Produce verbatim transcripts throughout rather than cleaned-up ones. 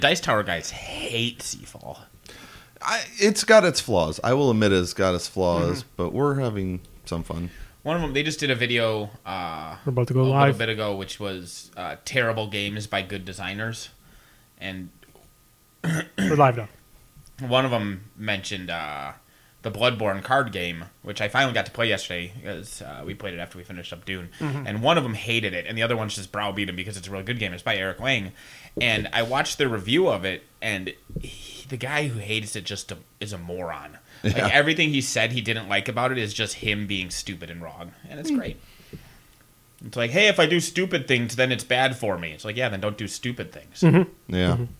Dice Tower guys hate Seafall. I, it's got its flaws. I will admit it's got its flaws, mm-hmm. but we're having some fun. One of them, they just did a video uh, we're about to go a live. little bit ago, which was uh, terrible games by good designers. And we're live now. One of them mentioned uh, the Bloodborne card game, which I finally got to play yesterday because uh, we played it after we finished up Dune. Mm-hmm. And one of them hated it, and the other one's just browbeat him because it's a really good game. It's by Eric Lang. And I watched the review of it, and he, the guy who hates it just a, is a moron. Like yeah. Everything he said he didn't like about it is just him being stupid and wrong, and it's mm. great. It's like, hey, if I do stupid things, then it's bad for me. It's like, yeah, then don't do stupid things. Mm-hmm. Yeah. Mm-hmm.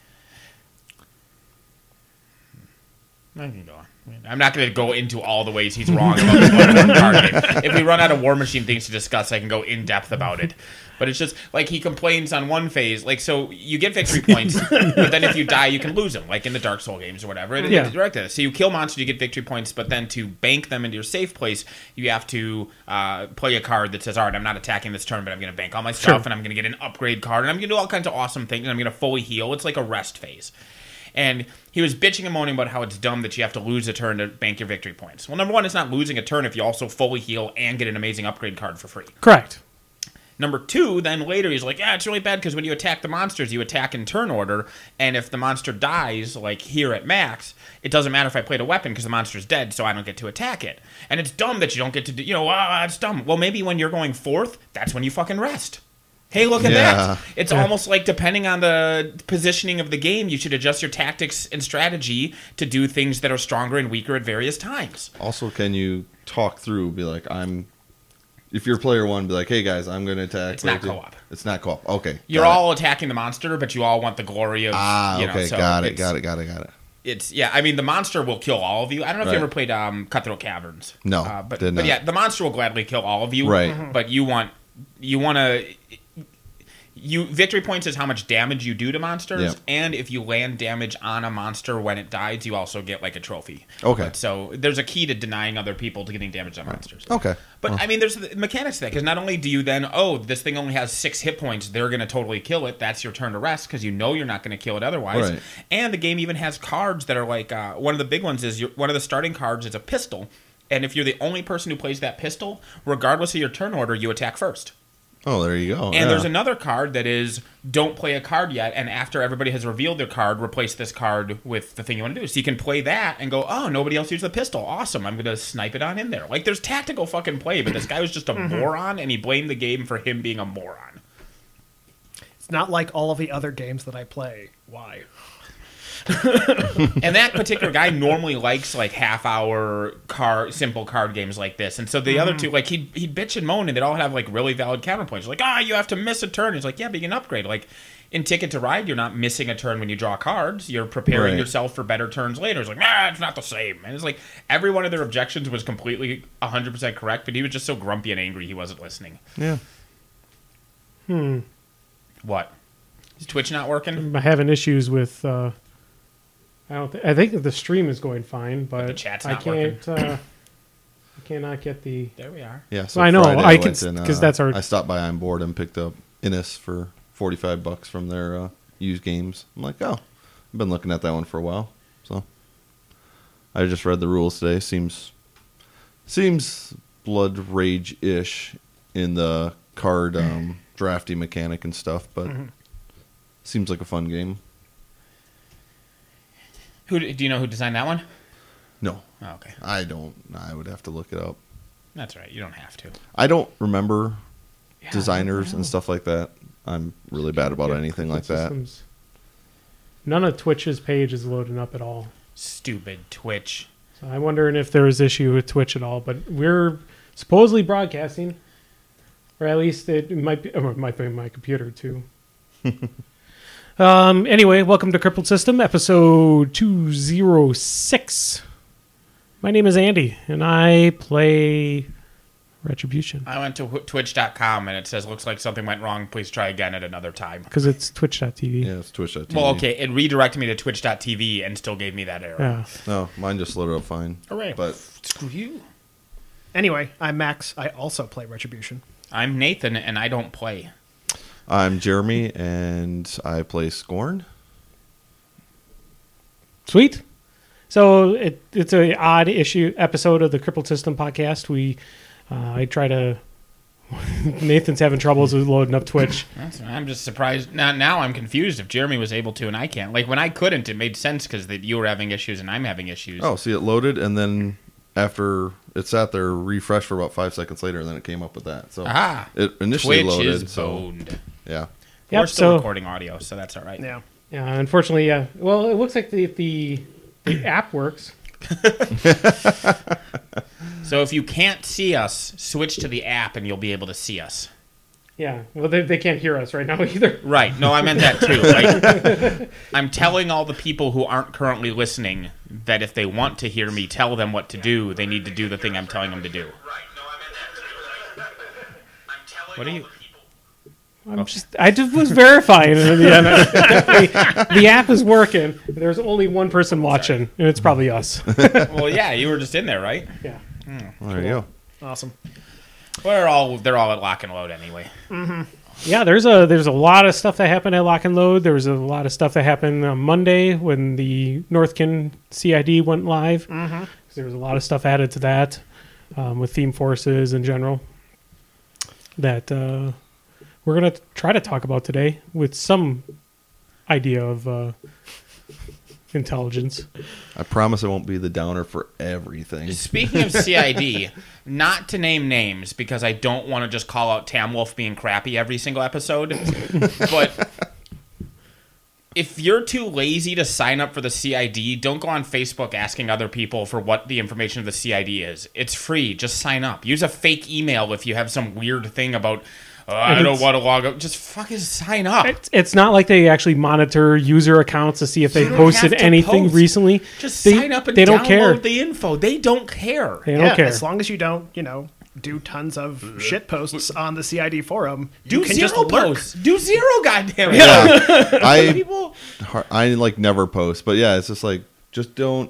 I can go on. I'm not going to go into all the ways he's wrong about the Bloodborne card game. If we run out of War Machine things to discuss, I can go in depth about it. But it's just like he complains on one phase, like so you get victory points, but then if you die, you can lose them, like in the Dark Souls games or whatever. It, yeah. It's directed. So you kill monsters, you get victory points, but then to bank them into your safe place, you have to uh, play a card that says, "All right, I'm not attacking this turn, but I'm going to bank all my stuff, sure. and I'm going to get an upgrade card, and I'm going to do all kinds of awesome things, and I'm going to fully heal." It's like a rest phase. And he was bitching and moaning about how it's dumb that you have to lose a turn to bank your victory points. Well, number one, it's not losing a turn if you also fully heal and get an amazing upgrade card for free. Correct. Number two, then later he's like, yeah, it's really bad because when you attack the monsters, you attack in turn order, and if the monster dies, like here at max, it doesn't matter if I played a weapon because the monster's dead, so I don't get to attack it. And it's dumb that you don't get to do, you know, ah, it's dumb. Well, maybe when you're going fourth, that's when you fucking rest. Hey, look at yeah. that. It's yeah. almost like depending on the positioning of the game, you should adjust your tactics and strategy to do things that are stronger and weaker at various times. Also, can you talk through, be like, I'm... If you're player one, be like, hey, guys, I'm going to attack. It's not co-op. It's not co-op. Okay. You're all it. attacking the monster, but you all want the glory of... Ah, you know, okay. so got it, got it, got it, got it. It's yeah. I mean, the monster will kill all of you. I don't know if right. you ever played um, Cutthroat Caverns. No, uh, but did but not. yeah, the monster will gladly kill all of you. Right. Mm-hmm. But you want you want to you victory points is how much damage you do to monsters, yep. and if you land damage on a monster when it dies, you also get like a trophy. Okay. But so there's a key to denying other people to getting damage on right. monsters. Okay. But well. I mean, there's mechanics to that because not only do you then oh this thing only has six hit points, they're going to totally kill it. That's your turn to rest because you know you're not going to kill it otherwise. Right. And the game even has cards that are like uh, one of the big ones is your, one of the starting cards is a pistol, and if you're the only person who plays that pistol, regardless of your turn order, you attack first. Oh, there you go. And yeah. there's another card that is don't play a card yet, and after everybody has revealed their card, replace this card with the thing you want to do. So you can play that and go, oh, nobody else used the pistol. Awesome. I'm going to snipe it on in there. Like, there's tactical fucking play, but this guy was just a mm-hmm. moron, and he blamed the game for him being a moron. It's not like all of the other games that I play. Why? And that particular guy normally likes like half hour card simple card games like this, and so the mm. other two, like he'd, he'd bitch and moan, and they'd all have like really valid counterpoints like, ah, you have to miss a turn. He's like, yeah, but you can upgrade. Like in Ticket to Ride, you're not missing a turn when you draw cards, you're preparing right. yourself for better turns later. It's like, ah, it's not the same. And it's like every one of their objections was completely one hundred percent correct, but he was just so grumpy and angry he wasn't listening. Yeah. Hmm. What? Is Twitch not working? I'm having issues with uh I don't. Th- I think the stream is going fine, but, but the chat's not I can't. Uh, I cannot get the. There we are. Yeah, so I know. Friday I can because uh, that's our. I stopped by on board and picked up Innis for forty-five bucks from their uh, used games. I'm like, oh, I've been looking at that one for a while. So I just read the rules today. Seems seems Blood Rage ish in the card um, drafty mechanic and stuff, but mm-hmm. seems like a fun game. Who do you know who designed that one? No. Oh, okay. I don't. I would have to look it up. That's right. You don't have to. I don't remember yeah, designers and stuff like that. I'm really bad about yeah, anything like systems. that. None of Twitch's page is loading up at all. Stupid Twitch. So I'm wondering if there is issue with Twitch at all, but we're supposedly broadcasting, or at least it might be. Or it might be my computer too. Um, anyway, welcome to Crippled System, episode two oh six. My name is Andy, and I play Retribution. I went to twitch dot com, and it says, looks like something went wrong. Please try again at another time. Because it's twitch dot t v. Yeah, it's twitch dot t v. Well, okay, it redirected me to twitch dot t v and still gave me that error. Yeah. No, mine just loaded up fine. Hooray. But screw you. Anyway, I'm Max. I also play Retribution. I'm Nathan, and I don't play. I'm Jeremy, and I play Scorn. Sweet. So it, it's a odd issue episode of the Crippled System podcast. We, uh, I try to. Nathan's having troubles with loading up Twitch. That's, I'm just surprised. Now, now I'm confused if Jeremy was able to and I can't. Like when I couldn't, it made sense because you were having issues and I'm having issues. Oh, see, it loaded, and then after it sat there, refreshed for about five seconds later, and then it came up with that. So Aha. it initially Twitch loaded. is so boned. yeah, We're Yep, still so- recording audio, so that's all right. Yeah. Yeah, unfortunately, yeah. Well, it looks like the the, the app works. So if you can't see us, switch to the app and you'll be able to see us. Yeah. Well, they they can't hear us right now either. Right. No, I meant that too. Like, I'm telling all the people who aren't currently listening that if they want to hear me tell them what to do, they need to do the thing I'm telling them to do. What are you... I'm just I just was verifying it. Yeah, no, definitely, the app is working. There's only one person watching, and it's probably us. Well, yeah, you were just in there, right? Yeah. well, there you go. Awesome. We're all they're all at lock and load anyway. Yeah, there's a there's a lot of stuff that happened at Lock and Load. There was a lot of stuff that happened on Monday when the Northkin C I D went live. Mm-hmm. There was a lot of stuff added to that um, with theme forces in general that uh, we're going to try to talk about today with some idea of uh, intelligence. I promise it won't be the downer for everything. Speaking of C I D, not to name names because I don't want to just call out Tam Wolf being crappy every single episode, but if you're too lazy to sign up for the C I D, don't go on Facebook asking other people for what the information of the C I D is. It's free. Just sign up. Use a fake email if you have some weird thing about, uh, I don't want to log up. Just fucking sign up. It's, it's not like they actually monitor user accounts to see if they You don't posted have to anything post. recently. Just they, sign up and they download don't care. the info. They don't care. They don't yeah, care. as long as you don't, you know, do tons of shit posts on the C I D forum, Do you can zero just lurk. posts. Do zero, goddamn it. Yeah, I People... I like never post, but yeah, it's just like just don't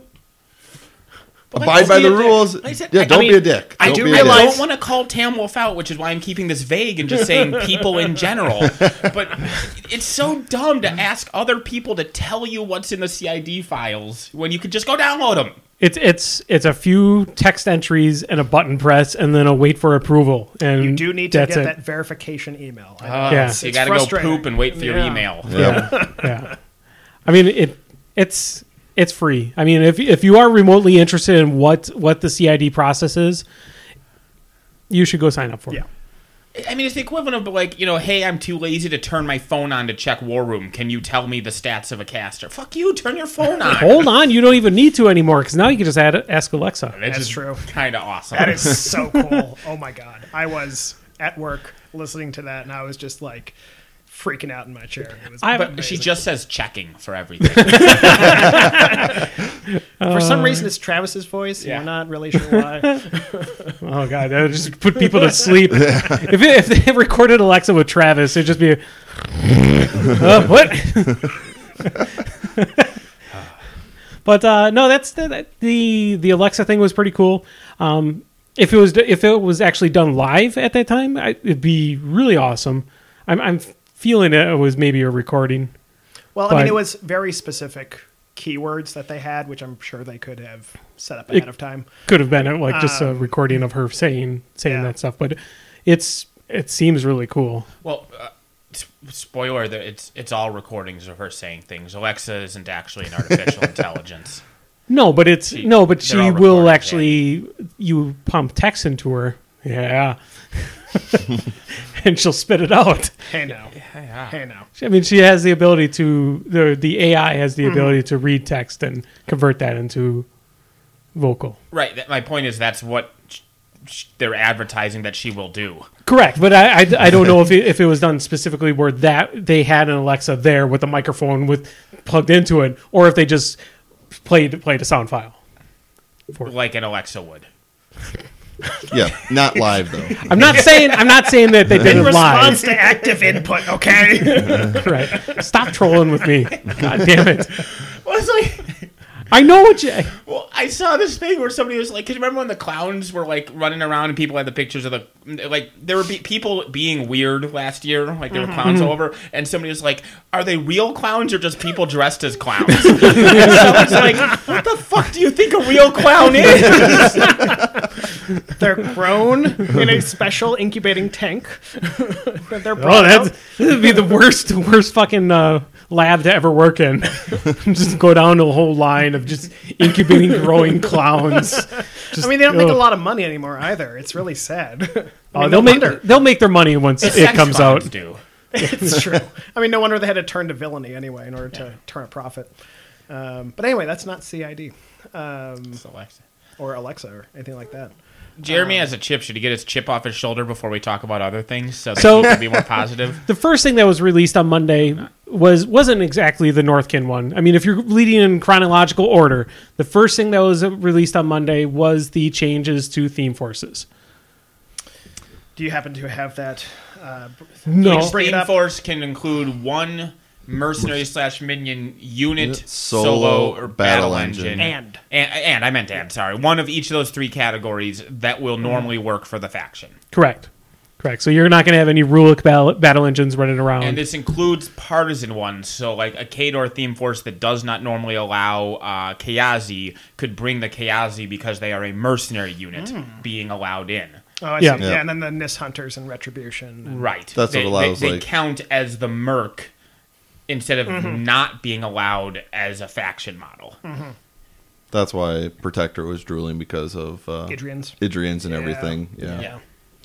But abide let's by be the a dick. rules. Like I said, yeah, I- don't I mean, be a dick. I Don't do be a realize I dick. don't want to call Tam Wolf out, which is why I'm keeping this vague and just saying people in general. But it's so dumb to ask other people to tell you what's in the C I D files when you could just go download them. It's it's it's a few text entries and a button press, and then a wait for approval. And You do need to that's get it. that verification email. I know. Uh, Yeah. so you It's got to go frustrating. poop and wait for your Yeah. email. Yeah. Yeah, I mean it. It's it's free. I mean, if if you are remotely interested in what what the C I D process is, you should go sign up for Yeah. it. I mean, it's the equivalent of like, you know, hey, I'm too lazy to turn my phone on to check War Room. Can you tell me the stats of a caster? Fuck you, turn your phone on. Hold on, you don't even need to anymore because now you can just add ask Alexa. That's true. Kind of awesome. That is so cool. Oh my god. I was at work listening to that and I was just like freaking out in my chair. It was I- But amazing. she just says checking for everything. For some reason it's Travis's voice. Yeah. We're not really sure why. Oh god, that would just put people to sleep. if it, if they recorded Alexa with Travis, it'd just be, a, uh, what? But uh, no, that's the, that- the the Alexa thing was pretty cool. Um, if it was if it was actually done live at that time, I, it'd be really awesome. I'm, I'm feeling it was maybe a recording. Well, I But- mean, it was very specific keywords that they had, which I'm sure they could have set up ahead It- of time. Could have been like just a Um, recording of her saying saying yeah. that stuff, but it's it seems really cool. Well, uh, s- spoiler: that it's it's all recordings of her saying things. Alexa isn't actually an artificial intelligence. No, but it's She- no, but they're she all will recorded, actually. You pump text into her, yeah, and she'll spit it out. Hey now. Yeah. Hey now. I mean, she has the ability to the the A I has the Mm-hmm. ability to read text and convert that into vocal. Right. That, my point is that's what sh- sh- they're advertising that she will do. Correct, but I, I, I don't know if it, if it was done specifically where that they had an Alexa there with a microphone with plugged into it, or if they just played played a sound file. Like an Alexa would. Yeah, not live though. I'm not saying I'm not saying that they did In it live. response to active input, okay? Right. Stop trolling with me. God damn it. Well, it's like, I know what you. well, I saw this thing where somebody was like, because remember when the clowns were like running around and people had the pictures of the, like, there were be- people being weird last year, like there were clowns all over, and somebody was like, are they real clowns or just people dressed as clowns? And someone's like, what the fuck do you think a real clown is? They're grown in a special incubating tank. They're Oh, brought that's, out. that'd be the worst, worst fucking uh, lab to ever work in. Just go down to a whole line of just incubating, growing clowns. Just, I mean, they don't make a ugh. lot of money anymore either. It's really sad. I Oh, mean, they'll no make wonder. they'll make their money once it Sex comes clowns out. do. It's true. I mean, no wonder they had to turn to villainy anyway in order to turn a profit. Um, but anyway, that's not C I D um, It's Alexa. or Alexa or anything like that. Jeremy has a chip. Should he get his chip off his shoulder before we talk about other things so that So- he can be more positive? The first thing that was released on Monday was wasn't exactly the Northkin one. I mean, if you're leading in chronological order, the first thing that was released on Monday was the changes to theme forces. Do you happen to have that? Uh, No. Each Bring it Theme up. Force can include one mercenary slash minion unit, Unit, solo, solo, or battle battle, engine. engine. And. and. And I meant and, sorry. One of each of those three categories that will normally work for the faction. Correct. Correct. So you're not going to have any Rulik battle, battle engines running around. And this includes partisan ones. So, like a Khador theme force that does not normally allow uh, Kayazi could bring the Kayazi because they are a mercenary unit being allowed in. Oh, I Yeah. see. Yeah. Yeah, and then the Nis Hunters and Retribution. and- Right. That's they, what allows, they, they like- count as the merc instead of not being allowed as a faction model. That's why Protector was drooling because of uh, Idrians. Idrians and Yeah. everything. Yeah. Yeah.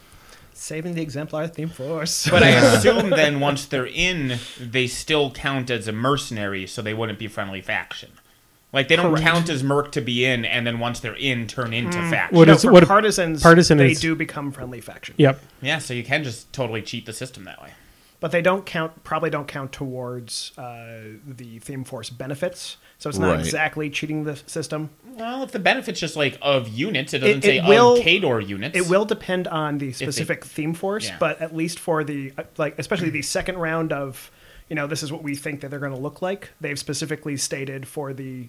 Saving the Exemplar theme force. But I assume then once they're in, they still count as a mercenary, so they wouldn't be friendly faction. Like they don't Correct. count as merc to be in, and then once they're in, turn into faction. What no, is- for what- partisans, partisan they is- do become friendly faction. Yep. Yeah, so you can just totally cheat the system that way. But they don't count, probably don't count towards uh, the theme force benefits. So it's not Right. exactly cheating the system. Well, if the benefit's just like of units, it doesn't It- say it will- of Khador units. It will depend on the specific theme force, yeah. but at least for the uh, like, especially the second round of, you know, this is what we think that they're going to look like. They've specifically stated for the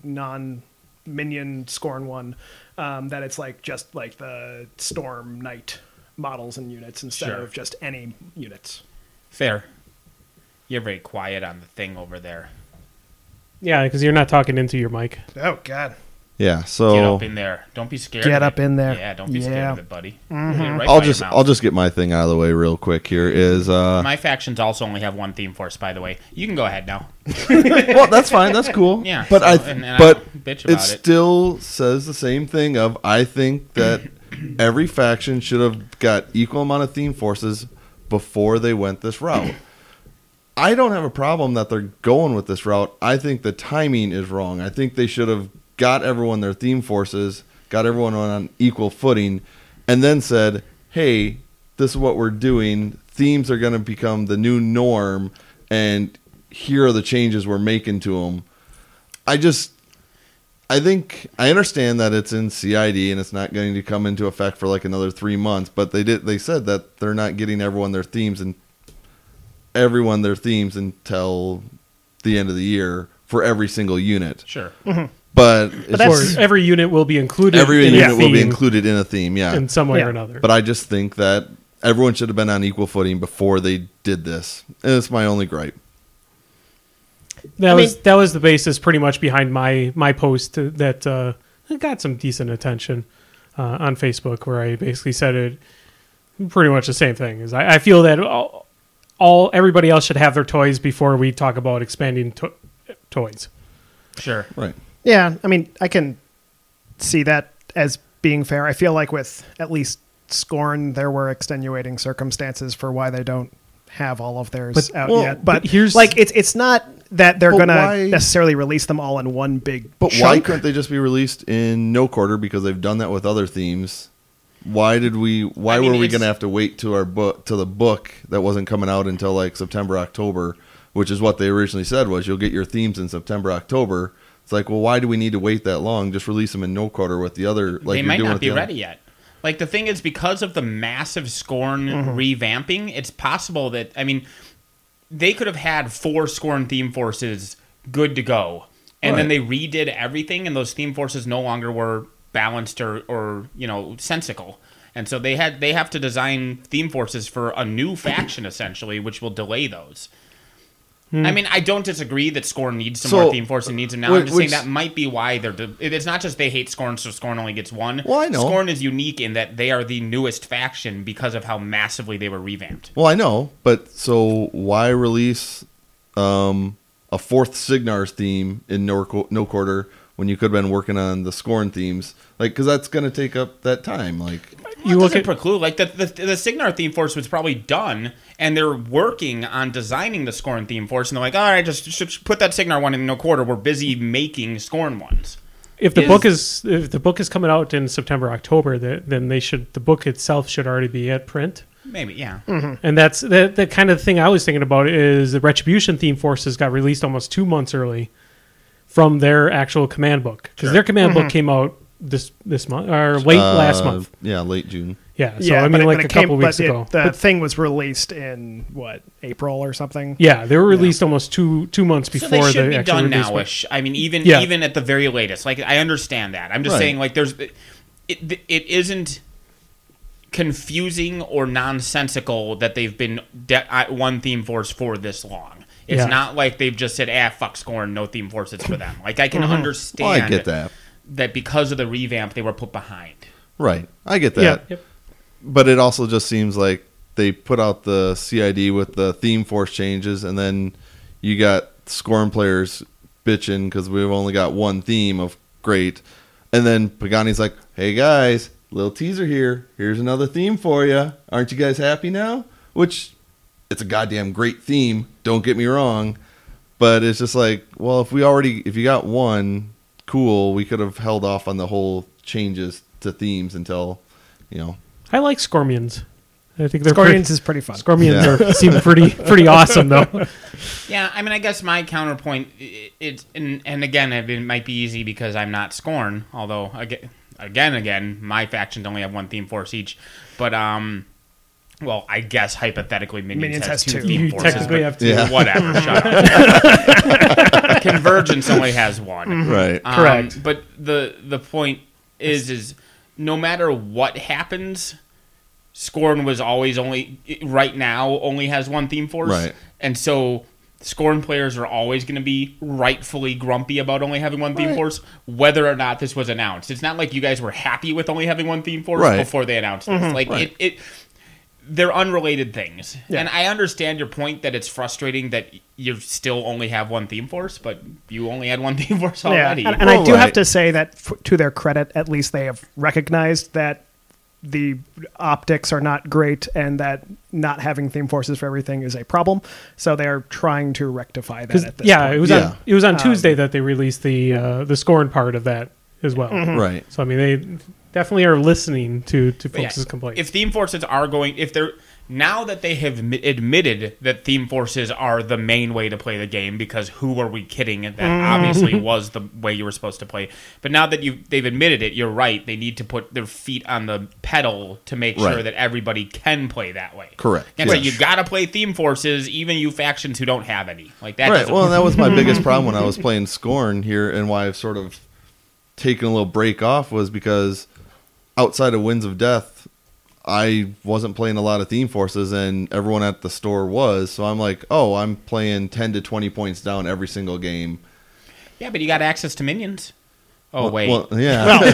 non-minion Scorn one um, that it's like just like the Storm Knight models and units instead Sure. of just any units. Fair. You're very quiet on the thing over there. Yeah, because you're not talking into your mic. Oh God! Yeah. So Get up in there. Don't be scared. Get of up it. in there. Yeah, don't be Yeah. scared of it, buddy. Mm-hmm. Right I'll by just your mouth. I'll just get my thing out of the way real quick here. Is uh My factions also only have one theme force, by the way. You can go ahead now. well that's fine, that's cool. Yeah, But so- I and- and I but don't bitch it about it. still says the same thing of I think that every faction should have got equal amount of theme forces before they went this route. I don't have a problem that they're going with this route. I think the timing is wrong. I think they should have got everyone their theme forces, got everyone on equal footing, and then said, hey, this is what we're doing. Themes are going to become the new norm, and here are the changes we're making to them. I just, I think, I understand that it's in C I D and it's not going to come into effect for like another three months, but they did, they said that they're not getting everyone their themes and everyone their themes until the end of the year for every single unit. Sure. But, it's that's- just- Or every unit will be included. every in unit a will be theme included in a theme, yeah. in some way Yeah. or another. But I just think that everyone should have been on equal footing before they did this. And it's my only gripe. That I was mean- that was the basis pretty much behind my my post that uh, got some decent attention uh, on Facebook, where I basically said it pretty much the same thing. Is I, I feel that all, all everybody else should have their toys before we talk about expanding to- toys. Sure. Right. Yeah, I mean, I can see that as being fair. I feel like with at least Scorn, there were extenuating circumstances for why they don't have all of theirs But- out well, yet. But, but here's- like it's it's not that they're But going to why- necessarily release them all in one big But chunk. why couldn't they just be released in no quarter? Because they've done that with other themes. Why did we? Why I mean, were we it's- going to have to wait to our book to the book that wasn't coming out until like September, October, which is what they originally said was you'll get your themes in September, October. It's like, well, why do we need to wait that long? Just release them in no quarter with the other. Like they you're might doing not with be the other- ready yet. Like the thing is, because of the massive Scorn revamping, it's possible that I mean, they could have had four Scorn theme forces good to go and then Right. they redid everything, and those theme forces no longer were balanced or, or you know, sensical. And so they had they have to design theme forces for a new faction essentially, which will delay those. I mean, I don't disagree that Scorn needs some So, more theme force and needs them now. which- I'm just saying which- that might be why they're. De- it's not just they hate Scorn, so Scorn only gets one. Well, I know. Scorn is unique in that they are the newest faction because of how massively they were revamped. Well, I know, but so why release um, a fourth Signar's theme in no, Qu- no quarter when you could have been working on the Scorn themes? Like, because that's going to take up that time. Like, You look look at- preclude like the, the the Signar theme force was probably done, and they're working on designing the Scorn theme force, and they're like, all right, just, just put that Signar one in no quarter. We're busy making Scorn ones. If the Is- book is if the book is coming out in September October, the, then they should the book itself should already be at print. Maybe, yeah. And that's the the kind of thing I was thinking about is the Retribution theme forces got released almost two months early from their actual command book because their command book came out this this month or late uh, last month. Yeah, late June. Yeah, so yeah, I but mean it- like but a it came- couple but weeks it- ago. The But- thing was released in what April or something. yeah, they were released almost two two months So before they should the be actual done release. nowish. I mean, even Yeah. even at the very latest. Like I understand that. I'm just Right. saying, like there's, it, it isn't confusing or nonsensical that they've been de- uh, one theme force for this long. It's Yeah. not like they've just said, "Ah, fuck Scorn, no theme forces for them." Like I can Mm-hmm. understand. Well, I get that. that because of the revamp they were put behind. Right. I get that. Yeah, yep. But it also just seems like they put out the C I D with the theme force changes, and then you got Scorn players bitching because we've only got one theme of great. And then Pagani's like, hey guys, little teaser here. Here's another theme for you. Aren't you guys happy now? Which, it's a goddamn great theme. Don't get me wrong. But it's just like, well, if we already, if you got one, cool. We could have held off on the whole changes to themes until, you know. I like Scormions. I think they're Scorpions pretty, is pretty fun. Scormions Yeah. are seem pretty pretty awesome though. Yeah, I mean, I guess my counterpoint, it, it's and, and again, it might be easy because I'm not Scorn. Although again, again, again, my factions only have one theme force each. But um, well, I guess hypothetically, Minions, Minions has, has two two. theme You forces. technically but have to. Yeah. Whatever. Shut up. Convergence only has one. Right. Um, Correct. But the the point is, is no matter what happens, Scorn was always only right now only has one theme force, Right. and so Scorn players are always going to be rightfully grumpy about only having one theme Right. force, whether or not this was announced. It's not like you guys were happy with only having one theme force Right. before they announced this. Like Right. it, it, they're unrelated things, Yeah. and I understand your point that it's frustrating that you still only have one theme force, but you only had one theme force Yeah, already. and, and I Well, do have right. to say that f- to their credit, at least they have recognized that the optics are not great and that not having theme forces for everything is a problem. So they are trying to rectify that. 'Cause, At this yeah, point. it was Yeah. on it was on Um, Tuesday that they released the uh, the Scorn part of that as well. Right. So I mean, they definitely are listening to to But yeah, folks' complaints. If theme forces are going, if they're now that they have mi- admitted that theme forces are the main way to play the game, because who are we kidding? That obviously was the way you were supposed to play. But now that you they've admitted it, you're right. They need to put their feet on the pedal to make sure Right. that everybody can play that way. Correct. And so Yes. you got to play theme forces, even you factions who don't have any. Like that. Right. doesn't Well, work. that was my biggest problem when I was playing Scorn here, and why I've sort of taken a little break off was because outside of Winds of Death, I wasn't playing a lot of theme forces, and everyone at the store was. So I'm like, oh, I'm playing ten to twenty points down every single game. Yeah, but you got access to minions. Oh Well- wait. well, yeah.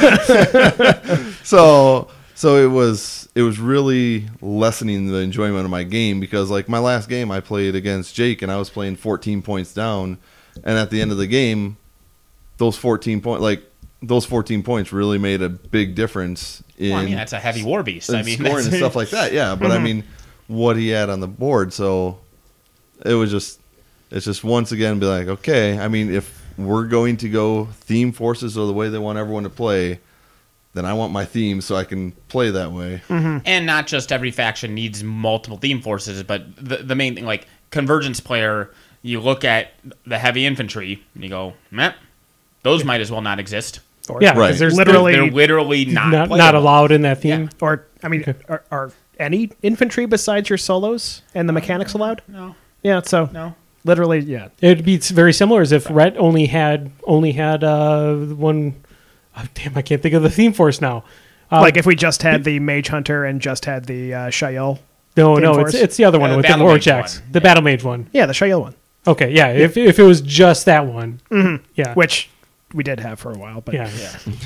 so so it was it was really lessening the enjoyment of my game, because like my last game I played against Jake and I was playing fourteen points down, and at the end of the game, those fourteen point like those fourteen points really made a big difference in, Well, I mean, that's a heavy war beast. in I mean, scoring and that's- stuff like that. Yeah, but I mean, what he had on the board, so it was just it's just once again be like, okay, I mean, if we're going to go theme forces or the way they want everyone to play, then I want my theme so I can play that way. And not just every faction needs multiple theme forces, but the the main thing, like Convergence player, you look at the heavy infantry and you go, meh, those might as well not exist. Or, yeah, 'cause Right. there's Literally- They're literally not not, not playable. allowed in that theme. or I mean, are, are any infantry besides your solos and the mechanics allowed? No, Yeah, so no. literally, yeah. It'd be very similar as if Rhett only had only had uh, one. Oh, damn, I can't think of the theme force now. Uh, Like if we just had the Mage Hunter and just had the uh, Shael. no, Theme no, Force? it's it's the other one Uh, with the Battle Mage Warjacks, one. the Yeah. Battle Mage one. Yeah, the Shael one, Okay, yeah. If if it was just that one, mm-hmm. yeah, which we did have for a while, but yeah,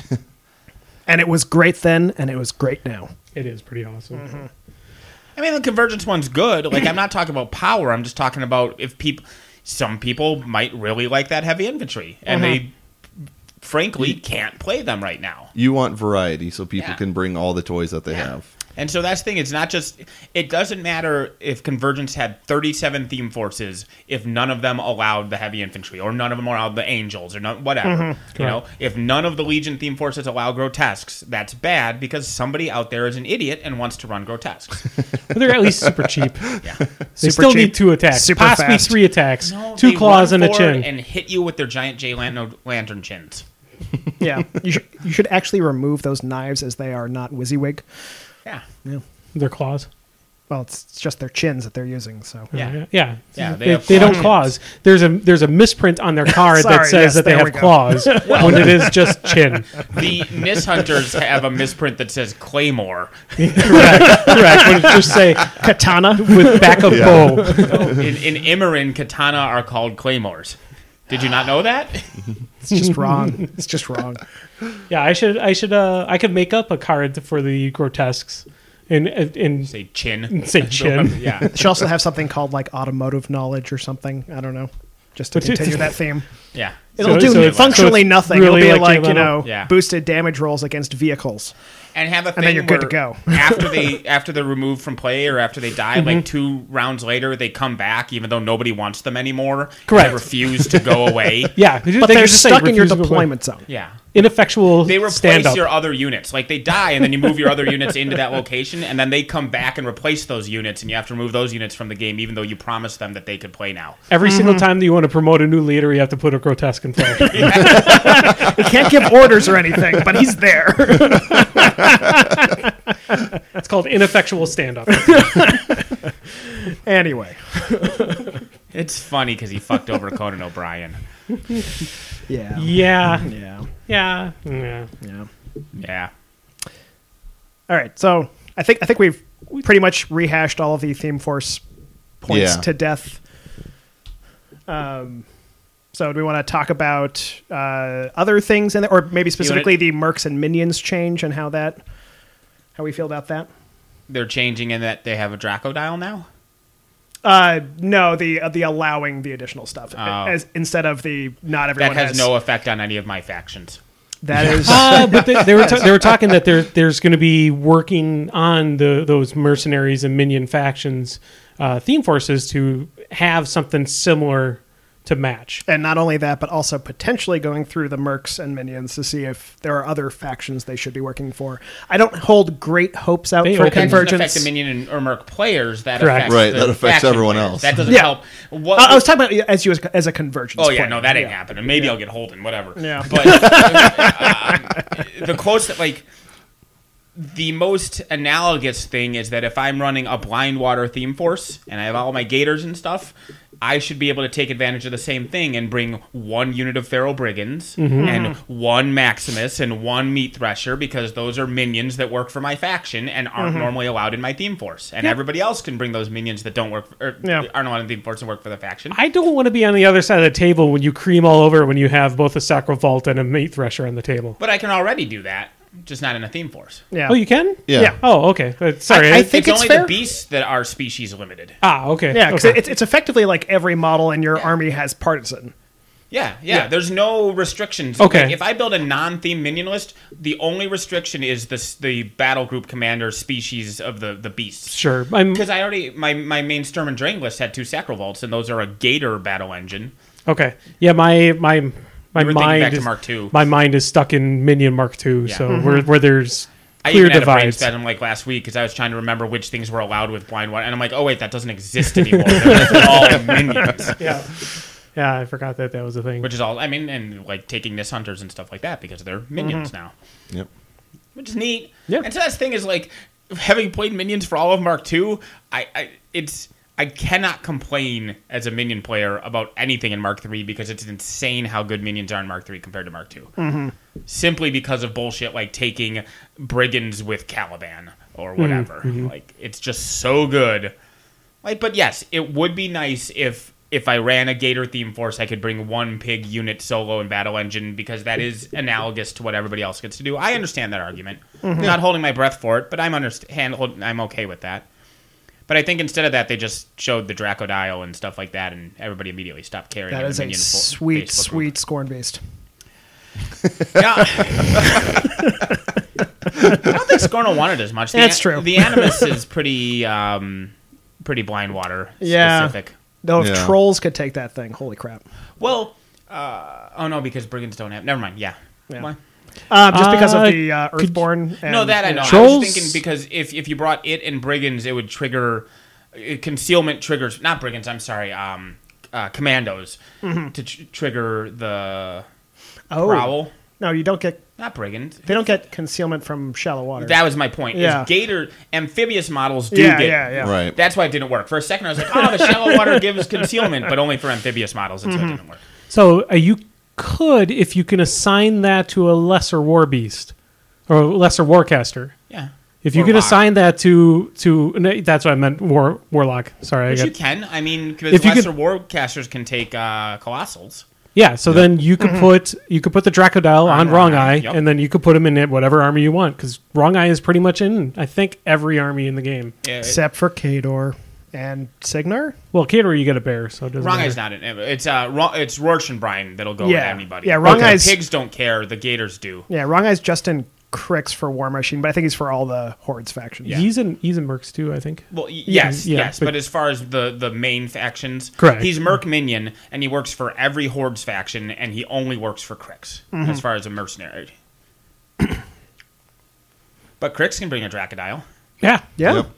and it was great then, and it was great now. it is pretty awesome. Mm-hmm. I mean, the convergence one's good. Like, I'm not talking about power. I'm just talking about if people, some people might really like that heavy infantry, and Mm-hmm. they, frankly, can't play them right now. You want variety so people Yeah. can bring all the toys that they Yeah. have. And so that's the thing. It's not just. It doesn't matter if Convergence had thirty-seven theme forces if none of them allowed the heavy infantry, or none of them allowed the angels, or none, whatever. Mm-hmm. You know, if none of the Legion theme forces allow grotesques, that's bad because somebody out there is an idiot and wants to run grotesques. But they're at least super cheap. Yeah. They Super still cheap, need two attacks, super possibly fast. three attacks, No, two they claws run and a forward chin. and hit you with their giant J lantern, lantern chins. Yeah, you should you should actually remove those knives as they are not WYSIWYG. Yeah. Their claws. Well, it's, it's just their chins that they're using. So Yeah. yeah. Yeah, they They, have they don't claws. claws. There's a there's a misprint on their card that Sorry, says yes, that they there we have go. claws when it is just chin. The Nis Hunters have a misprint that says Claymore. Correct. Correct. When it just say katana. with back of bow. In, in Immerin, katana are called Claymores. Did you not know that? It's just wrong. It's just wrong. Yeah, I should I should uh I could make up a card for the grotesques and and Say chin. Say chin. Yeah. Should also have something called like automotive knowledge or something. I don't know. Just to But it- continue that theme. Yeah. It'll So- do so it's- functionally so it's nothing. really It'll be like like, you Elemental? know, Yeah. boosted damage rolls against vehicles. And have a thing And then you're good to where go. after they after they're removed from play or after they die, Mm-hmm. like two rounds later, they come back even though nobody wants them anymore. Correct. They refuse to go away. yeah, But they they're can just say stuck in your refuse to go- deployment zone. Yeah. Ineffectual They replace stand up. your other units. Like they die, and then you move your other units into that location, and then they come back and replace those units, and you have to remove those units from the game, even though you promised them that they could play now. Every Mm-hmm. single time that you want to promote a new leader, you have to put a grotesque in play. He can't give orders or anything, but he's there. It's called ineffectual stand up. Anyway. It's funny because he fucked over Conan O'Brien. Yeah. Yeah, Yeah. yeah, yeah. Yeah. Yeah. All right. So I think I think we've pretty much rehashed all of the theme force points Yeah. to death. Um, so do we want to talk about uh, other things in there, or maybe specifically the mercs and minions change and how that, how we feel about that? They're changing in that they have a Draco dial now? Uh, no, the uh, the allowing the additional stuff Oh. as instead of the not everyone That has no effect on any of my factions. That is Uh, but they, they were ta- they were talking that there there's going to be working on the those mercenaries and minion factions uh, theme forces to have something similar to match. and not only that, but also potentially going through the mercs and minions to see if there are other factions they should be working for. I don't hold great hopes out They for open- That doesn't affect convergence. the minion and, or merc players. That Correct. affects Right, the that affects faction everyone players. else. That doesn't Yeah. help. What, I I was talking about as you as, as a convergence. Oh yeah, player. no, that ain't Yeah. happening. Maybe I'll get Holden, whatever. Yeah. But um, the close, like the most analogous thing is that if I'm running a blind water theme force and I have all my gators and stuff, I should be able to take advantage of the same thing and bring one unit of Feral Brigands and one Maximus and one Meat Thresher because those are minions that work for my faction and aren't normally allowed in my theme force. And everybody else can bring those minions that don't work or Yeah. aren't allowed in theme force and work for the faction. I don't want to be on the other side of the table when you cream all over when you have both a Sacrovault and a Meat Thresher on the table. But I can already do that, just not in a theme force. Yeah. Oh, you can? Yeah. Yeah. Oh, okay. Uh, sorry. I- I I- think it's it's only fair. the beasts that are species limited. ah, okay. Yeah, because okay. it's, it's effectively like every model in your army has partisan. Yeah, yeah, Yeah. There's no restrictions. Okay. Like, if I build a non-theme minion list, the only restriction is the the battle group commander species of the the beasts. Sure. I'm Because I already my my main Sturm and Drain list had two Sacrovaults, and those are a Gator battle engine. okay. Yeah, my my my You were thinking mind back to is, Mark two. my mind is stuck in Minion Mark two. Yeah. So where where there's I clear even had a brain divides. spasm like last week because I was trying to remember which things were allowed with blind water, and I'm like, oh wait, that doesn't exist anymore. They're all minions. Yeah. Yeah, I forgot that that was a thing. Which is all, I mean, and like taking Nis Hunters and stuff like that because they're minions now. Yep. Which is neat. Yeah. And so that's the thing is like having played minions for all of Mark two, I, I it's I I cannot complain as a minion player about anything in Mark three because it's insane how good minions are in Mark three compared to Mark two. Mm-hmm. Simply because of bullshit like taking brigands with Caliban or whatever. Mm-hmm. Like, it's just so good. Like, but yes, it would be nice if if I ran a Gator theme force, I could bring one pig unit solo in Battle Engine because that is analogous to what everybody else gets to do. I understand that argument. Mm-hmm. I'm not holding my breath for it, but I'm understand. I'm okay with that. But I think instead of that, they just showed the Dracodile and stuff like that, and everybody immediately stopped caring. That is a sweet, sweet Scorn Beast. Yeah. I don't think Scorn will want it as much. The That's an- true. The Animus is pretty, um, pretty blind water yeah. specific. Though if Yeah. trolls could take that thing, holy crap. Well, uh, oh no, because brigands don't have. Never mind. Yeah. Yeah. Why? Um, just because Uh, of the uh, Earthborn. And, No, that I know. I Trolls- was thinking because if if you brought it and brigands, it would trigger uh, concealment triggers. Not brigands. I'm sorry. Um, uh, commandos Mm-hmm. to tr- trigger the Oh. prowl. No, you don't get. Not brigands. They don't get concealment from shallow water. That was my point. Yeah. Is Gator amphibious models do yeah, get. yeah, yeah. Right. That's why it didn't work. For a second, I was like, "Oh, the shallow water gives concealment, but only for amphibious models." And so it didn't work. So uh, you could, if you can assign that to a lesser war beast or a lesser warcaster. Yeah. If you Or can lock. assign that to to no, that's what I meant war warlock. Sorry, I Which got you can. I mean, because If you lesser could- warcasters can take uh, colossals. yeah. So then you could put you could put the Dracodile on, On Wrong Wrong Eye, Eye, yep. and then you could put him in it whatever army you want because Wrong Eye is pretty much in I think every army in the game. Yeah, it- Except for Kador and Signar. Well, Cater you get a bear, so it doesn't Wrong matter. Eye's not in it. It's uh, Ro- it's Rorschenbrine that'll go Yeah. with anybody. Yeah, Wrong Okay. Eye's- Pigs don't care. The Gators do. Yeah, Wrong Eye's Justin Cricks for War Machine, but I think he's for all the Hordes factions. Yeah. He's in he's in Mercs too, I think. Well, y- yes, yeah, yes, but- but, as far as the, the main factions, Correct. he's Merc Minion, and he works for every Hordes faction, and he only works for Crix, Mm-hmm. as far as a mercenary. But Crix can bring a Dracodile. Yeah, Yeah. Yep.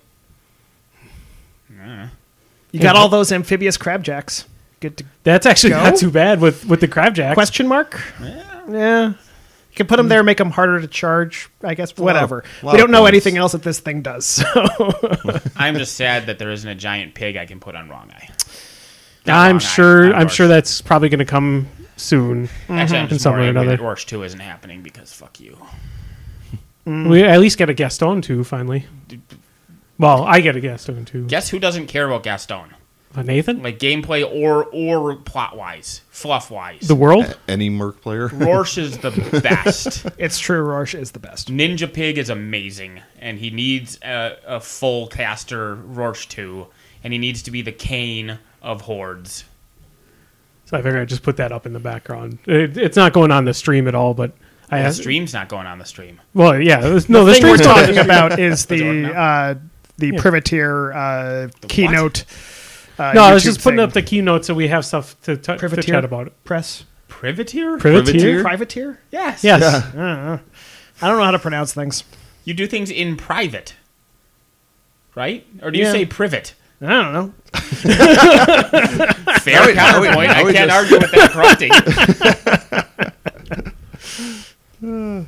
You got all those amphibious crabjacks. Good to that's actually Go? not too bad with with the crabjacks. question mark? Yeah. You can put them there, make them harder to charge, I guess. Whatever. lot- lot we don't of know points. anything else that this thing does. So. I'm just sad that there isn't a giant pig I can put on Wrong Eye. Not I'm Wrong Eye, sure on I'm Dorsch. sure that's probably going to come soon. Actually, I'm in just some more way or angry that another. Dorsch two isn't happening because fuck you. We at least get a Gaston too finally. Well, I get a Gaston too. Guess who doesn't care about Gaston? Uh, Nathan, Like gameplay or or plot wise, fluff wise. the world. A- Any Merc player. Rorsch is the best. It's true, Rorsch is the best. Ninja Pig is amazing, and he needs a, a full caster Rorsch two, and he needs to be the Kane of Hordes. So I figured I'd just put that up in the background. It, it's not going on the stream at all, but I The asked. stream's not going on the stream. Well, yeah, it was- no, the, The thing we're stream's talking about is Does it work the now? uh, the Yeah. privateer uh, keynote. Uh, No, I was YouTube just putting thing. up the keynote so we have stuff to, t- to Privateer chat about it. press. Privateer? Privateer? Privateer? Yes. Yes. I don't know. I don't know how to pronounce things. You do things in private, right? Or do you Yeah. say privet? I don't know. Fair would- I would- counterpoint. I I, would can't just- argue with that corrupting.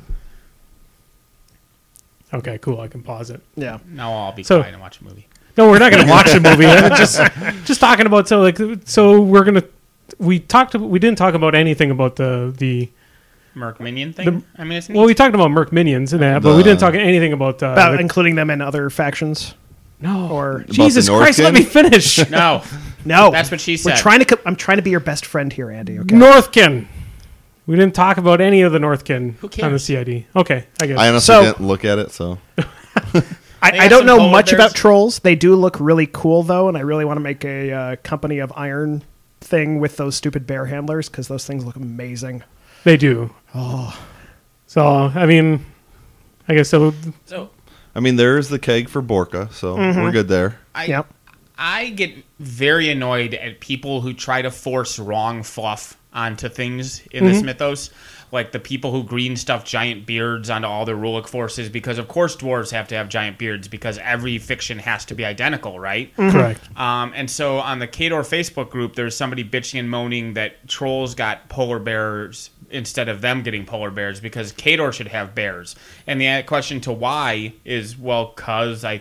Okay, cool. I can pause it. Yeah. Now I'll be So- quiet and watch a movie. No, we're not going to watch the movie. I'm just just talking about so like so we're gonna we talked we didn't talk about anything about the the Merc Minion thing? I mean, it's neat. well we talked about Merc Minions and that, but we The- didn't talk anything about, uh, About the- including them in other factions. no or- Jesus the Christ, let me Northkin? finish. no. No. That's what she We're said. trying to co- I'm trying to be your best friend here, Andy. Okay. Northkin. We didn't talk about any of the Northkin Who on the cares? C I D. Okay, I guess. I honestly So- didn't look at it, so I, They I have don't some know polar much bears. about trolls. They do look really cool though, and I really want to make a uh, Company of Iron thing with those stupid bear handlers because those things look amazing. They do. Oh, So I mean, I guess so. So I mean, there is the keg for Borka, so we're good there. I, yep. I get very annoyed at people who try to force wrong fluff onto things in this mythos. Like the people who green stuff giant beards onto all their Rulic forces, because of course dwarves have to have giant beards because every fiction has to be identical, right? Correct. Um, and so on the Kador Facebook group, there's somebody bitching and moaning that trolls got polar bears instead of them getting polar bears because Kador should have bears. And the question to why is, well, cause I think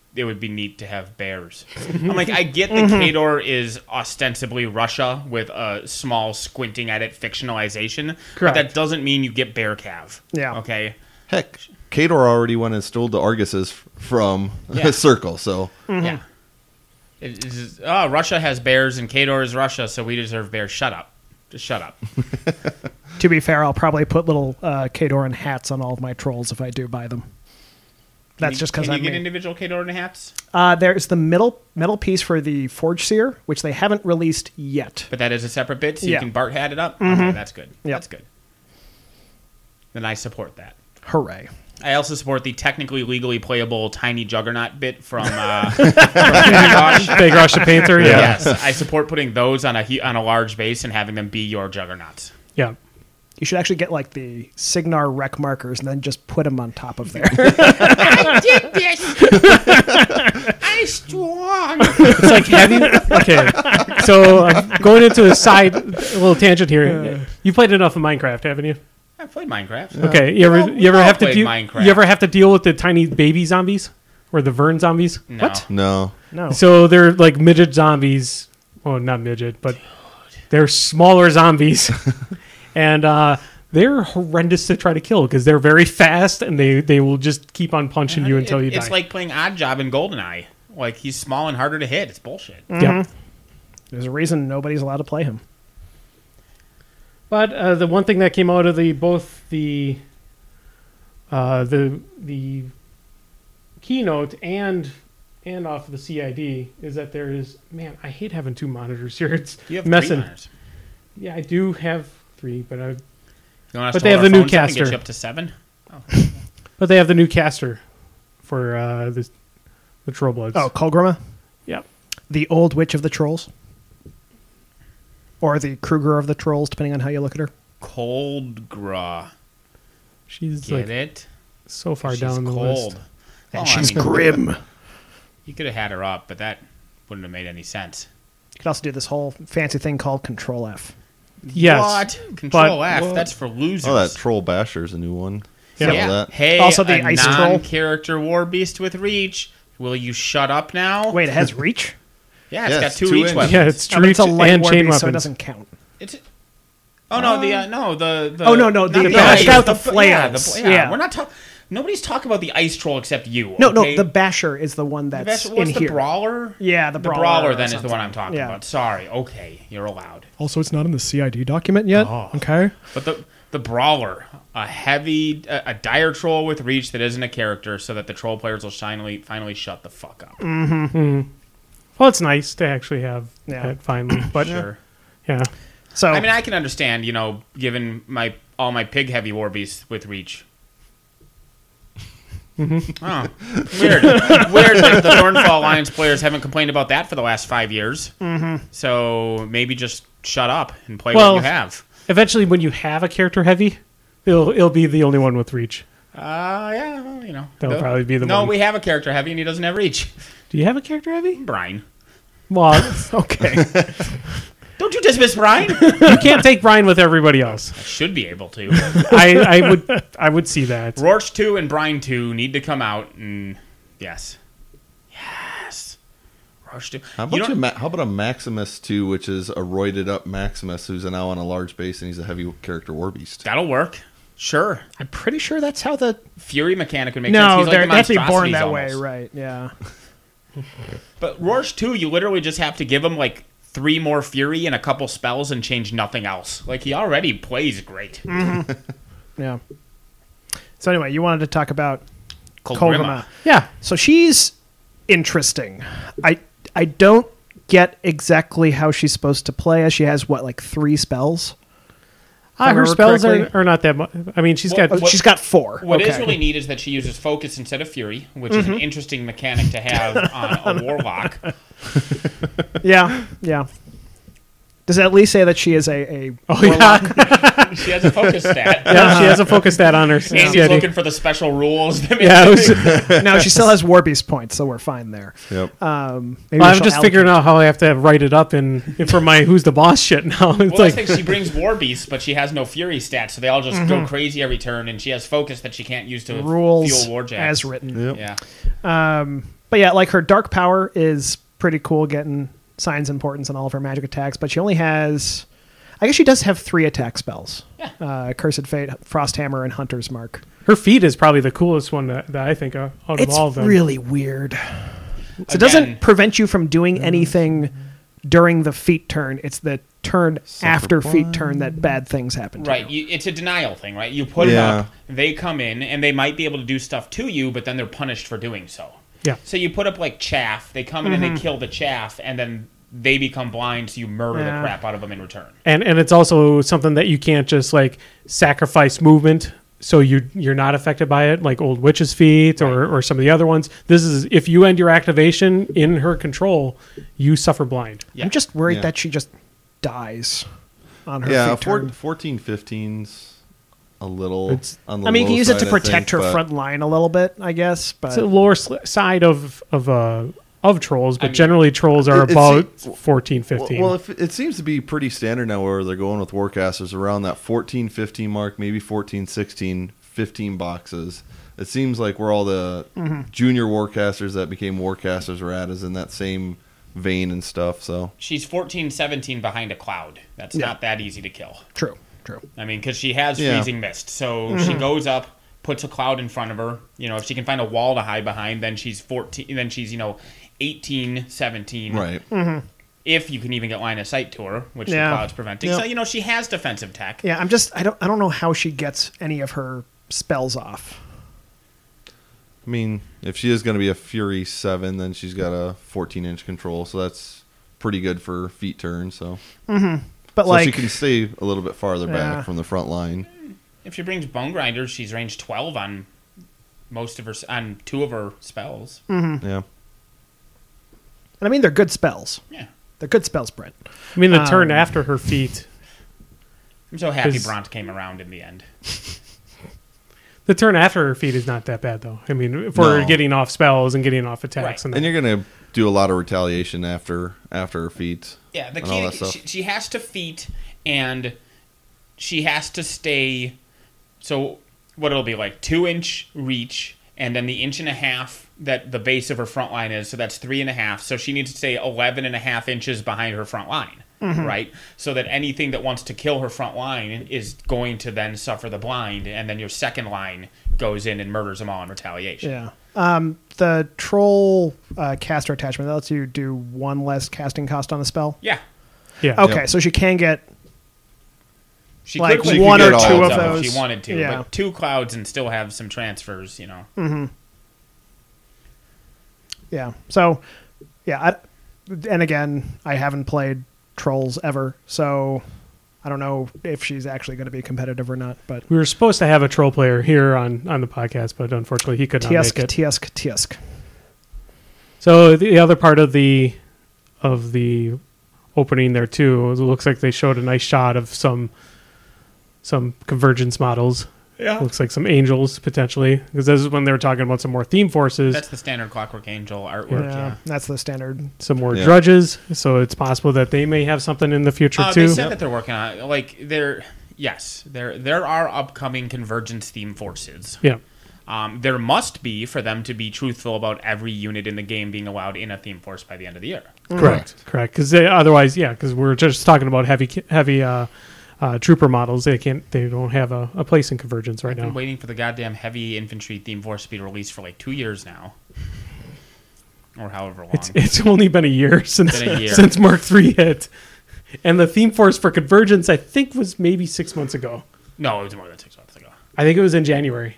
it would be neat to have bears. I'm like, I get that Khador is ostensibly Russia with a small squinting at it fictionalization, but Correct. that doesn't mean you get bear cav. Yeah. Okay. Heck, Khador already went and stole the Arguses from Yeah. Circle, so Yeah. It, it's just, oh, Russia has bears and Khador is Russia, so we deserve bears. Shut up. Just shut up. To be fair, I'll probably put little uh, Khadoran hats on all of my trolls if I do buy them. That's Can you- just because Can I'm you get me. individual Khador hats? Uh, there's the middle metal piece for the Forge Seer, which they haven't released yet. But that is a separate bit, so Yeah. you can Bart hat it up? Okay, that's good. Yep. That's good. Then I support that. Hooray. I also support the technically legally playable tiny juggernaut bit from, uh, from Gosh. Big Rush the Painter. Yeah. Yes, I support putting those on a he- on a large base and having them be your juggernauts. Yeah. You should actually get like the Signar wreck markers and then just put them on top of there. I did this. I strong. It's like, have you? Okay. So I'm going into a side, a little tangent here. You played enough of Minecraft, haven't you? I played Minecraft. Okay. You ever, all- you ever we all have to played deal? Minecraft. You ever have to deal with the tiny baby zombies or the Vern zombies? No. What? no. No. So they're like midget zombies. Well, not midget, but they're smaller zombies, and uh, they're horrendous to try to kill because they're very fast and they, they will just keep on punching you until It- you die. It's like playing Odd Job in GoldenEye. Like, he's small and harder to hit. It's bullshit. yeah. There's a reason nobody's allowed to play him. But uh, the one thing that came out of the both the uh, the the keynote and and off of the C I D is that there is man I hate having two monitors here. It's You have messing. three monitors. Yeah, I do have three, but I You want us But to they hold have the our new phones up and caster. Get you up to seven. but they have the new caster for uh, the the Troll Bloods. Oh, Kolgrima? Yep. The old witch of the trolls? Or the Kruger of the trolls, depending on how you look at her. Cold Gra. She's Get like it? so far She's down the cold. list. And Oh, I she's mean, grim. You could have had her up, but that wouldn't have made any sense. You could also do this whole fancy thing called Control F. Yes. What? Control But- F. what? That's for losers. Oh, that Troll Basher's a new one. Yeah. Saw that. Hey, Also the a ice troll. non-character war beast with reach. Will you shut up now? Wait, it has reach? Yeah, it's Yeah, got it's two, two reach inches. weapons. Yeah, it's I mean, it's a reach light and war chain beast, so it weapons. doesn't count. It's. Oh no, the uh, no the, the Oh, no, no, not the- the ice, scout with the yeah, flails. the- yeah, Yeah. we're not talking. Nobody's talking about the ice troll except you. No, okay? no, the Basher is the one that's That's- in what's the here. brawler? Yeah, the The brawler. brawler or then is the something. one I'm talking Yeah. about. Sorry. Okay, you're allowed. Also, it's not in the C I D document yet. Oh. Okay. But the the brawler, a heavy, a, a dire troll with reach that isn't a character, so that the troll players will finally finally shut the fuck up. Well, it's nice to actually have Yeah. that finally, but Sure. yeah. So, I mean, I can understand, you know, given my all my pig heavy war beasts with reach. Oh, weird. Weird that the Thornfall Alliance players haven't complained about that for the last five years. Mm-hmm. So maybe just shut up and play Well- what you have. Eventually, when you have a character heavy, it'll it'll be the only one with reach. Uh, yeah, well, you know. That'll No- probably be the No, one. we have a character heavy and he doesn't have reach. Do you have a character heavy? Brian. Well, okay. Don't you dismiss Brian? you can't take Brian with everybody else. I should be able to. I, I would I would see that. Rourch two and Brian two need to come out, and yes. Yes. Rourch two. How You about, don't- you Ma- how about a Maximus two, which is a roided up Maximus who's now on a large base and he's a heavy character war beast. That'll work. Sure. I'm pretty sure that's how the. Fury mechanic would make No, sense. He's they're like the they have to be born monstrosities that almost. way, right? Yeah. But Rourch two, you literally just have to give him like three more Fury and a couple spells and change nothing else. Like, he already plays great. Yeah. So anyway, you wanted to talk about Kolgrima. Kolgrima. Yeah. So she's interesting. I I don't get exactly how she's supposed to play as she has what, like three spells? Uh, I her remember spells are, correctly. are not that much. I mean, she's Well, got. Oh, she's got four. What okay. is really neat is that she uses focus instead of Fury, which is an interesting mechanic to have on a Warlock. Yeah, yeah. Does it at least say that she is a, a Oh yeah, She has a focus stat. yeah. She has a focus stat on her. Andy's C I D. looking for the special rules. That make Yeah, it it- was, no, she still has War Beast points, so we're fine there. Yep. Um, maybe well, I'm she'll just figuring allocate- out how I have to write it up in for my who's the boss shit now. It's Well, like I think she brings War Beasts, but she has no Fury stats, so they all just go crazy every turn, and she has focus that she can't use to rules fuel Warjacks. as written. Yep. Yeah. Um, but yeah, like her dark power is pretty cool, getting Signs Importance on all of her magic attacks, but she only has, I guess she does have three attack spells. Yeah. Uh, Cursed Fate, Frost Hammer, and Hunter's Mark. Her feat is probably the coolest one that, that I think of, out It's of all of them. really weird. So it Again- doesn't prevent you from doing anything during the feat turn. It's the turn after feat turn that bad things happen to Right, you. you, it's a denial thing, right? You put Yeah. it up, they come in, and they might be able to do stuff to you, but then they're punished for doing so. Yeah. So you put up like chaff, they come in and they kill the chaff, and then they become blind, so you murder Yeah. the crap out of them in return. And and it's also something that you can't just like sacrifice movement so you you're not affected by it, like Old Witch's Feet or, or some of the other ones. This is if you end your activation in her control, you suffer blind. Yeah. I'm just worried Yeah. that she just dies on her Yeah, feat four, turn. fourteen, fifteen's a little. It's- on the I mean, you can low use it side, to I protect think, her but- front line a little bit, I guess. But It's the lower sl- side of of uh of trolls, but I mean- generally trolls are It- it about se- fourteen, Well, fifteen. well, if, it seems to be pretty standard now where they're going with Warcasters around that fourteen, fifteen mark, maybe fourteen, sixteen, fifteen boxes. It seems like where all the junior Warcasters that became Warcasters are at is in that same vein and stuff. So She's fourteen, seventeen behind a cloud. That's Yeah. not that easy to kill. true, true. I mean, because she has Yeah. freezing mist, so she goes up, puts a cloud in front of her. You know, if she can find a wall to hide behind, then she's fourteen. Then she's you know eighteen, seventeen. right, If you can even get line of sight to her, which Yeah. the cloud's preventing. Yeah. So you know she has defensive tech. Yeah, I'm just I don't I don't know how she gets any of her spells off. I mean, if she is going to be a Fury seven, then she's got a fourteen inch control, so that's pretty good for feet turn. So, But so like, she can stay a little bit farther Yeah. back from the front line. If she brings Bone Grinder, she's range twelve on most of her on two of her spells. Yeah, and I mean they're good spells. Yeah, They're good spells, Brent. I mean, the turn um, after her feat, I'm so happy 'Cause- Bront came around in the end. the turn after her feat is not that bad though. I mean, for No. getting off spells and getting off attacks, Right. and, and that. you're going to do a lot of retaliation after after her feet. Yeah, the and all key that stuff. she, she has to feat and she has to stay. So what it'll be like two inch reach, and then the inch and a half that the base of her front line is. So that's three and a half. So she needs to stay eleven and a half inches behind her front line, right? So that anything that wants to kill her front line is going to then suffer the blind, and then your second line goes in and murders them all in retaliation. Yeah. Um, the troll uh, caster attachment that lets you do one less casting cost on the spell. Yeah. yeah, Okay, Yep. so she can get She Like could, she one could or get two clouds of up if those. she wanted to, Yeah. but two clouds and still have some transfers, you know. yeah. So yeah, I, and again, I haven't played trolls ever, so I don't know if she's actually going to be competitive or not. But we were supposed to have a troll player here on, on the podcast, but unfortunately he could not Tiesk, make it. Tiesk, Tiesk. So the other part of the of the opening there too, it looks like they showed a nice shot of some some convergence models. Yeah. Looks like some angels potentially, because this is when they were talking about some more theme forces, That's the standard Clockwork Angel artwork, Yeah, yeah. that's the standard. some more Yeah. drudges. So it's possible that they may have something in the future Uh, too. they said that they're working on it. Like, there, yes, there there are upcoming convergence theme forces. Yeah. Um, there must be for them to be truthful about every unit in the game being allowed in a theme force by the end of the year. Correct. Correct. Because otherwise, yeah, because we're just talking about heavy, heavy uh, uh, trooper models. They can't. They don't have a, a place in convergence right I've been now. waiting for the goddamn heavy infantry theme force to be released for like two years now, or however long. It's it's only been a year since Been a year. since Mark three hit, and the theme force for convergence I think was maybe six months ago. no, it was more than six months ago. I think it was in January.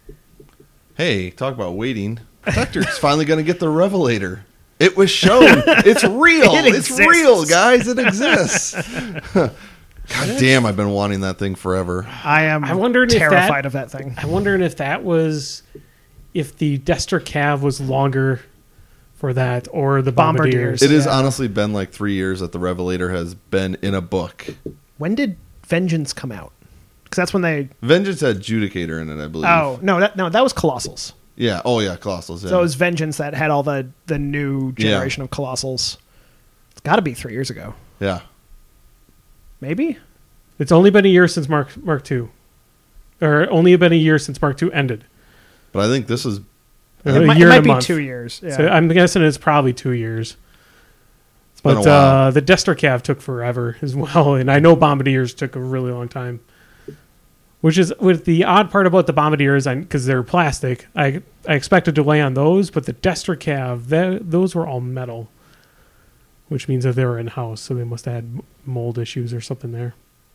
Hey, talk about waiting. Protector's finally going to get the Revelator. It was shown. It's real. It it's exists. real, guys. It exists. God damn, I've been wanting that thing forever. I am I wondered if terrified that- of that thing. I'm wondering if that was if the Dester Cav was longer for that or the Bombardiers. Bombardiers. It has Yeah. honestly been like three years that the Revelator has been in a book. When did Vengeance come out? Because that's when they. Vengeance had Judicator in it, I believe. Oh no, that no, that was Colossals. Yeah. Oh, yeah. Colossals. Yeah. So it was Vengeance that had all the the new generation of Colossals. It's got to be three years ago, yeah. maybe. It's only been a year since Mark Mark two, or only been a year since Mark two ended. But I think this is A It might, it year might and a be month. two years. Yeah. So I'm guessing it's probably two years. been But a while. uh, the Destercav took forever as well, and I know Bombardiers took a really long time. Which is with the odd part about the Bombardiers, because they're plastic. I I expect a delay on those, but the Destercav, that, those were all metal, which means that they were in house, so they must have had mold issues or something there.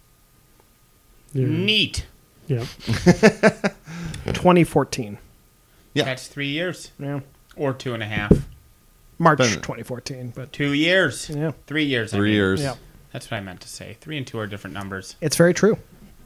Yeah. Neat. Yeah. twenty fourteen. Yeah. That's three years Yeah. or two and a half. March Been- twenty fourteen. But Two years. yeah, Three years. I Three mean. years. yeah, That's what I meant to say. Three and two are different numbers. it's very true.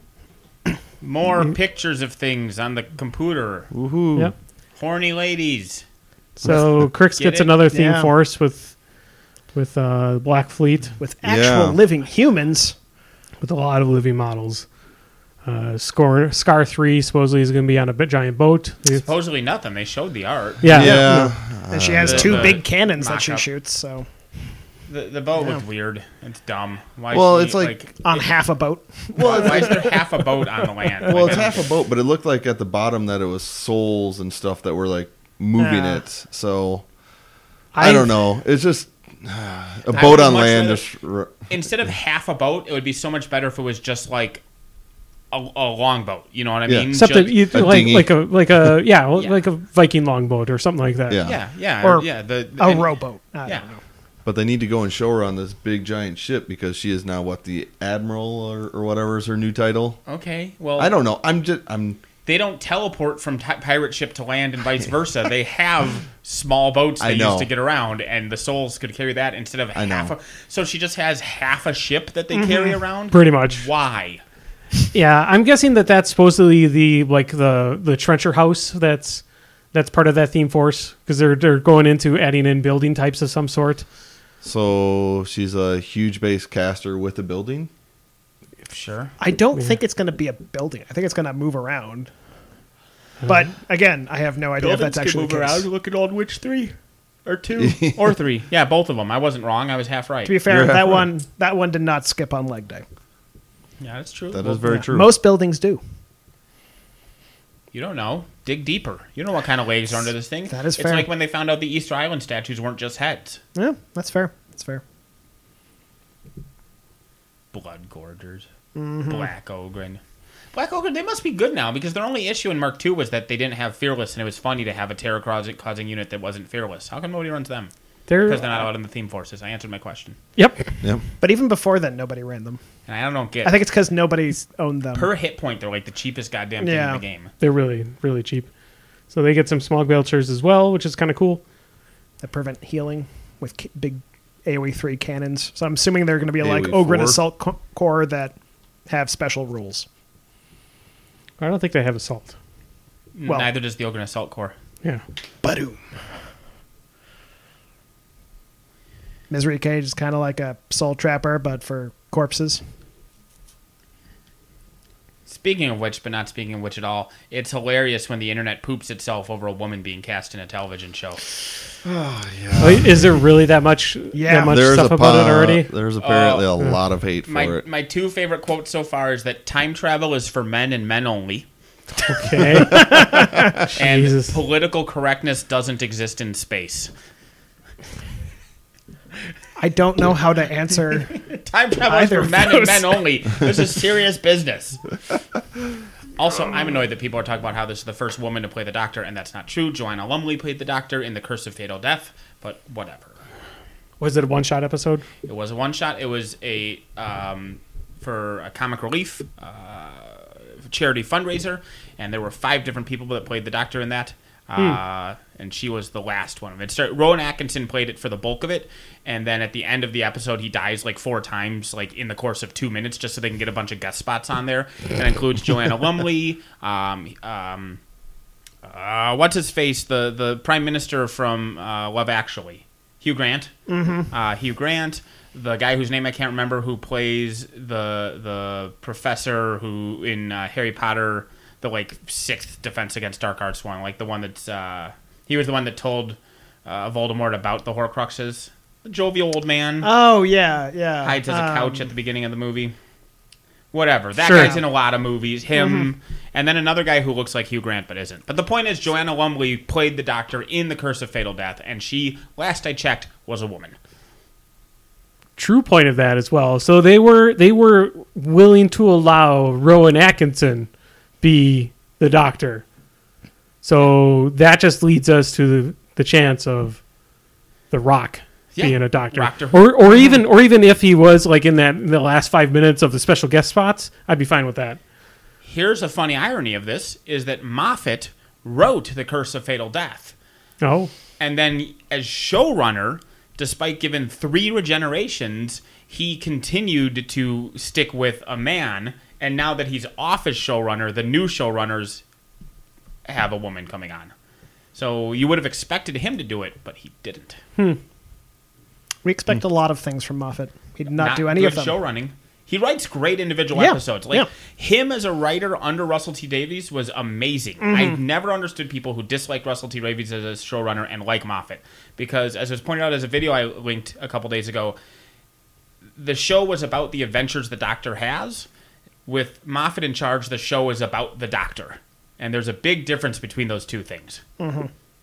More Mm-hmm. pictures of things on the computer. Woohoo. Yep. Horny ladies. So Crix Get gets it? another theme Yeah. force with with uh, Black Fleet With actual Yeah. living humans. with a lot of living models. Uh, Scar Scar three supposedly is going to be on a bit giant boat. It's- Supposedly nothing. They showed the art. yeah, Yeah. And she has the- two the big cannons that she mock-up. shoots, so The, the boat Yeah. was weird. It's dumb. Why Well, she- it's like- on half a boat. why, why is there half a boat on the land? Well, Like, it's I half don't a boat, but it looked like at the bottom that it was souls and stuff that were like moving Yeah. it. So I, don't know. It's just a I boat would on much land. rather- Just r- Instead of half a boat, it would be so much better if it was just like a, a long boat. You know what I Yeah. mean? Except that Just- you, a like dinghy. like a like a yeah, well, Yeah. like a Viking longboat or something like that. Yeah. yeah, yeah, Or yeah. The, A and- rowboat. I Yeah. don't know. but they need to go and show her on this big giant ship because she is now what the admiral or, or whatever is her new title. Okay, well, I don't know. I'm just I'm they don't teleport from t- pirate ship to land and vice versa. They have small boats I they know. use to get around, and the souls could carry that instead of I half. know. A, so she just has half a ship that they carry around. Pretty much. Why? Yeah, I'm guessing that that's supposedly the like the the trencher house that's that's part of that theme force because they're they're going into adding in building types of some sort. so she's a huge base caster with a building. Sure. I don't Yeah. think it's going to be a building. I think it's going to move around. But again, I have no idea if that's actually the case. Look at Old Witch three or two or three. Yeah, both of them. I wasn't wrong. I was half right. To be fair, You're that half right. one that one did not skip on leg day. Yeah, that's true. That Well, is very Yeah. true. Most buildings do. You don't know. Dig deeper. You don't know what kind of legs are under this thing. That is It's fair. like when they found out the Easter Island statues weren't just heads. Yeah, that's fair. That's fair. Blood Gorgers. Mm-hmm. Black Ogre. Black Ogre, they must be good now because their only issue in Mark two was that they didn't have Fearless, and it was funny to have a terror causing causing unit that wasn't Fearless. How come nobody runs them? They're Because they're not allowed in the theme forces. I answered my question. yep. Yep. But even before then, nobody ran them. And I don't get I think it's because nobody's owned them. per hit point, they're like the cheapest goddamn thing Yeah. in the game. They're really really cheap. So they get some small belchers as well, which is kind of cool. that prevent healing with ca- big A O E three cannons. So I'm assuming they're going to be like A O E Ogre and four. Assault co- Corps that have special rules. I don't think they have assault. Well- Neither does the Ogre and Assault Corps. Yeah. Badoom. Misery Cage is kind of like a Soul Trapper, but for corpses. Speaking of which, but not speaking of which at all, it's hilarious when the internet poops itself over a woman being cast in a television show. Oh, is there really that much Yeah. that much There's stuff a about it po- already? There's apparently Oh. a lot of hate for My it. my two favorite quotes so far is that time travel is for men and men only, Okay. and Jesus. political correctness doesn't exist in space. I don't know how to answer. Time travel is Either for of men those. and men only. This is serious business. Also, I'm annoyed that people are talking about how this is the first woman to play the Doctor, and that's not true. Joanna Lumley played the Doctor in The Curse of Fatal Death, but whatever. Was it a one shot episode? It was a one shot. It was a um, for a comic relief uh, charity fundraiser, and there were five different people that played the Doctor in that. Uh, and she was the last one of it. Started, Rowan Atkinson played it for the bulk of it, and then at the end of the episode, he dies like four times, like in the course of two minutes, just so they can get a bunch of guest spots on there. That includes Joanna Lumley, um, um, uh, what's his face, the the Prime Minister from uh, Love Actually, Hugh Grant. Mm-hmm. Uh, Hugh Grant, the guy whose name I can't remember, who plays the the professor who in uh, Harry Potter. The like sixth Defense Against Dark Arts one, like the one that's uh, he was the one that told uh, Voldemort about the Horcruxes. The jovial old man Oh yeah, yeah. hides as a Um, couch at the beginning of the movie. Whatever. That Sure. guy's in a lot of movies. Him, and then another guy who looks like Hugh Grant but isn't. But the point is, Joanna Lumley played the Doctor in The Curse of Fatal Death, and she, last I checked, was a woman. True point of that as well. So they were they were willing to allow Rowan Atkinson be the Doctor. So that just leads us to the, the chance of The Rock Yeah. being a Doctor, Doctor. or or even or even if he was like in that in the last five minutes of the special guest spots, I'd be fine with that. Here's a funny irony of this, is that Moffat wrote The Curse of Fatal Death. Oh, And then as showrunner, despite given three regenerations, he continued to stick with a man. And now that he's off as showrunner, the new showrunners have a woman coming on. So you would have expected him to do it, but he didn't. We expect a lot of things from Moffat. He did not, do any good of them. show running. He writes great individual Yeah, episodes. Like yeah. him as a writer under Russell T Davies was amazing. Mm-hmm. I've never understood people who dislike Russell T Davies as a showrunner and like Moffat, because as was pointed out as a video I linked a couple days ago, the show was about the adventures the Doctor has. With Moffat in charge, the show is about the Doctor, and there's a big difference between those two things. Mm-hmm.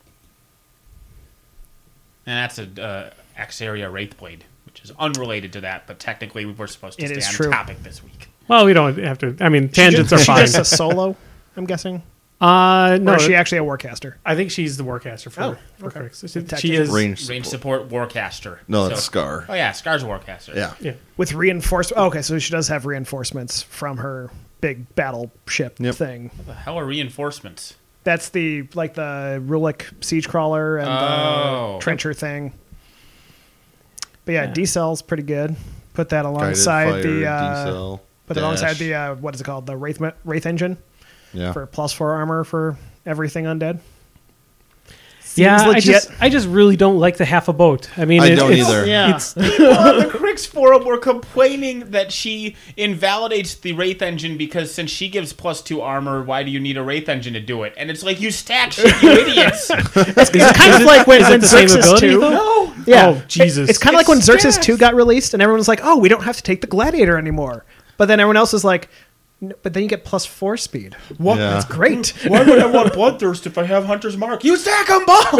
And that's a uh, X-Area Wraithblade, which is unrelated to that, but technically we were supposed to It stay is on true. topic this week. well, we don't have to. I mean, tangents are Is she fine. just a solo, I'm guessing? Uh, Or no, is she actually a warcaster? I think she's the warcaster for, Oh, for okay. Crix. She, Detective. she is. Range, Range support Warcaster. No, that's So- Scar. Oh yeah, Scar's a Warcaster. Yeah. Yeah. With reinforcement. Oh, okay, so she does have reinforcements from her big battleship Yep. thing. What the hell are reinforcements? That's the like the Rulik siege crawler and Oh. the trencher thing. But yeah, Yeah. D-Cell's pretty good. Put that Guided movalongside fire, the uh, D-cell, put that alongside dash. the uh, what is it called? The Wraith Wraith engine Yeah. for plus four armor for everything undead. Yeah, Seems I legit. just I just really don't like the half a boat. I mean, I it's, don't it's, either. Yeah. It's, People on the Crix forum were complaining that she invalidates the Wraith engine because since she gives plus two armor, why do you need a Wraith engine to do it? And it's like, you stack shit, you idiots. It's kind of like when, is it when the same Xerxes ability, two. though? No. Yeah, Oh, Jesus. It- it's kind of like It's when Xerxes stats. two got released, and everyone was like, "Oh, we don't have to take the Gladiator anymore." But then everyone else is like, "N- "But then you get plus four speed. What? Yeah. That's great." Why would I want Bloodthirst if I have Hunter's Mark? You stack them both!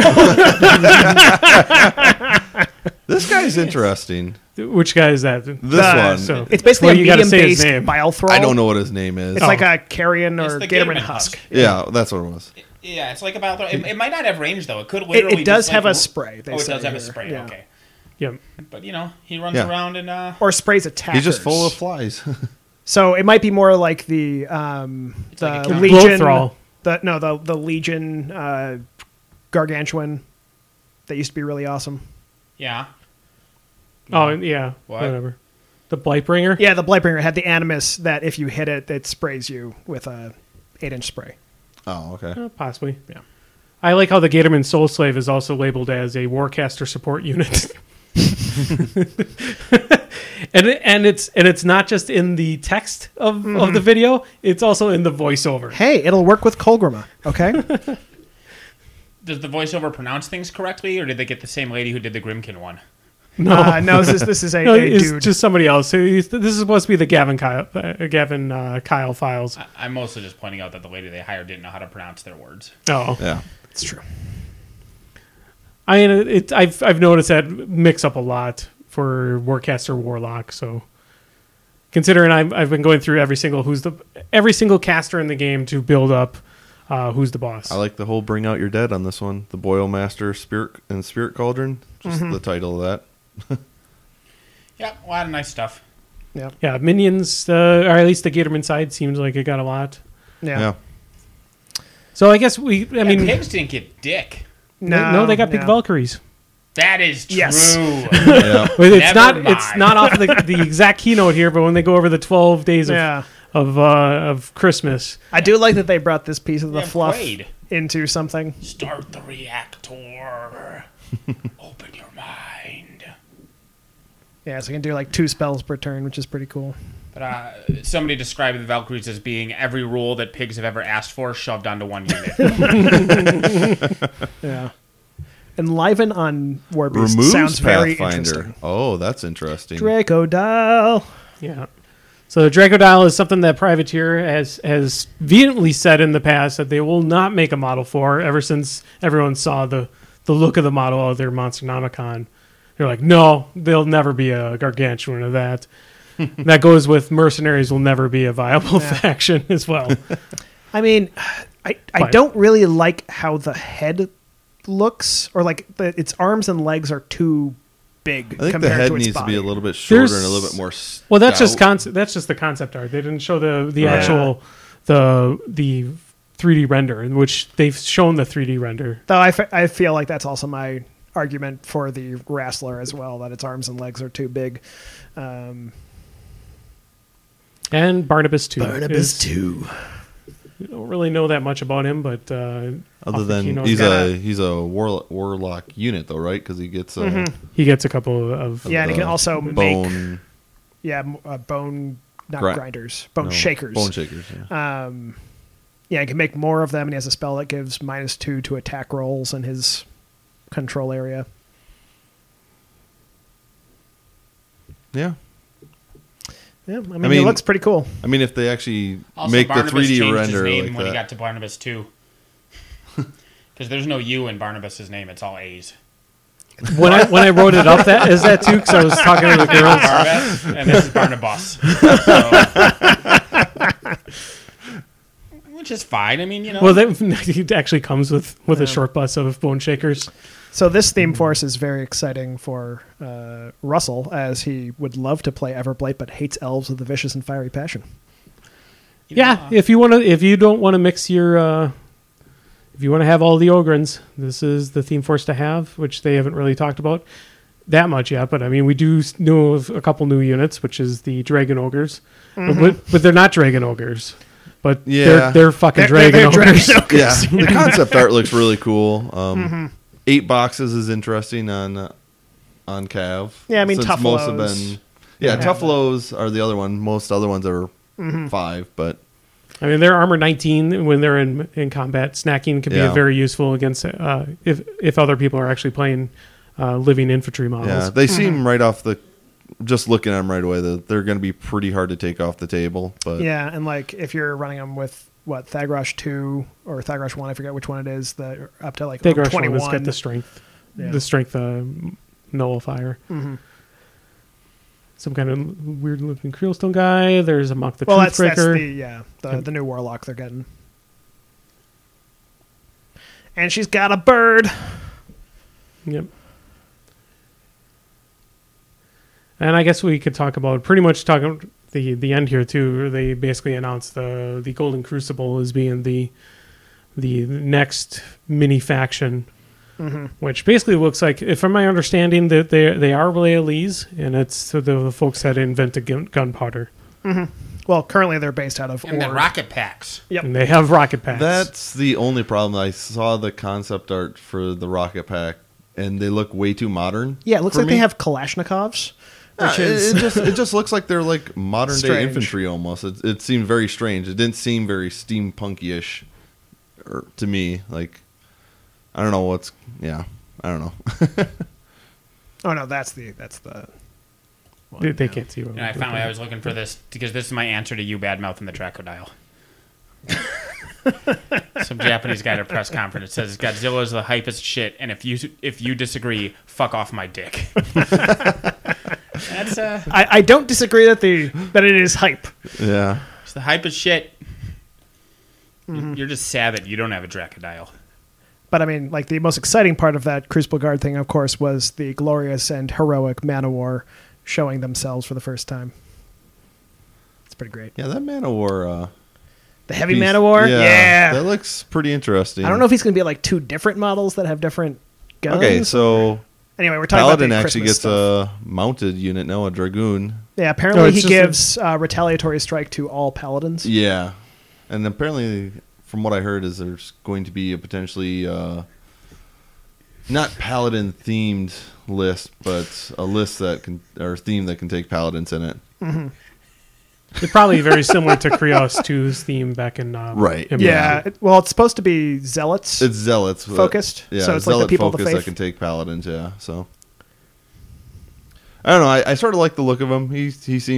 This guy's interesting. which guy is that? This Uh, one. so- It's basically Well, a you gotta say his medium-based name. bile thrall. I don't know what his name is. It's Oh. like a carrion It's or the Gatorman Gatorman husk. husk. Yeah, that's what it was. Yeah, it's like about. It, it might not have range though. It could It, literally. it does just, have like, a spray. They Oh, it say does have a here. spray. Yeah. Okay, Yeah. but you know, he runs Yeah. around and uh, Or sprays attackers. He's just full of flies. So it might be more like the um, the like a counter- Legion. Blowthrall. The no, the the Legion uh, gargantuan. That used to be really awesome. yeah. Oh, yeah. What? Whatever. The Blightbringer? Yeah, the Blightbringer had the Animus that if you hit it, it sprays you with a eight inch spray. Oh, okay. Uh, possibly. Yeah. I like how the Gatorman Soul Slave is also labeled as a Warcaster support unit. and it, and it's and it's not just in the text of, of the video, it's also in the voiceover. Hey, it'll work with Kolgrima, okay? Does the voiceover pronounce things correctly, or did they get the same lady who did the Grimkin one? No, uh, no, this is this is a, no, a it's dude. just somebody else. So he's- This is supposed to be the Gavin Kyle, uh, Gavin uh, Kyle files. I, I'm mostly just pointing out that the lady they hired didn't know how to pronounce their words. Oh, Yeah. It's true. I mean, it, it, I've I've noticed that mix up a lot for Warcaster Warlock. So, considering I've I've been going through every single who's the every single caster in the game to build up uh, who's the boss. I like the whole Bring Out Your Dead on this one. The Boil Master Spirit and Spirit Cauldron. Just the title of that. Yeah, a lot of nice stuff. Yeah. Yeah, minions, uh, or at least the Gatorman side seems like it got a lot. Yeah. Yeah. So I guess we. I I mean, mean, pigs didn't get dick. No, no, they got big no. Valkyries. That is true. Yes. Yeah. But it's Never not. mind. It's not off the, the exact keynote here. But when they go over the twelve days of Yeah. of, uh, of Christmas, I do like that they brought this piece of the Yeah, fluff played. into something. Start the reactor. Open your mind. Yeah, so you can do like two spells per turn, which is pretty cool. But uh, somebody described the Valkyries as being every rule that pigs have ever asked for shoved onto one unit. Yeah. Enliven on Warbeast Removes sounds very Pathfinder. interesting. Oh, that's interesting. Draco Dial. yeah. So the Dracodile is something that Privateer has has vehemently said in the past that they will not make a model for. Ever since everyone saw the the look of the model of their Monsternomicon, they're like, no, there'll never be a gargantuan of that. That goes with Mercenaries will never be a viable Yeah. faction as well. I mean, I, I Fine. don't really like how the head looks, or like the, its arms and legs are too big. I think the compared head to its needs to be body. a little bit shorter There's- and a little bit more. Stout. Well, that's just concept. That's just the concept art. They didn't show the the Right. actual the the three D render, in which they've shown the three D render. Though I, fe- I feel like that's also my argument for the Wrestler as well, that its arms and legs are too big. Um, And Barnabas too. Barnabas is- too. You don't really know that much about him, but uh, Other off the than keynote, he's gotta- a he's a warlock, warlock unit though, right? Because he gets a he gets a couple of Yeah, and he the can also make bone yeah m- uh, bone not Gri- grinders, bone no, shakers. Bone shakers. Yeah. Um, yeah, he can make more of them, and he has a spell that gives minus two to attack rolls in his control area. yeah. Yeah, I mean, I it mean- looks pretty cool. I mean, if they actually Also, make the Barnabas three D changed render his name like when that, he got to Barnabas two. Because there's no U in Barnabas' name; it's all A's. when I when I wrote it up, that is that too, because I was talking to the girls. Barnabas, and this is Barnabas. So, which is fine. I mean, you know. Well, that it actually comes with with a short bus of bone shakers. So this theme force is very exciting for uh, Russell, as he would love to play Everblight, but hates elves with a vicious and fiery passion. you know, Yeah, uh, if you want to, if you don't want to mix your, uh, if you want to have all the Ogrins, this is the theme force to have, which they haven't really talked about that much yet. But I mean, we do s- know of a couple new units, which is the Dragon Ogres, but, but they're not Dragon Ogres, but Yeah. they're they're fucking They're- Dragon they're Ogres. Dragon yeah, the concept art looks really cool. Um, Eight boxes is interesting on uh, on Cav. Yeah, I mean, since Tough most have Lows been. Yeah, have Tough that. Lows are the other one. Most other ones are five, but I mean, they're armor nineteen when they're in in combat. Snacking can be Yeah. very useful against uh, if if other people are actually playing uh, living infantry models. yeah, they seem right off the. Just looking at them right away, that they're going to be pretty hard to take off the table. But Yeah, and like if you're running them with what Thagrosh two or Thagrosh one, I forget which one it is, the up to like They Thagrosh twenty one one. has got the strength, Yeah. the strength uh, nullifier. Mhm. Some kind of weird looking Creelstone guy. There's a Mock the Well, that's, that's Truthbreaker. the yeah the the new warlock they're getting. And she's got a bird. Yep. And I guess we could talk about pretty much talking the the end here too. Where they basically announced the the Golden Crucible as being the the next mini faction, Mm-hmm. which basically looks like, if from my understanding, that they they are Lealese, and it's the, the folks that invented gun, gunpowder, Well, currently they're based out of and then Ord. rocket packs. Yep. and they have rocket packs. that's the only problem. I saw the concept art for the rocket pack, and they look way too modern. Yeah, it looks for like me. they have Kalashnikovs, Uh, which it- is it, just it just looks like they're like modern day Strange. infantry almost. It, it seemed very strange. It didn't seem very steampunky-ish or, to me. Like I don't know what's yeah. I don't know. oh no, that's the that's the. one, they, they yeah. can't see what And I finally I was looking for this because this is my answer to you, Badmouth, and the Dracodile. Some Japanese guy at a press conference says Godzilla's the hypest shit, and if you if you disagree, fuck off my dick. That's uh, I, I don't disagree that the that it is hype. yeah. it's the hypest shit. You're just sad that you don't have a Dracodile. But I mean, like the most exciting part of that Crucible Guard thing, of course, was the glorious and heroic Manowar showing themselves for the first time. It's pretty great. Yeah, that Man of War uh The heavy piece- Manowar, yeah. That looks pretty interesting. I don't know if he's going to be like two different models that have different guns. Okay, so anyway, we're talking Paladin about the actually Christmas gets stuff. a mounted unit now, a Dragoon. Yeah, apparently No, it's he just a- gives uh, retaliatory strike to all paladins. Yeah, and apparently, from what I heard, is there's going to be a potentially uh, not paladin themed list, but a list that can or theme that can take paladins in it. They're probably very similar to Krios two's theme back in um, Right. in- Yeah, it- well, it's supposed to be zealots. It's zealots but- Focused, Yeah, so it's like the zealot people of the focus that faith. can take paladins. Yeah, so I don't know. I, I sort of like the look of him. He he seems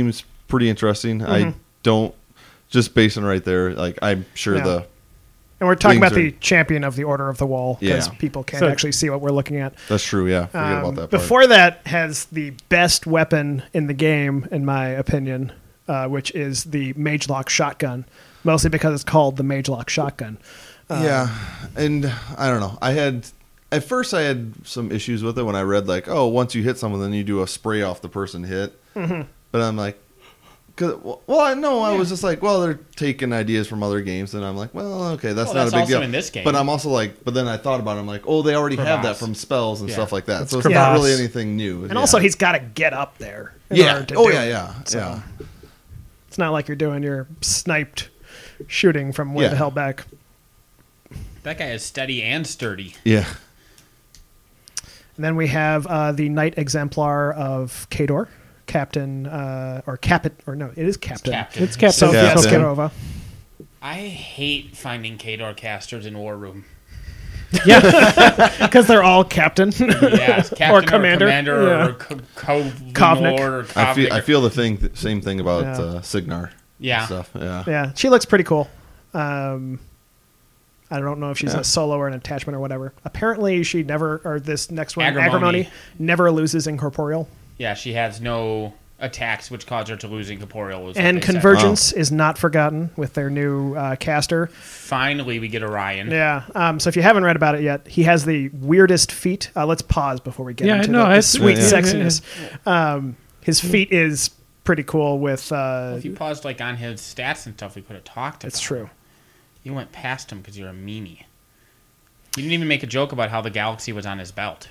pretty interesting. I don't just basing right there. Like I'm sure Yeah. the And we're talking Wings about the are- champion of the Order of the Wall because Yeah. people can't So- actually see what we're looking at. that's true. Yeah, forget Um, about that. Part. Before that has the best weapon in the game, in my opinion, uh, which is the Mage Lock shotgun. Mostly because it's called the Mage Lock shotgun. yeah, and I don't know. I had at first I had some issues with it when I read like, oh, once you hit someone, then you do a spray off the person hit. Mm-hmm. But I'm like, cause, well, I know I was just like, well, they're taking ideas from other games, and I'm like, well, okay, that's Well, not that's a big also deal. in this game. But I'm also like, but then I thought about it. I'm like, oh, they already have that Crevasse. from spells and Yeah. stuff like that. It's so it's not crevasse. really anything new. And Yeah. also, he's got to get up there. In yeah, order to oh do yeah, it. yeah, So, yeah. It's not like you're doing your sniped shooting from way Yeah. the hell back. That guy is steady and sturdy. Yeah. And then we have uh, the Knight Exemplar of Kador, Captain, uh, or Capit, or no, it is Captain. Captain. It's Captain. Sofia Captain. Skarova. I hate finding Kador casters in War Room. Because they're all Captain. Yeah, Captain Or Commander. Commander Yeah. or Co- Co- Kovnik. Lord or I feel Kovnik I or- feel the thing th- same thing about Yeah. uh, Signar. Yeah. Stuff. Yeah. Yeah, she looks pretty cool. Um, I don't know if she's Yeah. a solo or an attachment or whatever. Apparently, she never, or this next one, Agrimony. Agrimony, never loses incorporeal. Yeah, she has no attacks which cause her to lose incorporeal. is what And they said. Convergence is not forgotten with their new uh, caster. Finally, we get Orion. Yeah. Um, so if you haven't read about it yet, he has the weirdest feet. Uh, let's pause before we get Yeah, into no, the, the it's- sweet yeah, yeah. sexiness. Um, his feet is pretty cool with. Uh, If you paused like on his stats and stuff, we could have talked about it's it. true. You went past him because you're a meanie. You didn't even make a joke about how the galaxy was on his belt.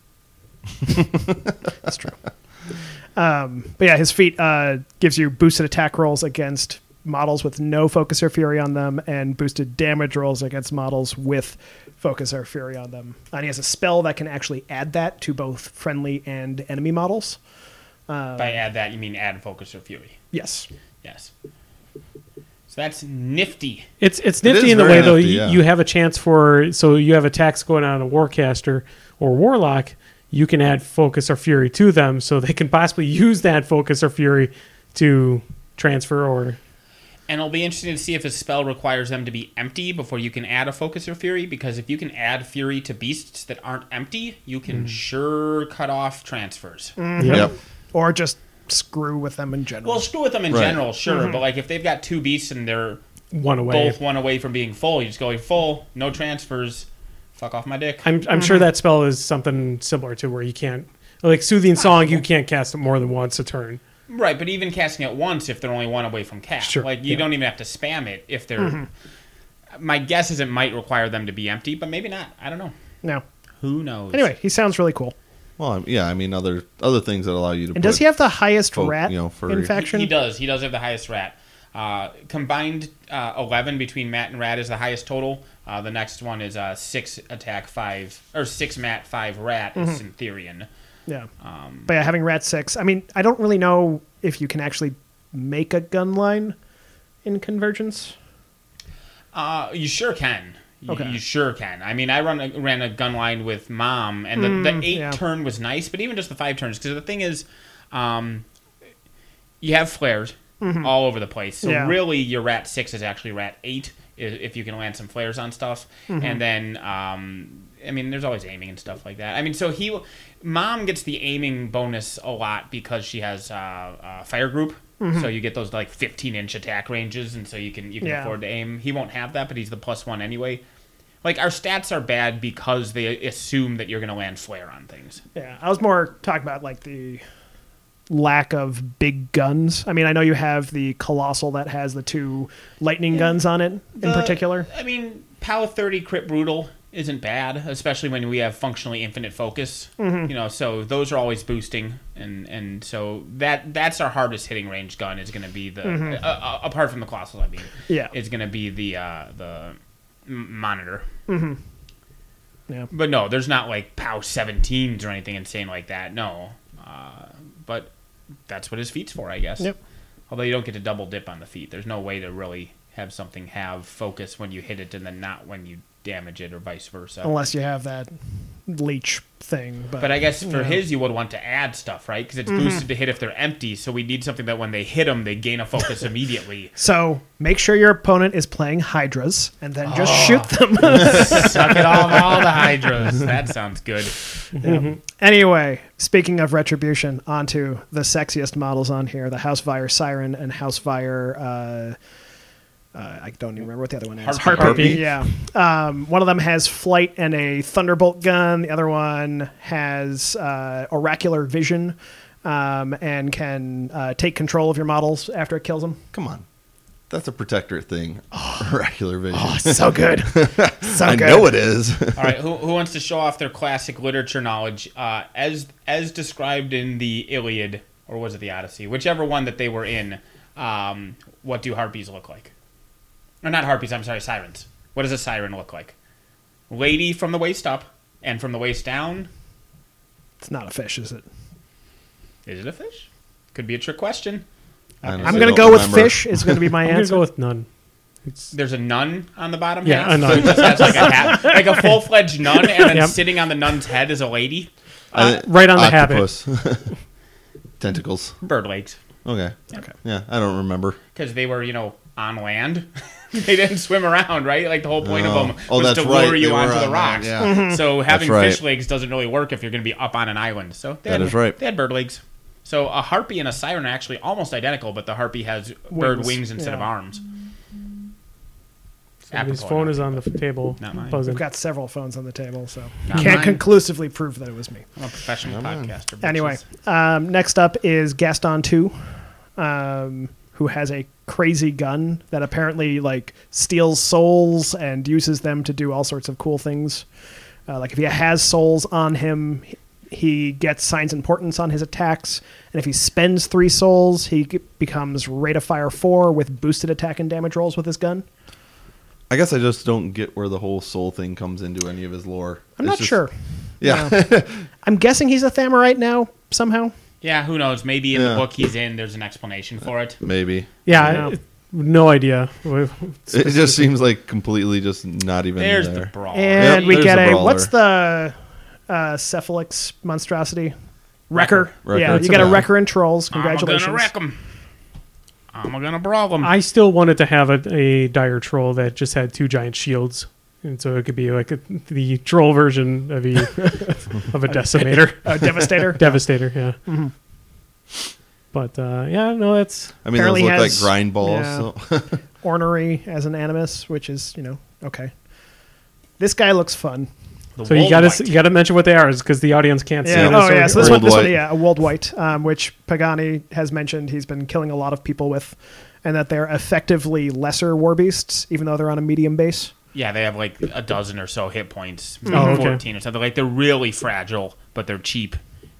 That's true. Um, but yeah, his feat uh, gives you boosted attack rolls against models with no focus or fury on them, and boosted damage rolls against models with focus or fury on them. And he has a spell that can actually add that to both friendly and enemy models. Um, By add that, you mean add focus or fury. yes. Yes. So that's nifty. It's it's It nifty is in the very way though nifty, you, yeah. you have a chance for so you have attacks going on a warcaster or warlock. You can add focus or fury to them, so they can possibly use that focus or fury to transfer or. And it'll be interesting to see if a spell requires them to be empty before you can add a focus or fury, because if you can add fury to beasts that aren't empty, you can sure cut off transfers. Mm-hmm. Yep. Yep. Or just screw with them in general. Well, screw with them in Right. general, sure, but like if they've got two beasts and they're One away. both one away from being full, you just go full, no transfers, fuck off my dick. I'm I'm sure that spell is something similar to where you can't like soothing song. You can't cast it more than once a turn. Right, but even casting it once if they're only one away from cast. Sure, Like, you yeah. don't even have to spam it if they're... My guess is it might require them to be empty, but maybe not. I don't know. no. Who knows? Anyway, he sounds really cool. Well, I'm- yeah. I mean, other other things that allow you to. And does put he have the highest folk, rat you know, furry. infection? He, he does. He does have the highest rat. Uh, combined uh, eleven between Mat and Rat is the highest total. Uh, the next one is uh, six attack, five... Or six Mat, five Rat. It's Syntherian. Yeah. Um, But yeah, having Rat six. I mean, I don't really know if you can actually make a gun line in Convergence. Uh, you sure can. You, Okay. you sure can. I mean, I run a, ran a gun line with Mom, and the, the eight yeah. turn was nice, but even just the five turns, because the thing is, um, you have flares all over the place. So Yeah. really, your Rat six is actually Rat eight i- if you can land some flares on stuff, and then. Um, I mean, there's always aiming and stuff like that. I mean, so he, Mom gets the aiming bonus a lot because she has uh, uh, fire group, so you get those like fifteen inch attack ranges, and so you can you can Yeah. afford to aim. He won't have that, but he's the plus one anyway. Like, our stats are bad because they assume that you're going to land flare on things. Yeah, I was more talking about like the lack of big guns. I mean, I know you have the Colossal that has the two lightning guns on it in The- particular. I mean, POW thirty Crit Brutal isn't bad, especially when we have functionally infinite focus. Mm-hmm. You know, so those are always boosting, and and so that that's our hardest hitting range gun is going to be the uh, uh, apart from the Colossal. I mean, Mm-hmm. Yeah. is going to be the uh, the m- monitor. Yeah. But no, there's not like POW seventeens or anything insane like that. No, uh, but that's what his feet's for, I guess. Yep. Although you don't get to double dip on the feet. There's no way to really have something have focus when you hit it and then not when you damage it or vice versa. Unless you have that leech thing. But, But I guess for yeah. his, you would want to add stuff, right? Because it's Mm-hmm. boosted to hit if they're empty. So we need something that when they hit them, they gain a focus immediately. So make sure your opponent is playing Hydras, and then just Oh. shoot them. Suck it all, all the Hydras. That sounds good. Yeah. Anyway, speaking of Retribution, onto the sexiest models on here: the Housefire Siren and Housefire. Uh, uh, I don't even remember what the other one is. Harpy. Harpy. Yeah. Um, one of them has flight and a thunderbolt gun. The other one has uh, oracular vision um, and can uh, take control of your models after it kills them. Come on. That's a protectorate thing. Oracular vision. Oh, so good. So I good. know it is. All right, who, who wants to show off their classic literature knowledge uh, as as described in the Iliad, or was it the Odyssey? Whichever one that they were in. Um, what do harpies look like? Or not harpies. I'm sorry, sirens. What does a siren look like? Lady from the waist up and from the waist down. It's not a fish, is it? Is it a fish? Could be a trick question. Honestly, I'm going to don't go with remember. fish. It's going to be my I'm gonna answer. go with none. It's There's a nun on the bottom. Yeah, half, a nun. So it just has like a hat, like a full fledged nun, and then Yep. sitting on the nun's head is a lady. I- right on the habit. octopus. Tentacles. Bird legs. Okay. Okay. Yeah, I don't remember. Because they were, you know, on land. They didn't swim around, right? Like the whole point Oh. of them Oh, was that's to right. lure you They were onto the on rocks. land, yeah. So having right. fish legs doesn't really work if you're going to be up on an island. So they That had, is right. They had bird legs. So a harpy and a siren are actually almost identical, but the harpy has bird Wings, wings instead of yeah. arms. Somebody's Apropos, phone not is on the f- table. Not mine. buzzing. We've got several phones on the table, so Not can't mine. conclusively prove that it was me. I'm a professional podcaster. bitches. Anyway, um, next up is Gaston two, um, who has a crazy gun that apparently like steals souls and uses them to do all sorts of cool things. Uh, like if he has souls on him, he- he gets signs importance on his attacks, and if he spends three souls, he g- becomes Rate of Fire four with boosted attack and damage rolls with his gun. I guess I just don't get where the whole soul thing comes into any of his lore. I'm It's not just- sure. Yeah. I'm guessing he's a Thamorite now somehow. Yeah, who knows? Maybe in Yeah. the book he's in, there's an explanation for it. Maybe. Yeah, No. I- no idea. It just seems like completely just not even There's the there. brawl. And Yep, we there's get the a brawler. what's the uh, Cephalix monstrosity? Wrecker. Wrecker. Yeah, It's you get a a- Wrecker in Trolls. Congratulations. I'm gonna wreck him. I'm gonna brawl him. I still wanted to have a, a dire troll that just had two giant shields, and so it could be like a, the troll version of a of a decimator, Uh, Devastator. devastator. Yeah. Mm-hmm. But uh, yeah, no, that's I mean, those Apparently look like has- grind balls. yeah. So. Ornery as an Animus, which is, you know, okay. This guy looks fun. The so you Wold got White. to you got to mention what they are, is because the audience can't see Yeah. it. Oh, yeah. So this one, Wold this one, White. yeah, a Wold White, um, which Pagani has mentioned he's been killing a lot of people with, and that they're effectively lesser war beasts, even though they're on a medium base. Yeah, they have like a dozen or so hit points, Oh, okay. fourteen or something. Like they're really fragile, but they're cheap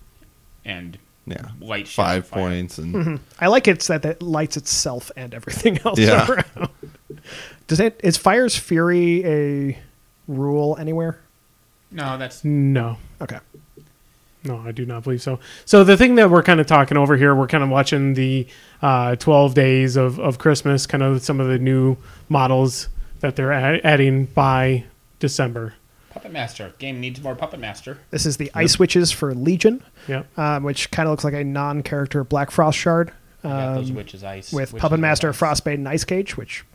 and Yeah. light. shit Five fire. points. and Mm-hmm. I like it's that it lights itself and everything else Yeah. around. Does it is Fire's Fury a rule anywhere? No, that's No, Okay. no, I do not believe so. So the thing that we're kind of talking over here, we're kind of watching the uh, twelve days of, of Christmas, kind of some of the new models that they're add, adding by December. Puppet Master. Game needs more Puppet Master. This is the Ice Witches for Legion, Yep. um, which kind of looks like a non-character Black Frost Shard I got those um, witches ice with witches Puppet with Master, ice. Frostbane, and Ice Cage, which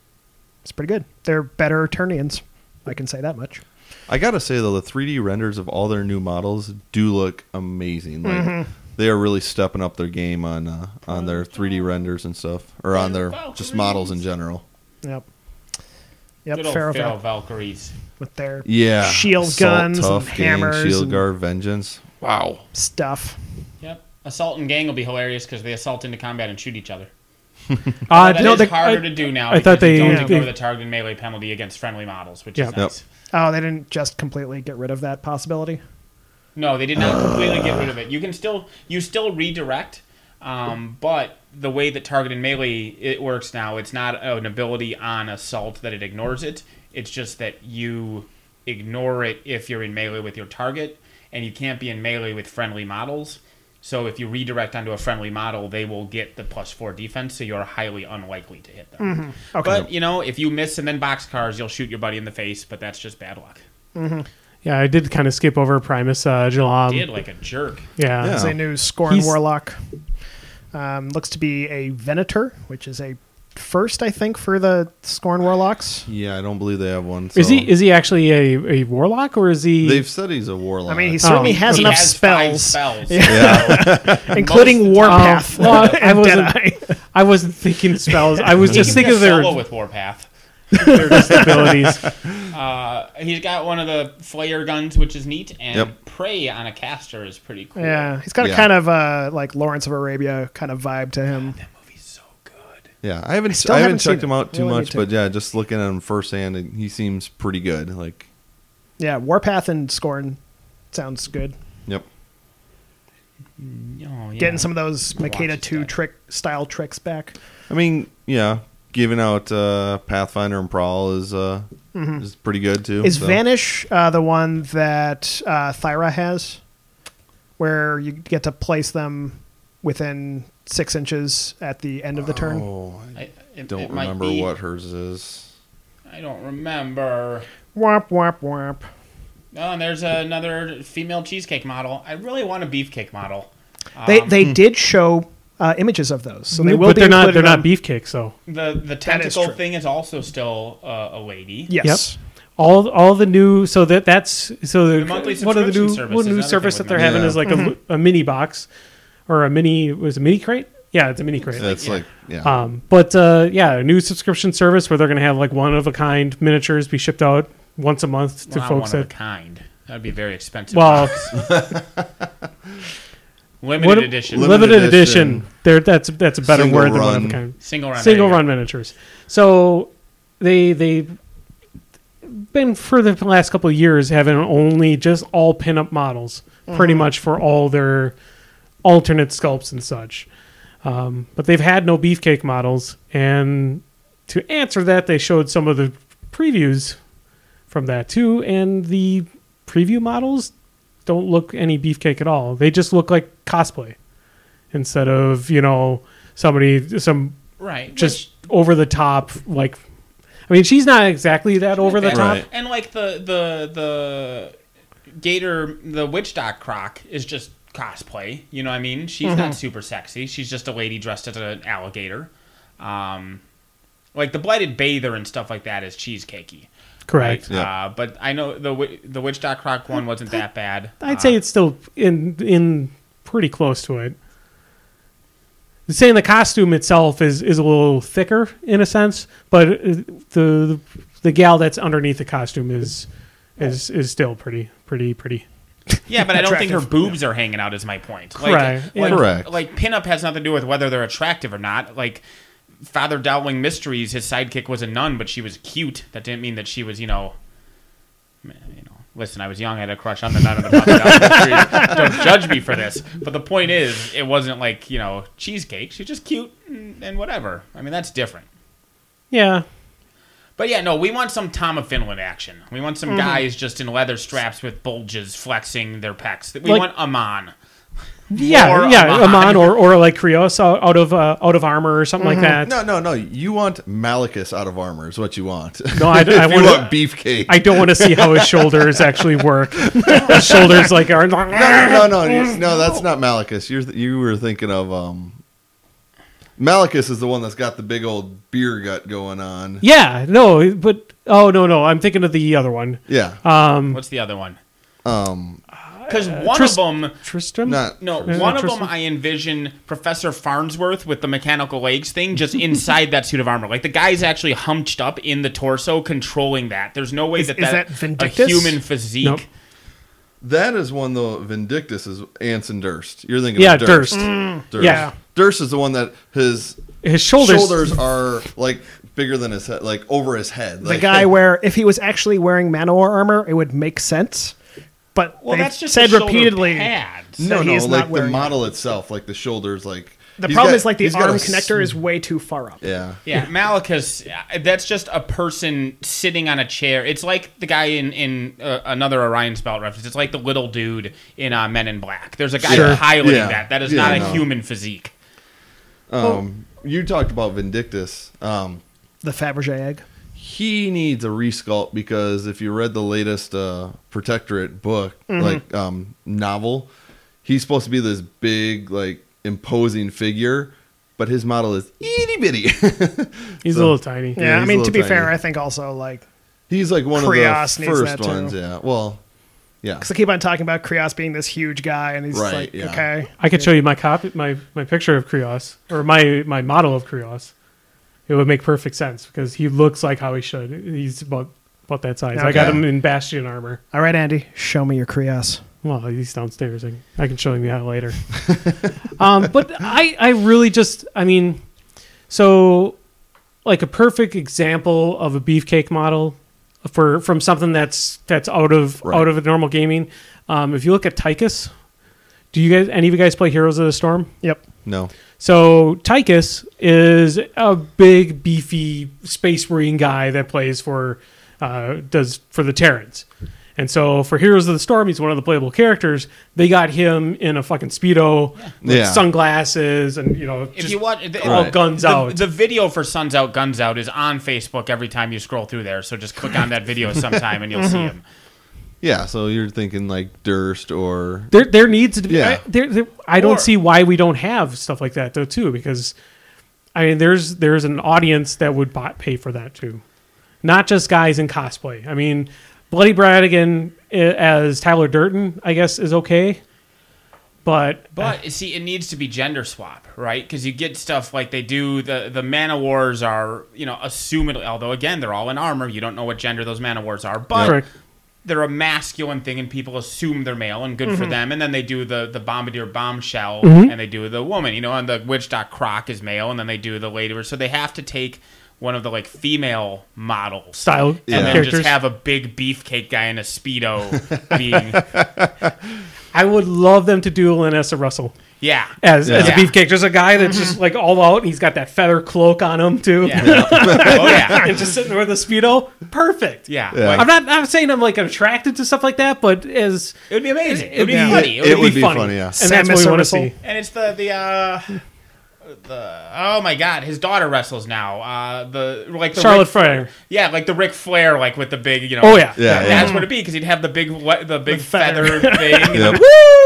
is pretty good. They're better Turnians. I can say that much. I gotta say though, the three D renders of all their new models do look amazing. Like Mm-hmm. they are really stepping up their game on uh, on their three D renders and stuff, or on their just models in general. Yep. Yep. Good old Pharaoh Pharaoh Val- Valkyries. with their Yeah, shield Assault, guns and tough gang, hammers shield and guard, vengeance. Wow. stuff. Yep. Assault and Gang will be hilarious because they assault into combat and shoot each other. Uh, That no, is they- harder I- to do now I because thought they- you don't yeah. ignore they- the target melee penalty against friendly models, which Yeah. is nice. Oh, they didn't just completely get rid of that possibility. No, they did not completely get rid of it. You can still you still redirect, um, but the way that targeted melee it works now, it's not an ability on assault that it ignores it. It's just that you ignore it if you're in melee with your target, and you can't be in melee with friendly models. So if you redirect onto a friendly model, they will get the plus four defense, so you're highly unlikely to hit them. Okay. But, you know, if you miss and then boxcars, you'll shoot your buddy in the face, but that's just bad luck. Yeah, Yeah, I did kind of skip over Primus uh, Jalam. Did like a jerk. Yeah. Yeah. As a new Scorn He's- Warlock. Um, looks to be a Venator, which is a first, I think, for the Scorn Warlocks. Yeah, I don't believe they have one. Is so- he is he actually a, a warlock or is he? They've said he's a warlock. I mean, he certainly Oh, has He enough has five spells, spells. yeah. including Most- Warpath Um, well, I and wasn't- Deadeye. I wasn't thinking spells. I was He just can thinking of be a their, solo with Warpath. their just abilities. Uh, he's got one of the flare guns, which is neat, and Yep. prey on a caster is pretty cool. Yeah, he's got a Yeah. kind of uh, like Lawrence of Arabia kind of vibe to him. That movie's so good. Yeah, I haven't still I haven't haven't seen checked it. him out too Really much, need to. but yeah, just looking at him firsthand, and he seems pretty good. Like, Yeah, Warpath and Scorn sounds good. yep. Oh, yeah. Getting some of those Watch Makeda this two guy. trick style tricks back. I mean, yeah, giving out uh, Pathfinder and Prowl is uh, is pretty good too. Is so. Vanish uh, the one that uh, Thyra has, where you get to place them within six inches at the end of the turn? Oh, I I it, don't it might remember be- what hers is. I don't remember. Womp womp womp. Oh, and there's another female cheesecake model. I really want a beefcake model. They Um, they did show uh, images of those, so they will but be they're not included they're not on- beefcakes though. the the is tentacle true. thing is also still uh, a lady. Yes. All all the new so that that's so the, The monthly one of the new subscription service one is new another service thing that they're with having them. is like a, a mini box or a mini was it a mini crate? Yeah, it's a mini crate. That's yeah. like yeah. Um, but uh, yeah, a new subscription service where they're going to have like one of a kind miniatures be shipped out once a month to Well, not folks one of a that. kind. That'd be very expensive. Well, limited what- edition, Limited limited, edition. edition. There, that's that's a better Single word than one of a run. kind. single run, Single there you run miniatures. So they they been for the last couple of years having only just all pinup models, pretty much for all their alternate sculpts and such. Um, but they've had no beefcake models, and to answer that, they showed some of the previews from that too, and the preview models don't look any beefcake at all. They just look like cosplay instead of, you know, somebody some go. Right. just over the top, like, I mean, she's not exactly that over the and, top. Right. and like the the the Gator, the Witch Dock Croc is just cosplay. You know what I mean? She's not super sexy. She's just a lady dressed as an alligator. Um, like the Blighted Bather and stuff like that is cheesecakey. Correct. Right? Yeah. Uh, but I know the Wi- the Witch Dock Croc one wasn't that bad. I'd Uh, say it's still in in pretty close to it. Saying the costume itself is, is a little thicker in a sense, but uh, the the gal that's underneath the costume is is is still pretty pretty pretty. Yeah, but I don't think her Attractive. boobs are hanging out. Is my point. Like, Correct. Like, Correct. Like pinup has nothing to do with whether they're attractive or not. Like Father Dowling Mysteries, his sidekick was a nun, but she was cute. That didn't mean that she was, you know, you know. Listen, I was young. I had a crush on the nun of the Father Dowling Mysteries. Don't judge me for this. But the point is, it wasn't like, you know, cheesecake. She's just cute and, and whatever. I mean, that's different. Yeah, But yeah, no, we want some Tom of Finland action. We want some guys just in leather straps with bulges flexing their pecs. We Like- want Amon. yeah, Or yeah. Amon. Amon or or like Krios out, out of uh, out of armor or something like that. No, no, no. You want Malachus out of armor is what you want. No, I, if I you want. want beefcake. I don't want to see how his shoulders actually work. His shoulders like are. no, no, no, no, no. That's not Malachus. You're th- you were thinking of um. Malachus is the one that's got the big old beer gut going on. Yeah, no, but oh no, no, I'm thinking of the other one. Yeah. Um, What's the other one? Um. Because one Trist- of them, Tristram. Not. no, Yeah, one of Tristan. them I envision Professor Farnsworth with the mechanical legs thing just inside that suit of armor. Like the guy's actually hunched up in the torso, controlling that. There's no way Is- that is that, that a Vindictus? human physique. Nope. That is one though. Vindictus is Anson Durst. You're thinking Yeah, of Durst. Durst. Durst. Yeah. Durst is the one that his His shoulders. shoulders are like bigger than his head, like over his head. The Like, guy where if he was actually wearing Manowar armor, it would make sense. But Well, they that's just said the shoulder repeatedly. pads. No, that no, he's like not the wearing model itself, like the shoulders, like The he's problem got- is like the he's got arm a connector s- is way too far up. Yeah. Yeah, Malachus, uh, that's just a person sitting on a chair. It's like the guy in, in uh, another Orion Spell reference. It's like the little dude in uh, Men in Black. There's a guy Sure. piloting Yeah. that. That is Yeah, not a no. human physique. Um, you talked about Vindictus. Um, The Fabergé egg. he needs a resculpt because if you read the latest uh, Protectorate book, Mm-hmm. like um, novel, he's supposed to be this big, like imposing figure, but his model is itty bitty. He's So- a little tiny. Yeah, Yeah, I he's mean, a to be little fair, tiny. I think also like He's like one Krios of the needs first that, too. ones. Yeah. Well, yeah. because I keep on talking about Krios being this huge guy, and he's Right, like, yeah. okay, I could show you my copy, my my picture of Krios, or my my model of Krios. It would make perfect sense because he looks like how he should. He's about about that size. I got Okay. him in Bastion armor. all right, Andy, show me your Krios. Well, he's downstairs. I, I can show him that later. um, but I, I really just, I mean, so like a perfect example of a beefcake model for from something that's that's out of Right. out of normal gaming. Um, if you look at Tychus, do you guys any of you guys play Heroes of the Storm? Yep. No. So Tychus is a big, beefy space marine guy that plays for, uh, does for the Terrans. And so for Heroes of the Storm, he's one of the playable characters. They got him in a fucking Speedo with Yeah. sunglasses and, you know, If just you watch the, all Right. guns the, out. the video for Suns Out, Guns Out is on Facebook every time you scroll through there. So just click on that video sometime and you'll see him. Yeah. So you're thinking like Durst or There, there needs to be. Yeah. I, there, there, I don't Or- see why we don't have stuff like that though too. Because, I mean, there's there's an audience that would buy, pay for that too, not just guys in cosplay. I mean, Bloody Bradigan i- as Tyler Durden, I guess, is okay, but But see, it needs to be gender swap, right? Because you get stuff like they do. The the Man of Wars are, you know, assumedly, although again they're all in armor. You don't know what gender those Man of Wars are, but Correct. they're a masculine thing, and people assume they're male, and good for them. And then they do the the Bombardier Bombshell, Mm-hmm. and they do the woman, you know, and the Witch Doc Croc is male, and then they do the lady. So they have to take one of the like female models style and Yeah. then characters. just have a big beefcake guy in a speedo being, I would love them to do Lanessa Russell yeah, as as a Yeah. beefcake. Just a guy that's just like all out. And he's got that feather cloak on him too, yeah, oh yeah, and just sitting there with a speedo. Perfect. yeah. Yeah. Like, I'm not. I'm saying I'm like attracted to stuff like that, but as it would be amazing. It would be yeah. funny. It would It be would be funny, yeah. and Sam that's what we want to Russell. see. And it's the the uh the oh my god, his daughter wrestles now. Uh the like the Charlotte Ric- Flair. Yeah, like the Ric Flair, like with the big, you know. Oh, yeah. Yeah, yeah. That's what it'd be because he'd have the big le- the big feather. feather, thing. and Yep.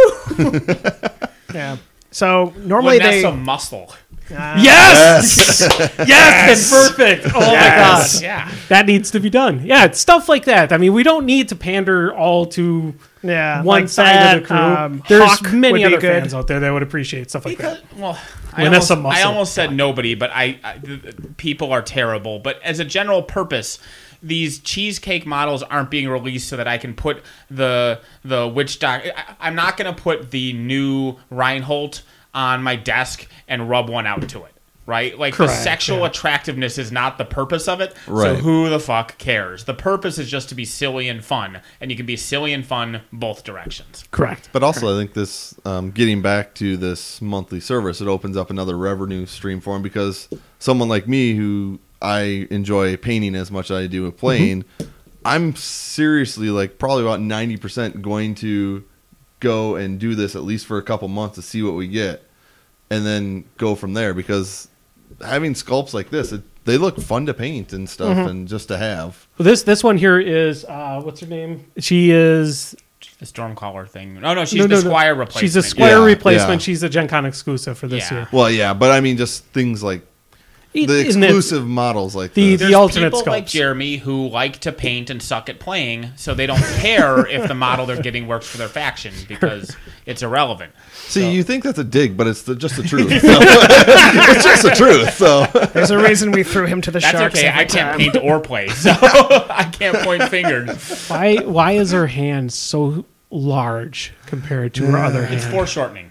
the Yeah. So normally Vanessa they Muscle. uh, Yes, yes, and perfect. Oh Yes. my god, Yeah. that needs to be done. Yeah, it's stuff like that. I mean, we don't need to pander all to yeah one like side that, of the crew. um, There's Hawk would many be other good. fans out there that would appreciate stuff like Because, that. well, I Vanessa almost, I Muscle. almost said nobody, but I, I the- the people are terrible. But as a general purpose, these cheesecake models aren't being released so that I can put the the witch doc. I, I'm not going to put the new Reinhold on my desk and rub one out to it. Right? Like the Correct, sexual yeah. attractiveness is not the purpose of it. So Right. who the fuck cares? The purpose is just to be silly and fun, and you can be silly and fun both directions. Correct. But also, I think this, um, getting back to this monthly service, it opens up another revenue stream for him because someone like me, who I enjoy painting as much as I do with playing, I'm seriously like probably about ninety percent going to go and do this at least for a couple months to see what we get, and then go from there because having sculpts like this, it, they look fun to paint and stuff, and just to have. Well, this this one here is uh, what's her name? She is The Stormcaller thing. No, no, she's no, the no, no. Squire replacement. She's a Squire Yeah, replacement. yeah. She's a Gen Con exclusive for this Yeah. year. Well, yeah, but I mean just things like In- the in the- exclusive models like the- this. There's the alternate people like sculpts. Jeremy who like to paint and suck at playing, so they don't care if the model they're getting works for their faction because it's irrelevant. See, So- you think that's a dig, but it's the, just the truth. So- it's just the truth. So There's a reason we threw him to the That's sharks. okay. every I can't time. paint or play, so I can't point fingers. Why why is her hand so large compared to her other hand? It's foreshortening.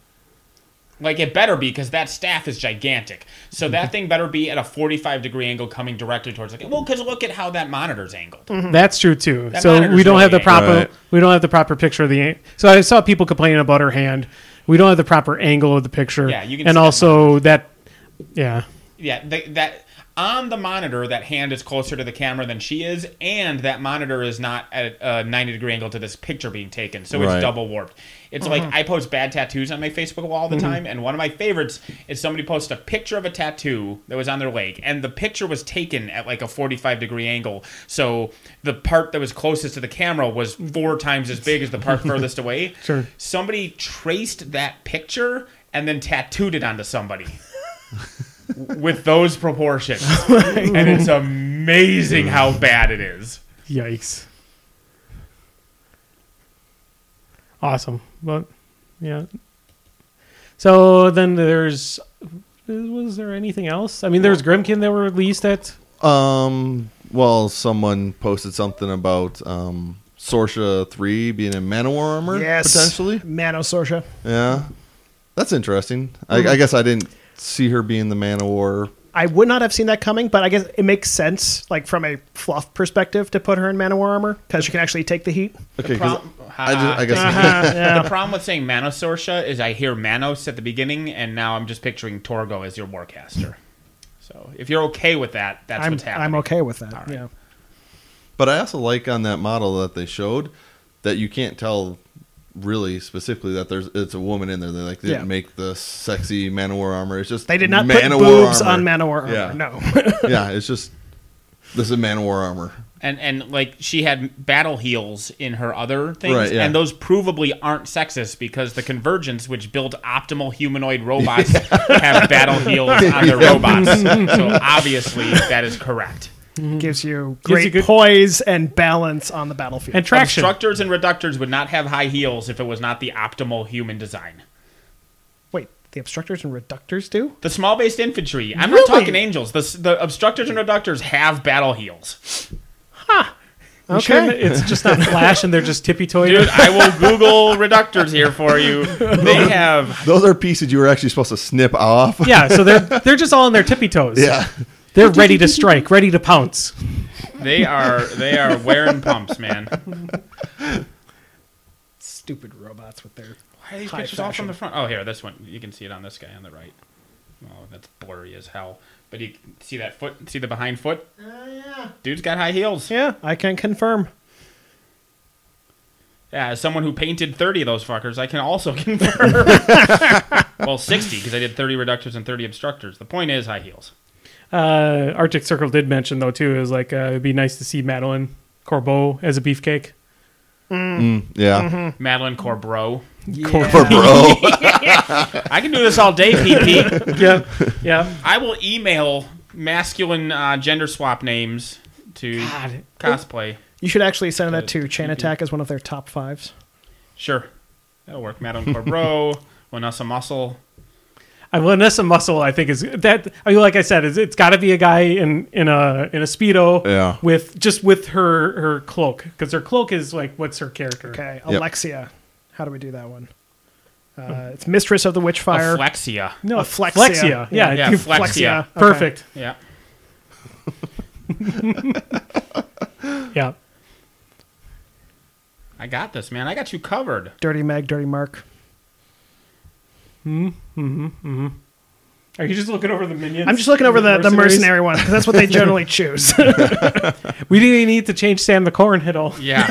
Like it better be because that staff is gigantic. So that thing better be at a forty-five degree angle coming directly towards the. Well, because look at how that monitor's angled. That's true too. That so monitor's we don't have the really proper Right. we don't have the proper picture of the. an- So I saw people complaining about her hand. We don't have the proper angle of the picture. Yeah, you can and see that also that, yeah. Yeah, they, that on the monitor, that hand is closer to the camera than she is, and that monitor is not at a ninety degree angle to this picture being taken, so it's Right. double warped. It's like I post bad tattoos on my Facebook wall all the time, and one of my favorites is somebody posted a picture of a tattoo that was on their leg, and the picture was taken at like a forty-five degree angle, so the part that was closest to the camera was four times as big as the part furthest away. Sure. Somebody traced that picture and then tattooed it onto somebody. With those proportions. And it's amazing how bad it is. Yikes. Awesome. But, yeah. So then there's... Was there anything else? I mean, there's Grimkin that were released at... Um. Well, someone posted something about um, Sorsha three being in Manowar armor, Yes. potentially. Mano Sorsha. Yeah. That's interesting. I, I guess I didn't see her being the Manowar. I would not have seen that coming, but I guess it makes sense, like from a fluff perspective, to put her in Manowar armor because she can actually take the heat. Okay, The 'cause prob- I, just, I guess Uh-huh, yeah. The problem with saying Manosorsha is I hear Manos at the beginning, and now I'm just picturing Torgo as your Warcaster. So if you're okay with that, that's I'm what's happening. I'm okay with that. All right. Yeah. But I also like on that model that they showed that you can't tell really specifically that there's it's a woman in there. They like didn't Yeah. make the sexy Manowar armor. It's just They did not Manowar put boobs armor. on Manowar armor. Yeah. No. Yeah, it's just this is Manowar armor. And and like she had battle heels in her other things, Right, yeah. and those provably aren't sexist because the Convergence, which build optimal humanoid robots, have battle heels on their robots. So obviously that is correct. Gives you Gives great you good- poise and balance on the battlefield. And traction. Obstructors and reductors would not have high heels if it was not the optimal human design. Wait, the obstructors and reductors do? The small-based infantry. I'm Really? not talking angels. The, the obstructors and reductors have battle heels. You sure Okay. that it's just not Flash and they're just tippy-toed? Dude, I will Google reductors here for you. They have... Those are pieces you were actually supposed to snip off. Yeah, so they're they're just all on their tippy toes. Yeah. They're ready to strike, ready to pounce. They are they are wearing pumps, man. Stupid robots with their. Why are these High pictures all fashion. from the front? Oh, here, this one. You can see it on this guy on the right. Oh, that's blurry as hell. But you can see that foot? See the behind foot? Uh, yeah. Dude's got high heels. Yeah, I can confirm. Yeah, as someone who painted thirty of those fuckers, I can also confirm. Well, sixty, because I did thirty reductors and thirty obstructors. The point is high heels. Uh, Arctic Circle did mention, though, too, is like, uh, it'd be nice to see Madeline Corbeau as a beefcake. Mm, yeah. Madeline Corbro. For bro. I can do this all day, P P. Yeah, yeah. I will email masculine uh, gender swap names to God. cosplay. You should actually send that Uh, to Chain Attack as one of their top fives. Sure. That'll work. Madeline Corbro, Vanessa Muscle. I, Vanessa Muscle, I think, is that. I mean, like I said, is it's got to be a guy in, in a in a speedo, Yeah. with just with her her cloak, because her cloak is like what's her character? Okay, Yep. Alexia. How do we do that one? Uh, it's Mistress of the Witchfire. Flexia. No, A Flexia. Flexia. Yeah, Yeah, you- Flexia. Okay. perfect. Yeah. Yeah. I got this, man. I got you covered. Dirty Meg, Dirty Mark. Are you just looking over the minions? I'm just looking over the, the mercenaries? mercenary one because that's what they generally choose. We didn't even need to change Sam the Corn Hiddle. Yeah.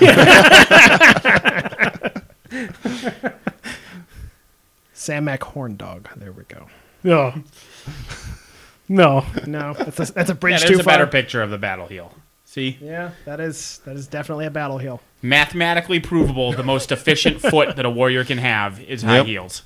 Sam Mac Horn Dog. There we go. No. No. No, that's a, that's a yeah bridge there's too a far. better picture of the battle heel. See? Yeah, that is that is definitely a battle heel. Mathematically provable, the most efficient foot that a warrior can have is high Yep. heels.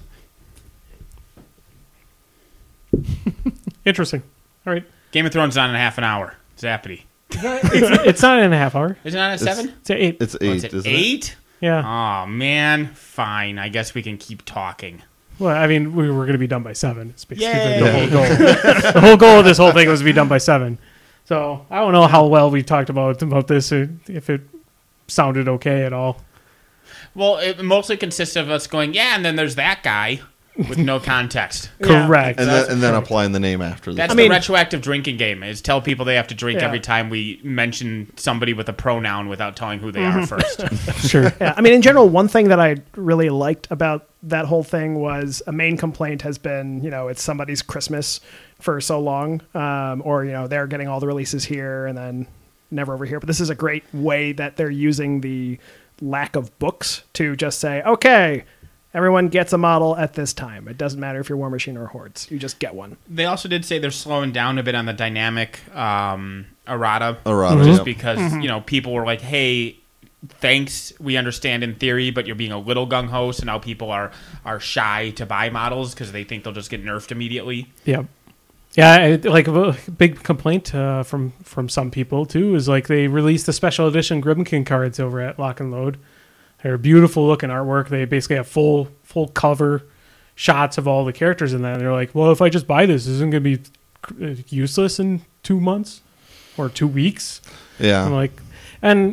Interesting. All right. Game of Thrones is on in a half an hour. Zappity. It's, it's not in a half hour. Is it on at It's- seven? It's at eight. It's Oh, eight, it's at isn't it? eight? Yeah. Oh, man. Fine. I guess we can keep talking. Well, I mean, we were going to be done by seven. It's basically the, Yay. the whole goal. The whole goal of this whole thing was to be done by seven. So I don't know how well we talked about about this, or if it sounded okay at all. Well, it mostly consists of us going, yeah, and then there's that guy with no context. Yeah. Correct. And then, and then applying the name after That's this. the mean- retroactive drinking game, is tell people they have to drink Yeah. every time we mention somebody with a pronoun without telling who they are first. Sure. Yeah, I mean, in general, one thing that I really liked about that whole thing was a main complaint has been, you know, it's somebody's Christmas for so long, um, or, you know, they're getting all the releases here and then never over here. But this is a great way that they're using the lack of books to just say, okay, everyone gets a model at this time. It doesn't matter if you're War Machine or Hordes. You just get one. They also did say they're slowing down a bit on the dynamic um, errata. Errata, Just yep. because, Mm-hmm. you know, people were like, hey, thanks, we understand in theory, but you're being a little gung-ho, so now people are, are shy to buy models because they think they'll just get nerfed immediately. Yeah, yeah. It, like a big complaint uh, from from some people too is like they released the special edition Grimkin cards over at Lock and Load. They're beautiful looking artwork. They basically have full full cover shots of all the characters in that. And they're like, well, if I just buy this, isn't going to be useless in two months or two weeks? Yeah. I'm like, and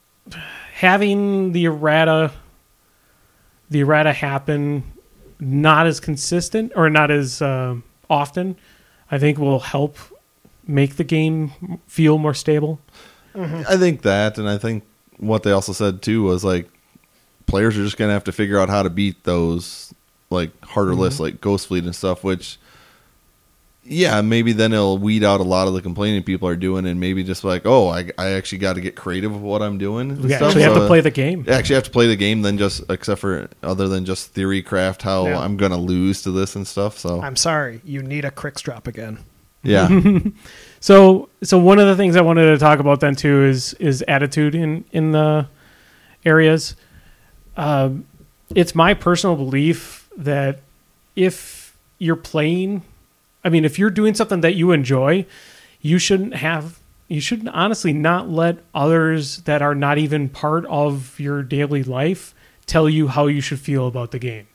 having the errata, the errata happen not as consistent or not as uh, often, I think will help make the game feel more stable. I think that, and I think what they also said too was like players are just gonna have to figure out how to beat those like harder Mm-hmm. lists like Ghost Fleet and stuff. Which, yeah, maybe then it'll weed out a lot of the complaining people are doing, and maybe just like, oh, I, I actually got to get creative with what I'm doing. and We stuff. actually have So, to play the game. I actually have to play the game, then just except for other than just theory craft how Yeah. I'm gonna lose to this and stuff. So I'm sorry, you need a Crix drop again. yeah, So, so one of the things I wanted to talk about then too is is attitude in in the areas. Um, it's my personal belief that if you're playing, I mean, if you're doing something that you enjoy, you shouldn't have, you should honestly not let others that are not even part of your daily life tell you how you should feel about the game.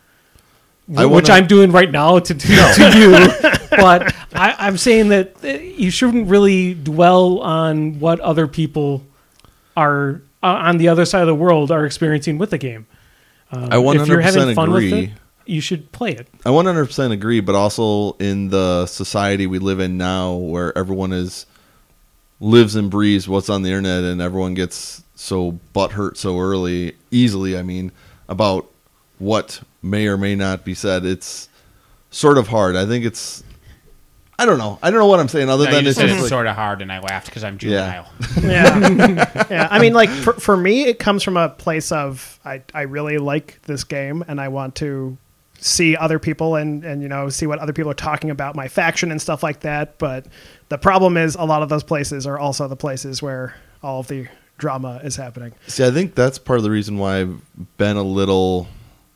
I Which wanna- I'm doing right now to, to, to you, but I, I'm saying that uh, you shouldn't really dwell on what other people are uh, on the other side of the world are experiencing with the game. Um, I one if you're hundred percent having fun with agree. it, you should play it. I one hundred percent agree, but also in the society we live in now where everyone is lives and breathes what's on the internet and everyone gets so butthurt so early, easily, I mean, about what may or may not be said. It's sort of hard. I think it's, I don't know. I don't know what I'm saying other No, than you it's just said just it's like, sort of hard, and I laughed because I'm juvenile. Yeah. Yeah. I mean, like, for, for me, it comes from a place of I, I really like this game and I want to see other people and, and, you know, see what other people are talking about my faction and stuff like that. But the problem is a lot of those places are also the places where all of the drama is happening. see, I think that's part of the reason why I've been a little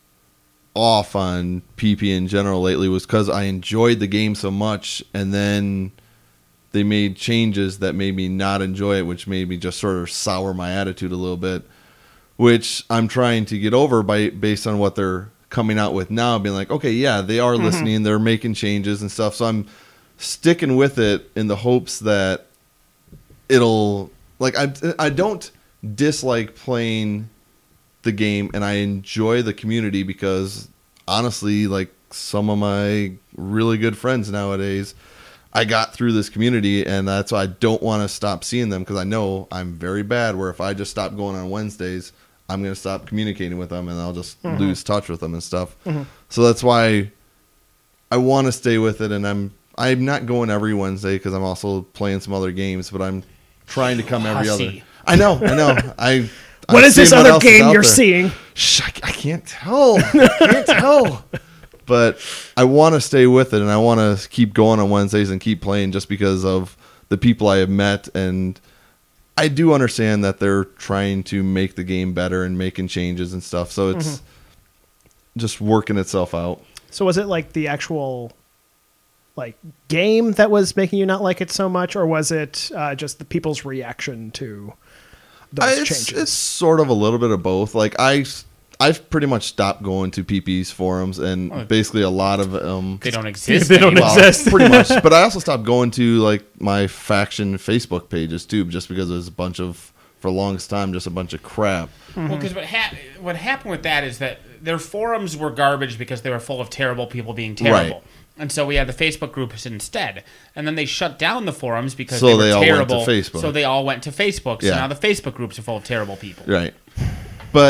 off on P P in general lately was because I enjoyed the game so much, and then they made changes that made me not enjoy it, which made me just sort of sour my attitude a little bit, which I'm trying to get over by based on what they're coming out with now, being like, okay, yeah, they are listening, they're making changes and stuff, so I'm sticking with it in the hopes that it'll, like, I, I don't dislike playing the game, and I enjoy the community because honestly, like, some of my really good friends nowadays, I got through this community, and that's why I don't want to stop seeing them, because I know I'm very bad where if I just stop going on Wednesdays, I'm going to stop communicating with them and I'll just Mhm. lose touch with them and stuff. Mhm. So that's why I want to stay with it, and I'm I'm not going every Wednesday because I'm also playing some other games, but I'm trying to come every other. Hussy. I know, I know. I What I've is this seen what other else is game out you're there. seeing? Shh, I, I can't tell. I can't tell. But I want to stay with it, and I want to keep going on Wednesdays and keep playing just because of the people I have met. And I do understand that they're trying to make the game better and making changes and stuff. So it's just working itself out. So was it like the actual like game that was making you not like it so much, or was it uh, just the people's reaction to those I- it's, changes? it's sort of a little bit of both. Like I, I've pretty much stopped going to P P's forums, and Oh. basically a lot of um, They don't exist. They don't anymore. well, exist. pretty much. But I also stopped going to like my faction Facebook pages too, just because there's a bunch of, for the longest time, just a bunch of crap. Well, because what, ha- what happened with that is that their forums were garbage because they were full of terrible people being terrible. Right. And so we had the Facebook groups instead. And then they shut down the forums because So they were they all went to terrible. Facebook. So they all went to Facebook. So Yeah. now the Facebook groups are full of terrible people. Right. But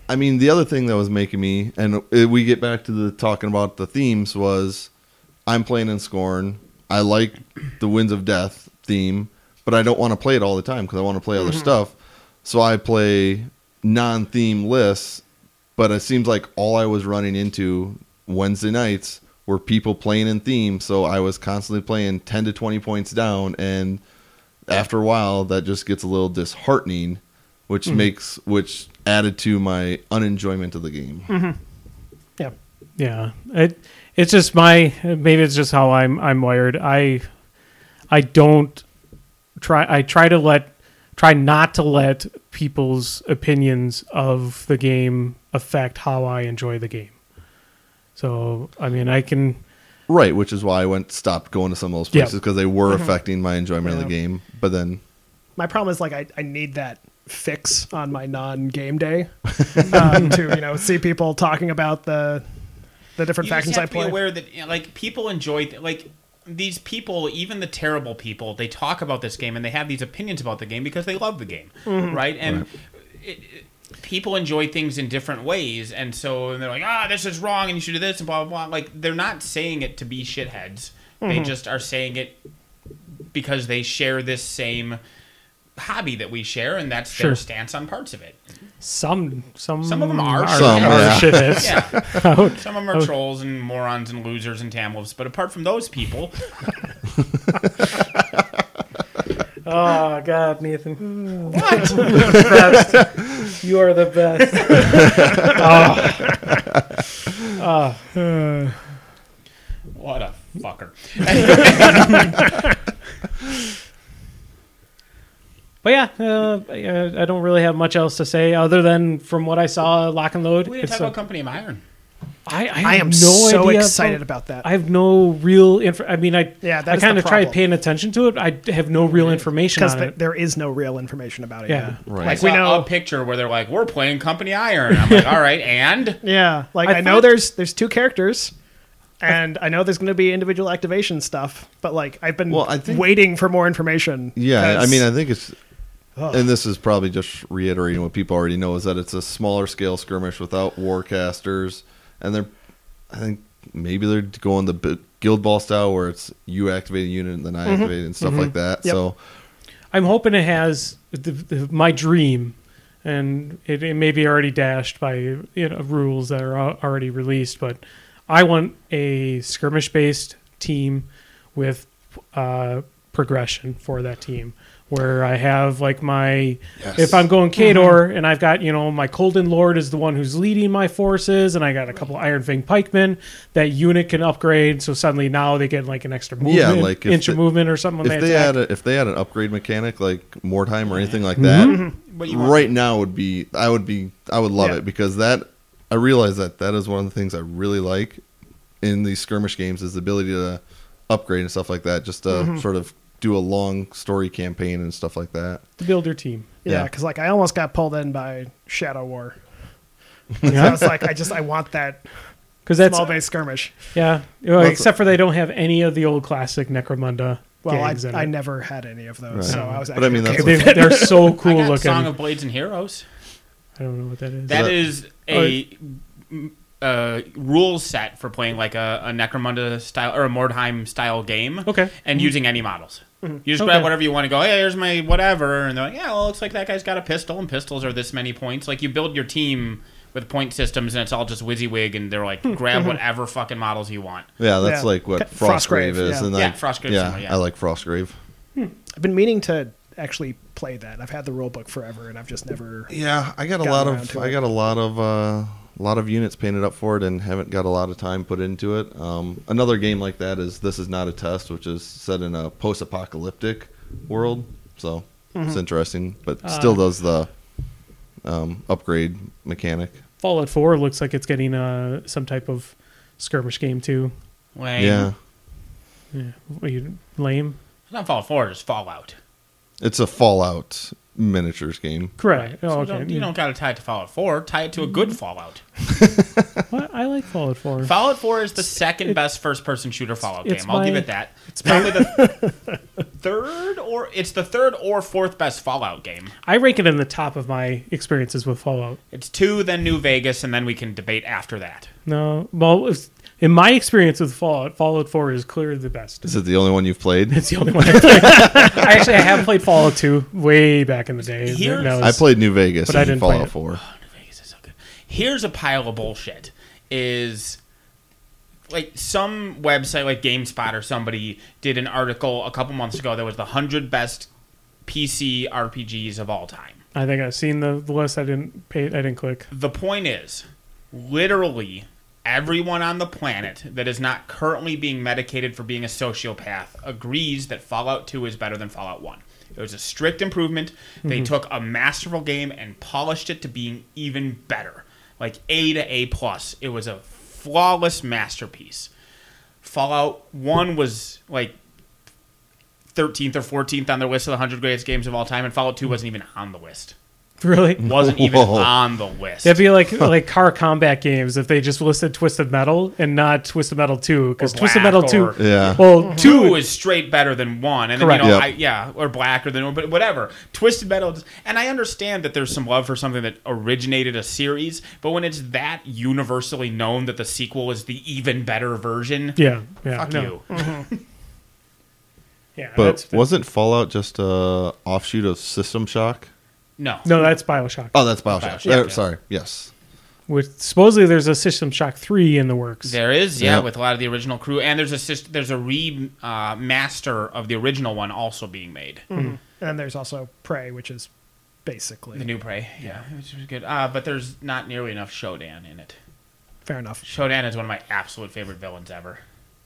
I mean, the other thing that was making me, and we get back to the talking about the themes, was I'm playing in Scorn. I like the Winds of Death theme, but I don't want to play it all the time because I want to play other Mm-hmm. stuff. So I play non-theme lists, but it seems like all I was running into Wednesday nights were people playing in theme, so I was constantly playing ten to twenty points down, and after a while, that just gets a little disheartening, which Mm-hmm. makes which added to my unenjoyment of the game. Mm-hmm. Yeah. Yeah, it it's just my maybe it's just how I'm I'm wired. I I don't try. I try to let try not to let people's opinions of the game affect how I enjoy the game. So I mean, I can. Right, which is why I went stopped going to some of those Yeah. places because they were affecting my enjoyment of the Yeah. game. But then, My problem is like I, I need that fix on my non-game day um, to you know see people talking about the the different You just factions have I to be play. aware that you know, like people enjoy th- like these people, even the terrible people, they talk about this game and they have these opinions about the game because they love the game, Mm-hmm. right? And It, it, people enjoy things in different ways, and so they're like, ah, this is wrong, and you should do this, and blah blah blah. Like they're not saying it to be shitheads; Mm-hmm. they just are saying it because they share this same hobby that we share, and that's Sure. their stance on parts of it. Some some Some of them are Some, are yeah. shitheads. Yeah. Some of them are trolls and morons and losers and tamwolves, but apart from those people, Oh God, Nathan! What? You're the best. You are the best. oh. what a fucker. But yeah, uh, I I don't really have much else to say other than from what I saw, Lock and Load. We didn't it's talk a- about Company of Iron. I, I, I have am no so idea excited about that. I have no real info. I mean, I Yeah, that I is the kind of tried problem. paying attention to it. I have no real information because on th- it. there is no real information about it. Yeah. yet. Right. I Like saw we know. a picture where they're like, "We're playing Company Iron." I'm like, "All right," and Yeah, like I I, know thought- there's there's two characters, and I know there's going to be individual activation stuff, but like I've been Well, I think- waiting for more information. yeah, I 'cause- mean, I think it's, Ugh. and this is probably just reiterating what people already know, is that it's a smaller scale skirmish without warcasters, and they're, I think maybe they're going the bi- Guild Ball style where it's you activate a unit and then I activate it and stuff like that. Yep. So I'm hoping it has the, the, my dream, and it, it may be already dashed by you know rules that are al- already released. But I want a skirmish-based team with uh, progression for that team, where I have like my if I'm going Khador and I've got you know my Colden Lord is the one who's leading my forces, and I got a couple Iron Fang pikemen. That unit can upgrade, so suddenly now they get like an extra movement, Yeah, like if inch of the- movement or something. When if they they attack. had a, if they had an upgrade mechanic like Mordheim or anything like that, what you want? right now would be I would be I would love Yeah. it because that I realize that that is one of the things I really like in these skirmish games is the ability to upgrade and stuff like that, just to sort of do a long story campaign and stuff like that. to build your team. yeah, yeah. because like I almost got pulled in by Shadow War. So I Yeah, was like, I just I want that because that's small base skirmish. yeah. Well, Well, except for they don't have any of the old classic Necromunda Well, I, games in I it. never had any of those, Right. so I was. But I Actually mean, okay that's with They, they're so cool I got looking. Song of Blades and Heroes. I don't know what that is. That that- is a m- uh, rules set for playing like a, a Necromunda style or a Mordheim style game. Okay. And using any models. You just Okay. grab whatever you want to go, hey, here's my whatever. And they're like, yeah, well, it looks like that guy's got a pistol, and pistols are this many points. Like, you build your team with point systems, and it's all just WYSIWYG, and they're like, grab whatever fucking models you want. Yeah, that's Yeah. like what Ca- Frostgrave, Frostgrave is, yeah. and Yeah, I, Frostgrave's yeah, similar, yeah. I like Frostgrave. I've been meaning to actually play that. I've had the rule book forever, and I've just never. Yeah, I got a Gotten lot around of to I it. got a lot of uh, a lot of units painted up for it, and haven't got a lot of time put into it. Um, another game like that is This Is Not a Test, which is set in a post-apocalyptic world, so it's interesting, but still does the um, upgrade mechanic. Fallout four looks like it's getting uh, some type of skirmish game too. Lame. Yeah, Yeah. What, you lame? It's not Fallout four, it's Fallout. it's a Fallout miniatures game. Correct. So Oh, you okay. don't, you don't got to tie it to Fallout four. Tie it to a good Fallout. What? I like Fallout four. Fallout four is the second best first-person shooter Fallout it's game. I'll give my- it that. It's probably the third or it's the third or fourth best Fallout game. I rank it in the top of my experiences with Fallout. It's two, then New Vegas, and then we can debate after that. No, well, it's- in my experience with Fallout, Fallout four is clearly the best. Is it the only one you've played? It's the only one I played. I actually I have played Fallout two way back in the day. Here's- That I was- played New Vegas but I and didn't play Fallout it. four. Vegas is so good. Here's a pile of bullshit. Is like some website like GameSpot or somebody did an article a couple months ago that was the one hundred best P C R P Gs of all time. I think I've seen the, the list. I didn't pay. I didn't click. The point is, literally everyone on the planet that is not currently being medicated for being a sociopath agrees that Fallout two is better than Fallout one. It was a strict improvement. They took a masterful game and polished it to being even better. Like A to A plus. It was a flawless masterpiece. Fallout one was like thirteenth or fourteenth on their list of the one hundred greatest games of all time, and Fallout two wasn't even on the list. Really? Wasn't even Whoa. on the list. That'd be like like car combat games if they just listed Twisted Metal and not Twisted Metal two, because Or Twisted Black Metal two. or- Yeah. Well, Two two is straight better than one, and then Correct. you know, Yep. I, yeah, or black or then, but whatever. Twisted Metal, and I understand that there's some love for something that originated a series, but when it's that universally known that the sequel is the even better version, Yeah, yeah. fuck no. you. Yeah, But that's, wasn't Fallout just a offshoot of System Shock? No, no, that's BioShock. Oh, that's Bioshock. Bioshock, There- yeah. Sorry. Yes. With supposedly there's a System Shock three in the works. there is, yeah, Yep. with a lot of the original crew, and there's a sys- there's a re uh, master of the original one also being made, And there's also Prey, which is basically the new Prey, yeah, which was good. Uh, but there's not nearly enough Shodan in it. fair enough. Shodan is one of my absolute favorite villains ever.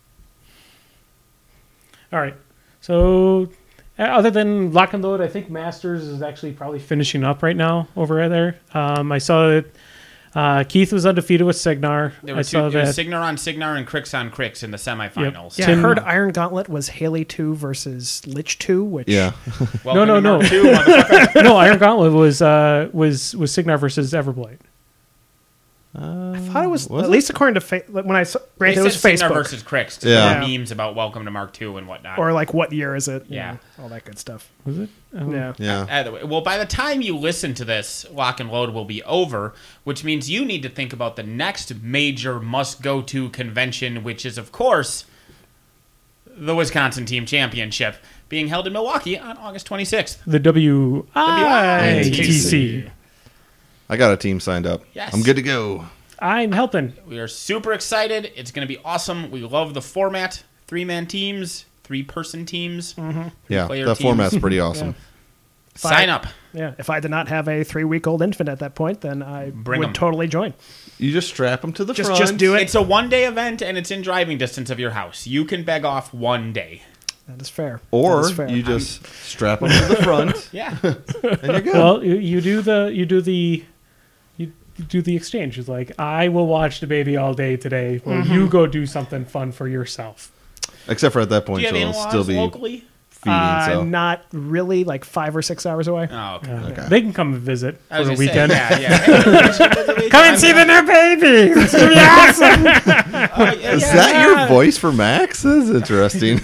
All right. So, uh, other than Lock and Load, I think Masters is actually probably finishing up right now over there. Um, I saw that uh, Keith was undefeated with Signar. There I were saw two, it was that. Signar on Signar and Crix on Crix in the semifinals. Yeah, Tim- I heard Iron Gauntlet was Haley two versus Lich two, which Yeah. Welcome no, to no. Mark two, motherfucker. no, Iron Gauntlet was uh, was was Signar versus Everblight. I thought it was, Was at it? least according to fa- when I saw, They granted, it was said Signar Facebook versus Crix. To Yeah. yeah. Memes about Welcome to Mark two and whatnot. or like what year is it? you Yeah. know, all that good stuff. Was it? Oh. Yeah. Yeah. Either way. Well, by the time you listen to this, Lock and Load will be over, which means you need to think about the next major must-go-to convention, which is, of course, the Wisconsin Team Championship, being held in Milwaukee on August twenty-sixth. The W I T T C. I got a team signed up. Yes. I'm good to go. I'm helping. We are super excited. It's going to be awesome. We love the format. Three-man teams, three-person teams, Yeah. player That teams. format's pretty awesome. Sign up. Yeah. If I did not have a three week old infant at that point, then I Bring would 'em. totally join. You just strap them to the Just front. just do it. It's a one-day event, and it's in driving distance of your house. You can beg off one day. That is fair. Or that is fair. you just strap them to the front, Yeah. and you're good. Well, you, you do the you do the you do the exchange. It's like I will watch the baby all day today, while Mm-hmm. you go do something fun for yourself. Except for at that Do point, you have she'll in-laws still be locally? feeding. uh, so not really, like five or six hours away. Oh, okay. Uh, Okay. They can come and visit I was for a gonna weekend. Say, yeah, yeah. Hey, Come and see the new baby. It's gonna be awesome. Oh, yeah, is yeah. that your voice for Max? That's interesting.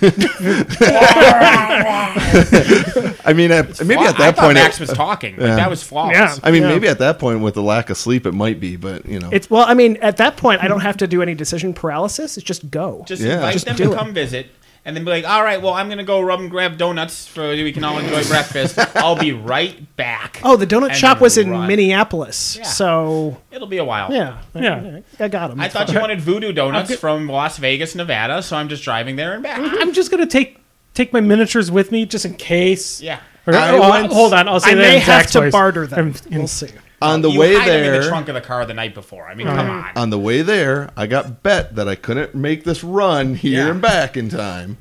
I mean, at, maybe at I that thought point, Max it- was talking. Like, Yeah. that was flawless. Yeah. I mean, Yeah. maybe at that point, with the lack of sleep, it might be. But you know, It's well, I mean, at that point, I don't have to do any decision paralysis. It's just go. Just Yeah. invite Just them do to it. come visit, and then be like, "All right, well, I'm gonna go rub and grab donuts for we can all enjoy breakfast. I'll be right back." Oh, the donut And shop then was in run. Minneapolis, Yeah. so It'll be a while. yeah, Yeah. I got him. I thought you wanted voodoo donuts from Las Vegas, Nevada, so I'm just driving there and back. I'm just gonna take take my miniatures with me just in case. Yeah. Or- I oh, once- hold on, I'll say I that may in have Zach's to voice. barter them. I'm- We'll see. on the you way hide them in there, the trunk of the car the night before. I mean, come on. on the way there, I got bet that I couldn't make this run here Yeah. and back in time.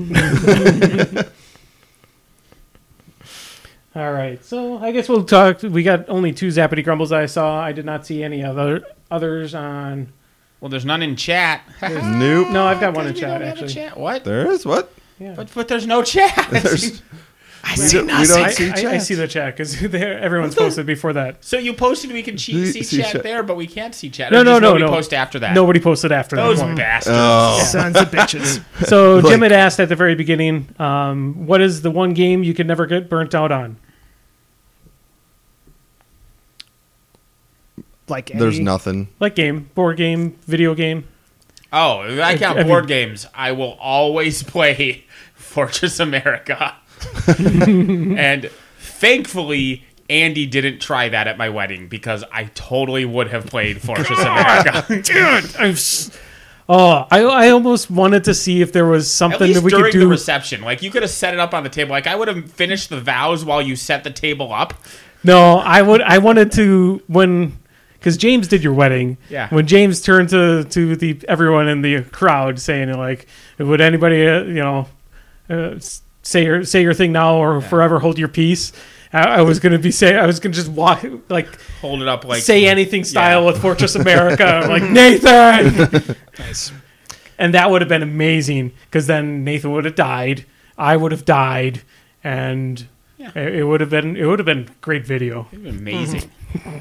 All right, so I guess we'll talk. We got only two Zappity Grumbles I saw. I did not see any other others on. Well, there's none in chat. Nope. No, I've got one in You chat don't have a actually. chat. What? There is what? Yeah. But but there's no chat. There's I We see don't- we nothing. don't I, see I, I chat. see the chat because everyone's posted before that. So you posted we can Do cheat, you see, see chat chat? there, but we can't see chat. No, Or no, does no, nobody no. post after that. Nobody posted after Those that one. bastards. Oh. Sons of bitches. So Like- Jim had asked at the very beginning, um, what is the one game you can never get burnt out on? Like any, There's nothing. Like game, board game, video game. Oh, if I count Have you- board games, I will always play Fortress America. And thankfully, Andy didn't try that at my wedding because I totally would have played Fortress America. Dude, I'm s- oh, I I almost wanted to see if there was At something least that we during could the do. reception. Like, you could have set it up on the table. Like, I would have finished the vows while you set the table up. No, I would. I wanted to when because James did your wedding. Yeah. When James turned to to the everyone in the crowd saying like, "Would anybody uh, you know uh, s- say your say your thing now or forever hold your peace?" I, I was gonna be say I was gonna just walk like Hold it up like... say anything style yeah. with Fortress America. I'm like Nathan, Nice. and that would have been amazing because then Nathan would have died, I would have died, and Yeah. it, it would have been it would have been great video. Amazing.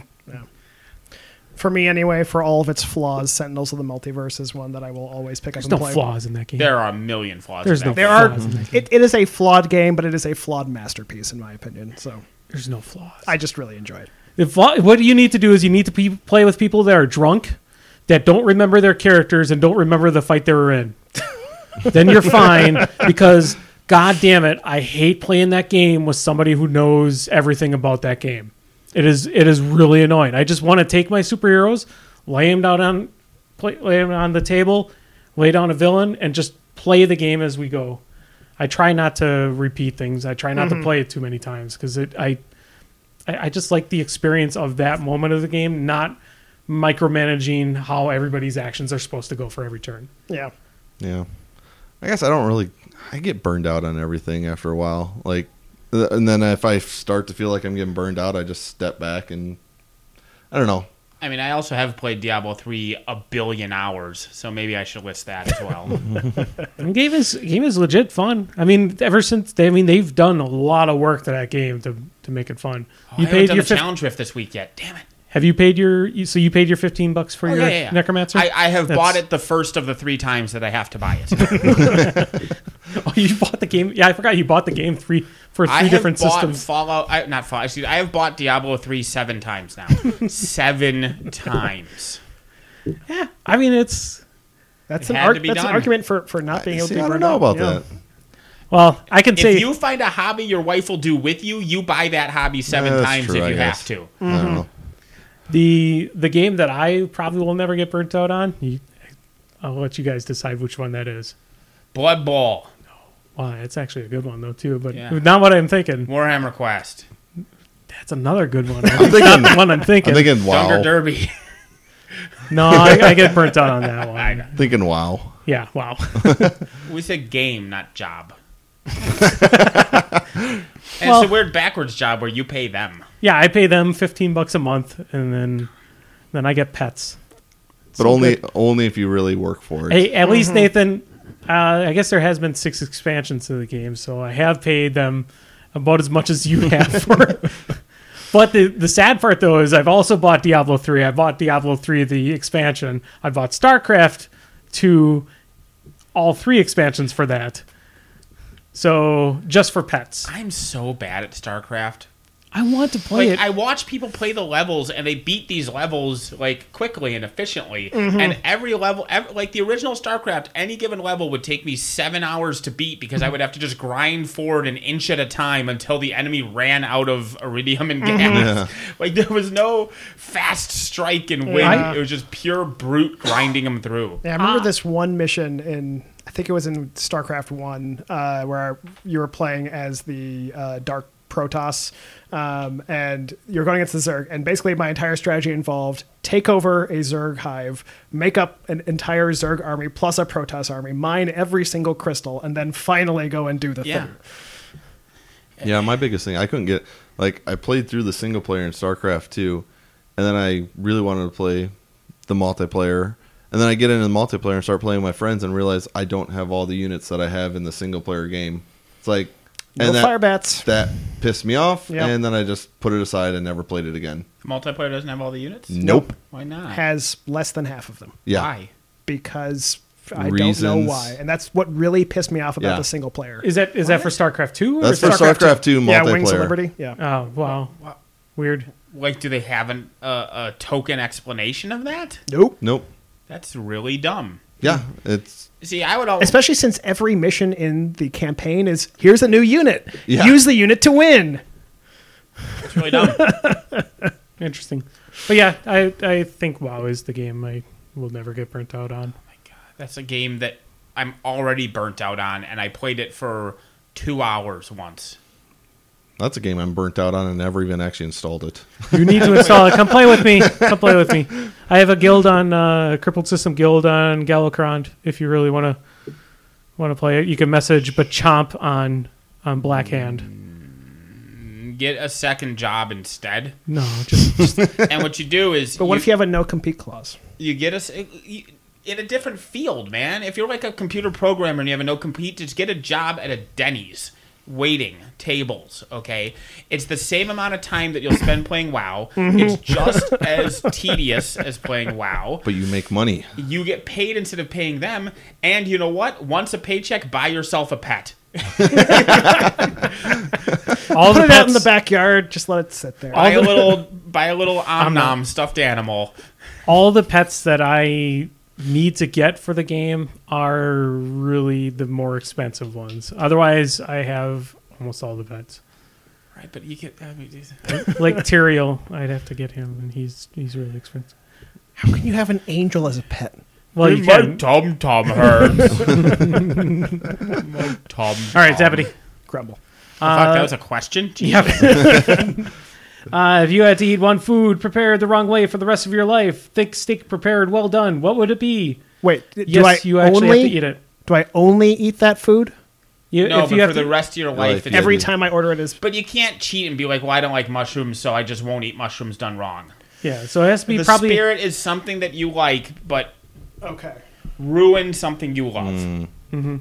For me, anyway, for all of its flaws, Sentinels of the Multiverse is one that I will always pick up There's and no play. flaws in that game. There are a million flaws. There's in no that There game. are. flaws in that game. It, it is a flawed game, but it is a flawed masterpiece, in my opinion. So There's no flaws. I just really enjoy it. The flaw- what you need to do is you need to pe- play with people that are drunk, that don't remember their characters and don't remember the fight they were in. Then you're fine because, god damn it, I hate playing that game with somebody who knows everything about that game. It is it is really annoying. I just want to take my superheroes, lay them down on play, lay them on the table, lay down a villain, and just play the game as we go. I try not to repeat things. I try not to play it too many times because it I. I I just like the experience of that moment of the game, not micromanaging how everybody's actions are supposed to go for every turn. Yeah. Yeah. I guess I don't really. I get burned out on everything after a while. Like, uh, and then if I start to feel like I'm getting burned out, I just step back and I don't know. I mean, I also have played Diablo three a billion hours, so maybe I should list that as well. The game is game is legit fun. I mean, ever since they, I mean, they've done a lot of work to that game to to make it fun. Oh, I haven't done the fif- challenge rift this week yet. Damn it. Have you paid your? you- So you paid your fifteen bucks for Oh, your yeah, yeah, yeah. necromancer? I, I have That's- bought it the first of the three times that I have to buy it. Oh, you bought the game. Yeah, I forgot you bought the game three for three I have different bought systems. Fallout. I, not Fallout. Excuse me, I have bought Diablo three seven times now. seven times. Yeah, I mean it's That's It an had ar- to be that's an done. argument for, for not being able See, to. I don't burn know out. about Yeah. that. well, I can say If you find a hobby your wife will do with you, you buy that hobby seven Yeah, that's times true, if I you guess. have to. I don't know. the the game that I probably will never get burnt out on. You, I'll let you guys decide which one that is. Blood Bowl, Wow, it's actually a good one though too, but Yeah. not what I'm thinking. Warhammer Quest, That's another good one. I'm It's thinking. not the one I'm thinking. I'm thinking wow. Dunger Derby. No, I, I get burnt out on that I know. one. Thinking wow. Yeah, wow. We said game, not job. and Well- it's a weird backwards job where you pay them. Yeah, I pay them fifteen bucks a month, and then then I get pets. But So only good. only if you really work for it. Hey, at least Nathan. Uh, I guess there has been six expansions to the game, so I have paid them about as much as you have for it. But the the sad part though is I've also bought Diablo three. I bought Diablo three the expansion. I bought StarCraft two, all three expansions for that. So just for pets. I'm so bad at StarCraft. I want to play Like it. I watch people play the levels and they beat these levels like quickly and efficiently. And every level, every, like the original StarCraft, any given level would take me seven hours to beat because I would have to just grind forward an inch at a time until the enemy ran out of iridium and gas. Yeah. Like there was no fast strike and win. I- It was just pure brute grinding them through. Yeah, I remember Ah. this one mission in, I think it was in StarCraft one, uh, where you were playing as the uh, Dark Protoss, um, and you're going against the Zerg, and basically my entire strategy involved take over a Zerg hive, make up an entire Zerg army plus a Protoss army, mine every single crystal, and then finally go and do the Yeah. thing. Yeah, my biggest thing, I couldn't get, like, I played through the single player in StarCraft two, and then I really wanted to play the multiplayer, and then I get into the multiplayer and start playing with my friends and realize I don't have all the units that I have in the single player game. It's like, No that, fire bats. That pissed me off, Yep. and then I just put it aside and never played it again. Multiplayer doesn't have all the units? Nope. Why not? Has less than half of them Yeah. Why? because I don't Reasons. know why, and that's what really pissed me off about Yeah. the single player. Is that is that for StarCraft two? That's for StarCraft two Yeah, Wings of multiplayer. Liberty. Yeah. Oh wow, What? weird. Like, do they have an, uh, a token explanation of that? Nope. Nope. That's really dumb. Yeah, it's See, I would always... Especially since every mission in the campaign is here's a new unit. Yeah. Use the unit to win. It's really dumb. Interesting. But yeah, I I think WoW is the game I will never get burnt out on. That's a game that I'm already burnt out on, and I played it for two hours once. that's a game I'm burnt out on and never even actually installed it. You need to install it. Come play with me. Come play with me. I have a guild on uh, Crippled System Guild on Galakrond. If you really want to want to play it, you can message Bachomp on on Blackhand. Get a second job instead. No, just, just And what you do is... But what if you have a no compete clause? you get us you, in a different field, man. If you're like a computer programmer and you have a no compete, just get a job at a Denny's waiting tables. Okay, it's the same amount of time that you'll spend playing WoW. It's just as tedious as playing WoW. But you make money. You get paid instead of paying them, and you know what? Once a paycheck, buy yourself a pet. all Put the it out in the pets, backyard. Just let it sit there. Buy a the- little, buy a little Om Nom. Nom stuffed animal. all the pets that I need to get for the game are really the more expensive ones. Otherwise, I have almost all the pets. Right, but you get. I mean, these- Like Tyrael, I'd have to get him, and he's he's really expensive. How can you have an angel as a pet? Well, you my can. Tom Tom hurts. My Tom. All right, Zebedee. Grumble. Fuck, that was a question. Yep. uh, if you had to eat one food prepared the wrong way for the rest of your life, thick steak prepared well done, what would it be? Wait, do Yes, I you actually only have to eat it. do I only eat that food You, No, if but you have for to, the rest of your Life, life, it's yeah. every dude. time I order it? Is But you can't cheat and be like, "Well, I don't like mushrooms, so I just won't eat mushrooms done wrong." yeah, so it has to be The probably. spirit is something that you like, but okay. ruin something you love. And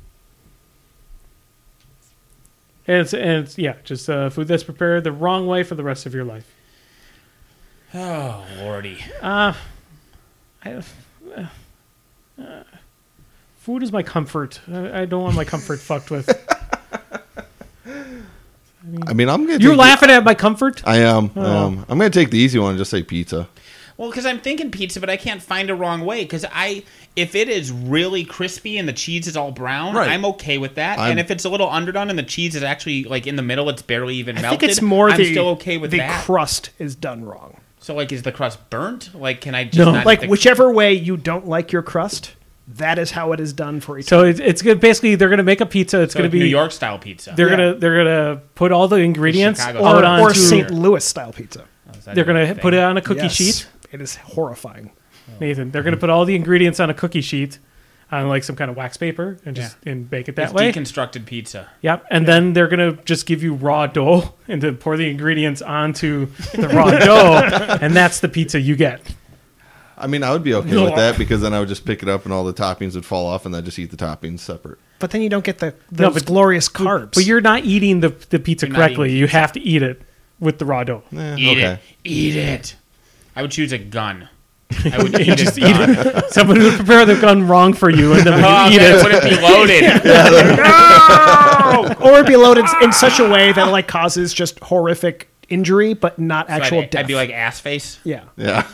it's, and it's yeah, just uh, food that's prepared the wrong way for the rest of your life. Oh lordy! Uh, I, uh, uh, food is my comfort. I, I don't want my comfort fucked with. I mean, I'm gonna. You're take laughing at my comfort? The, I am. Oh. Um, I'm gonna take the easy one and just say pizza. Well, because I'm thinking pizza, but I can't find a wrong way. Because I, if it is really crispy and the cheese is all brown, Right. I'm okay with that. I'm- and if it's a little underdone and the cheese is actually like in the middle, it's barely even I melted. think it's more I'm the still okay with the that. crust is done wrong. So, like, is the crust burnt? Like, can I just No. not Like the- whichever way you don't like your crust, that is how it is done for each. So it's, it's good. Basically, they're going to make a pizza. It's so going like to be New York style pizza? They're Yeah. gonna they're gonna put all the ingredients Chicago out or, onto. or Saint Louis style pizza. Oh, is that they're a gonna thing? put it on a cookie Yes. sheet. It is horrifying. Nathan, they're gonna put all the ingredients on a cookie sheet, on like some kind of wax paper, and just and bake it that It's way. deconstructed pizza. Yep, and then they're gonna just give you raw dough and then pour the ingredients onto the raw dough, and that's the pizza you get. I mean, I would be okay with that because then I would just pick it up and all the toppings would fall off, and I'd just eat the toppings separate. But then you don't get the No, those but- glorious carbs. But you're not eating the the pizza You're not correctly. eating You have to eat it with the raw dough. Eh, Eat okay. it. Eat it. I would choose a gun. I would eat Just a eat gun. it. Somebody would prepare the gun wrong for you, and then when Oh, you eat man, it, would it be loaded? or it'd be loaded in such a way that it like causes just horrific injury, but not So actual I'd, death. I'd be like ass face. yeah. Yeah.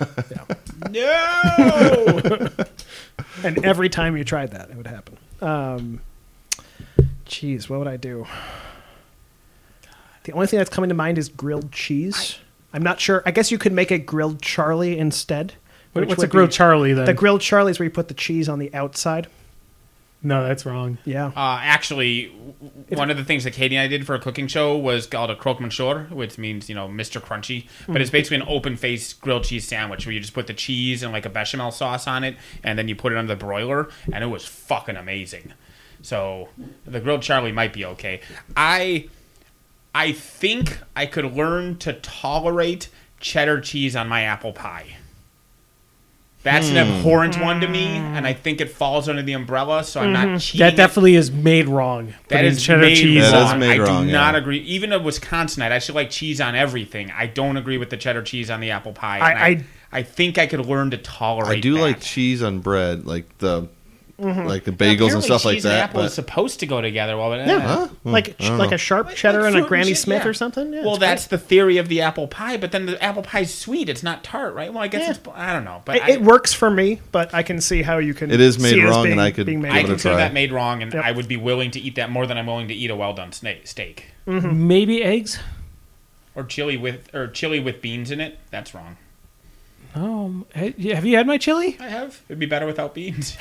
No. And every time you tried that, it would happen. Um, Jeez, what would I do? The only thing that's coming to mind is grilled cheese. I'm not sure. I guess you could make a grilled Charlie instead. What- which what's a would grilled be- Charlie then? The grilled Charlie is where you put the cheese on the outside. no, that's wrong. Yeah. Uh, actually, w- one of the things that Katie and I did for a cooking show was called a croque monsieur, which means, you know, Mister Crunchy. But it's basically an open-faced grilled cheese sandwich where you just put the cheese and like a bechamel sauce on it, and then you put it under the broiler, and it was fucking amazing. So the grilled Charlie might be okay. I, I think I could learn to tolerate cheddar cheese on my apple pie. That's an abhorrent one to me, and I think it falls under the umbrella, so I'm not cheating. That definitely is made wrong. That Putting is cheddar made cheese That is wrong. made I wrong, do yeah. not agree. Even a Wisconsinite, I should like cheese on everything. I don't agree with the cheddar cheese on the apple pie. I- and I, I- I think I could learn to tolerate. I do that. like cheese on bread, like the like the Yeah, bagels and apparently stuff like cheese and that. apple is But supposed to go together well, but eh. Yeah. Huh? like I don't like know. a sharp Like- cheddar like and a fruit Granny shit, Smith yeah. or something. Yeah, Well, it's that's great. the theory of the apple pie, but then the apple pie's sweet. It's not tart, right? Well, I guess Yeah. it's. I don't know, but It, I, it works for me, but I can see how you can. It is made see it as wrong, being, and I could being give I made. it a consider try. that made wrong, and Yep. I would be willing to eat that more than I'm willing to eat a well done sna- steak Maybe eggs. or chili with or chili with beans in it. That's wrong. Um, ha- have you had my chili? I have. It'd be better without beans.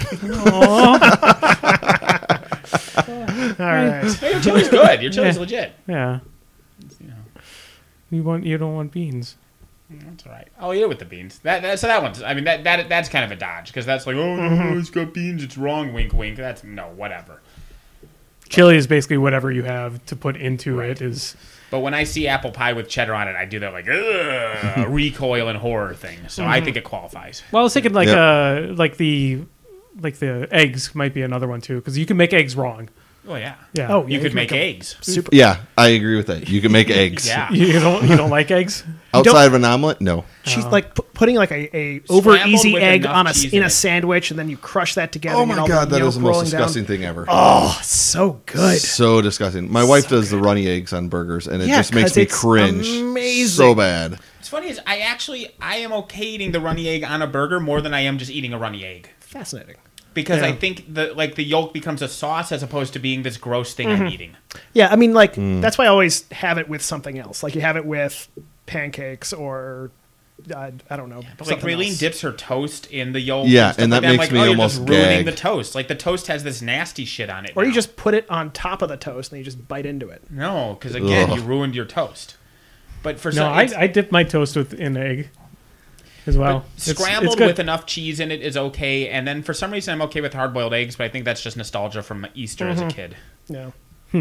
All right. Hey, your chili's good. Your chili's Yeah. legit. Yeah. You know, You want you don't want beans. that's all right. I'll eat it with the beans. That, that so that one's. I mean that that that's kind of a dodge because that's like oh no, it's got beans. It's wrong. Wink wink. That's no whatever. Chili is basically whatever you have to put into it. Is But when I see apple pie with cheddar on it, I do that like ugh, recoil and horror thing. So I think it qualifies. well, I was thinking like Yep. uh like the like the eggs might be another one too because you can make eggs wrong. Oh yeah. Yeah. Oh, You yeah, could can make a eggs. Super. Yeah, I agree with that. You can make eggs. Yeah. You don't you don't like eggs? Outside of an omelet, no. She's like pu- putting like a, a over Scrambled easy with egg enough on a cheese in in a it. sandwich, and then you crush that together. Oh and get my all god, the that is the yolk most rolling down. disgusting thing ever. Oh, so good. So disgusting. My wife So does the runny eggs on burgers, and it Yeah, just makes 'cause me it's cringe amazing. so bad. What's funny is I actually I am okay eating the runny egg on a burger more than I am just eating a runny egg. Fascinating. Because I Yeah. think the like the yolk becomes a sauce as opposed to being this gross thing I'm eating. Yeah, I mean, like Hmm. that's why I always have it with something else. Like you have it with pancakes or uh, I don't know. But like something Raylene else. dips her toast in the yolk. Yeah, stuff and like that I'm makes like, me oh, you're almost just ruining gag. the toast. Like the toast has this nasty shit on it. Or you now. just put it on top of the toast and you just bite into it. no, because again, Ugh. you ruined your toast. But for No, some, I, it's- I dip my toast with an egg as well. but It's- scrambled it's good. with enough cheese in it is okay. And then for some reason, I'm okay with hard boiled eggs. But I think that's just nostalgia from Easter as a kid. Yeah.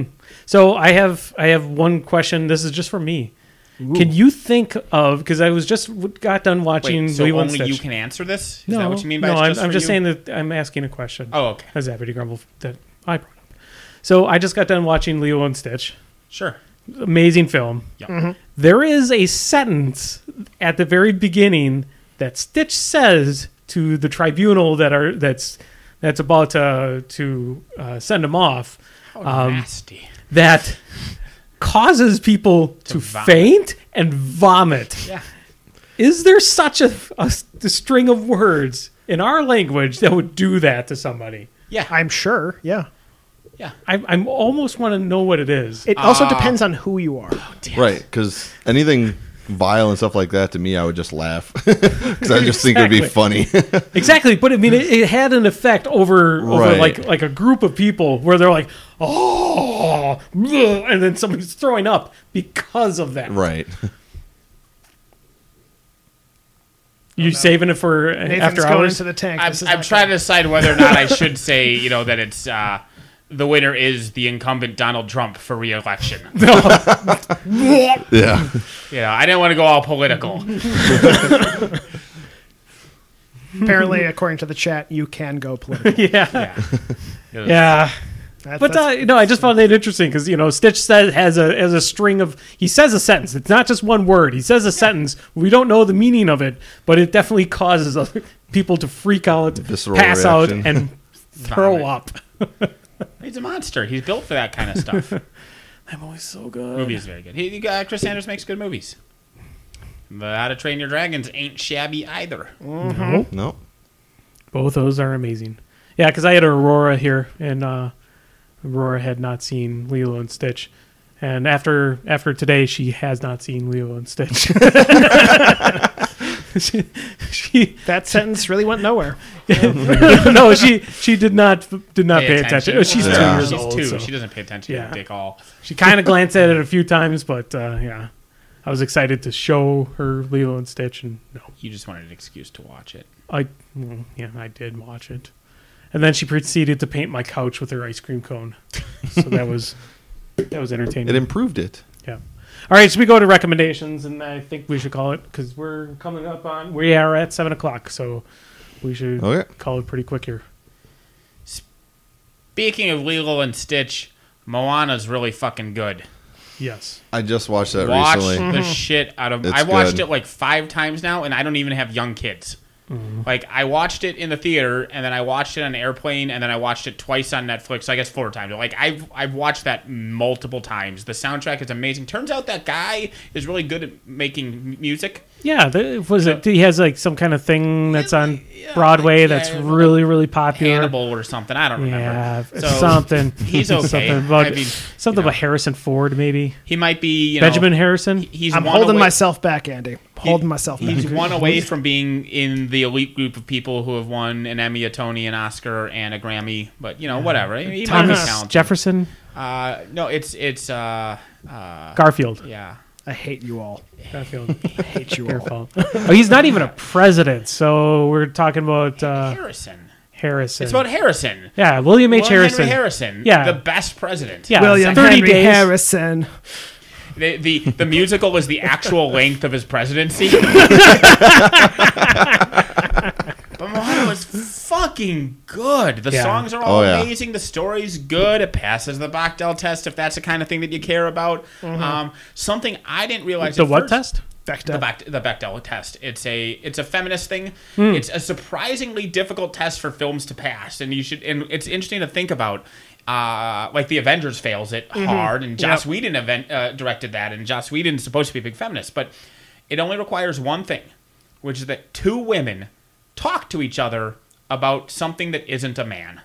So I have I have one question. This is just for me. Can you think of because I was just got done watching Wait, so Lilo and only you Stitch. can answer this? Is no, that what you mean by no, it's I'm just I'm for just you? saying that I'm asking a question. Oh, okay. As Appity Grumble that I brought up. So I just got done watching Lilo and Stitch. Sure. Amazing film. Yep. There is a sentence at the very beginning that Stitch says to the tribunal that are that's that's about to to uh, send him off Oh, Um, nasty. that causes people to, vomit. faint and vomit. Yeah. Is there such a, a, a string of words in our language that would do that to somebody? Yeah. I'm sure. Yeah. yeah. I I'm almost want to know what it is. It also Ah. depends on who you are. Right, because anything vile and stuff like that, to me, I would just laugh. Because I just think it would be funny. Exactly, but I mean, it, it had an effect over, over Right. like like a group of people where they're like, oh, bleh," and then somebody's throwing up because of that. Right. You saving it for Nathan's after going hours? into the tank. I'm, This is I'm not trying good. to decide whether or not I should say, you know, that it's uh, the winner is the incumbent Donald Trump for re-election. Yeah. You know, I didn't want to go all political. Apparently, according to the chat, you can go political. yeah, Yeah. yeah. That's, But uh, that's- no, I just found that interesting because you know Stitch says has a has a string of he says a sentence. It's not just one word. He says a sentence. We don't know the meaning of it, but it definitely causes other people to freak out, Visceral pass reaction. out, and throw Vomit. up. He's a monster. He's built for that kind of stuff. That movie's so good. Movie is very good. He, uh, Chris Sanders makes good movies. The How to Train Your Dragons ain't shabby either. No, No. both those are amazing. Yeah, because I had Aurora here, and uh, Aurora had not seen Lilo and Stitch, and after after today, she has not seen Lilo and Stitch. she, she that sentence really went nowhere. no, she she did not did not pay, Pay attention. attention. Oh, she's Yeah. two years She's old. two. so She doesn't pay attention Yeah. to Dick All. she kind of glanced at it a few times, but uh, yeah, I was excited to show her Lilo and Stitch, and no, You just wanted an excuse to watch it. I well, yeah, I did watch it, and then she proceeded to paint my couch with her ice cream cone. So that was that was entertaining. It improved it. Yeah. All right, so we go to recommendations, and I think we should call it because we're coming up on we are at seven o'clock. So we should Okay. call it pretty quick here. Speaking of Lilo and Stitch, Moana's really fucking good. Yes. I just watched that Watch recently. the shit out of. It's I watched good. it like five times now, and I don't even have young kids. Mm-hmm. Like I watched it in the theater, and then I watched it on an airplane, and then I watched it twice on Netflix. So I guess four times. Like I've I've watched that multiple times. The soundtrack is amazing. Turns out that guy is really good at making m- music. Yeah, the, was it? He has like some kind of thing that's on Yeah, Broadway like, that's yeah, really, really popular. Hannibal or something. I don't remember. Yeah, So, something. he's okay. something about, I mean, something you know. about Harrison Ford, maybe He might be you know, Benjamin Harrison. He's I'm one holding away- myself back, Andy. Holding myself back. He's one away from being in the elite group of people who have won an Emmy, a Tony, an Oscar, and a Grammy. But you know, whatever. He might be Thomas talented. Jefferson Uh, no, it's it's uh, uh, Garfield. yeah. I hate you all. Garfield. I hate you Your all. fault. Oh, he's not even a president, so we're talking about uh, Harrison. Harrison. It's about Harrison. yeah, William H. William Harrison. Henry Harrison. Yeah. the best president. Yeah, William thirty Henry days. Harrison. The, the the musical is the actual length of his presidency. But Moana was fucking good. The Yeah. songs are all Oh, yeah. amazing. The story's good. It passes the Bechdel test if that's the kind of thing that you care about. Um, something I didn't realize. The at what first- test? The, Bechdel. Bech, the Bechdel test. It's a it's a feminist thing. It's a surprisingly difficult test for films to pass, and you should. And it's interesting to think about. Uh, like the Avengers fails it hard, and Joss Yep. Whedon event, uh, directed that, and Joss Whedon's supposed to be a big feminist, but it only requires one thing, which is that two women talk to each other about something that isn't a man.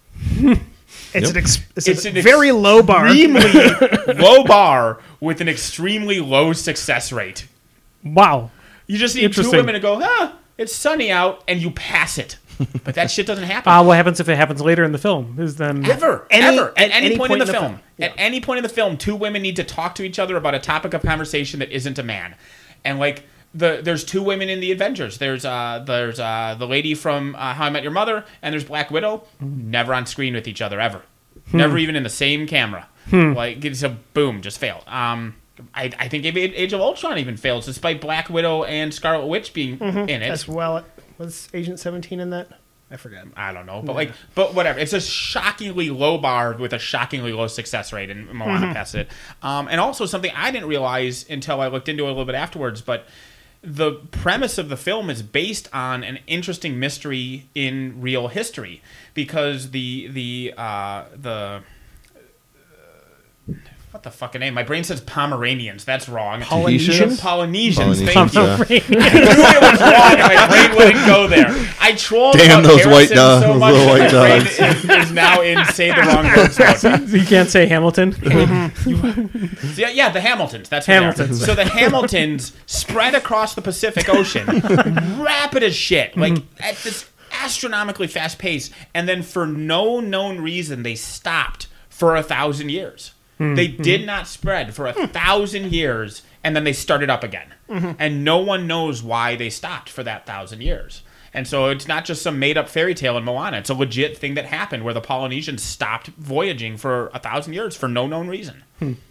It's Yep. an ex- it's, It's a an very low bar. Extremely low bar with an extremely low success rate. Wow. You just need two Interesting. women to go, ah, it's sunny out, and you pass it. But that shit doesn't happen. Uh, what happens if it happens later in the film? Is then Ever, Any- ever, at, any, point, in the, film, film. Yeah. at any point in the film, two women need to talk to each other about a topic of conversation that isn't a man, and like the there's two women in the Avengers. There's uh there's uh the lady from uh, How I Met Your Mother, and there's Black Widow. Never on screen with each other ever. Never even in the same camera. Like it's a boom, just failed. Um. I, I think maybe Age of Ultron even fails, despite Black Widow and Scarlet Witch being in it. As well. Was Agent seventeen in that? I forget. I don't know, but like, but whatever. It's a shockingly low bar with a shockingly low success rate, and Moana passed it. Um, and also something I didn't realize until I looked into it a little bit afterwards, but the premise of the film is based on an interesting mystery in real history, because the the uh, the what the fucking name? My brain says Pomeranians. That's wrong. Tahitians? Polynesians. Polynesians, Thank you. yeah. I knew it was wrong, and my brain wouldn't go there. I trolled Damn about those white Harrison dogs, so those much little that white my brain dogs. is, is now in say the wrong words mode. you can't say Hamilton. Yeah, yeah, the Hamiltons. That's what they are. Hamiltons. So the Hamiltons spread across the Pacific Ocean, rapid as shit, like at this astronomically fast pace, and then for no known reason they stopped for a thousand years. They did not spread for a thousand years, and then they started up again. And no one knows why they stopped for that thousand years. And so it's not just some made-up fairy tale in Moana. It's a legit thing that happened where the Polynesians stopped voyaging for a thousand years for no known reason.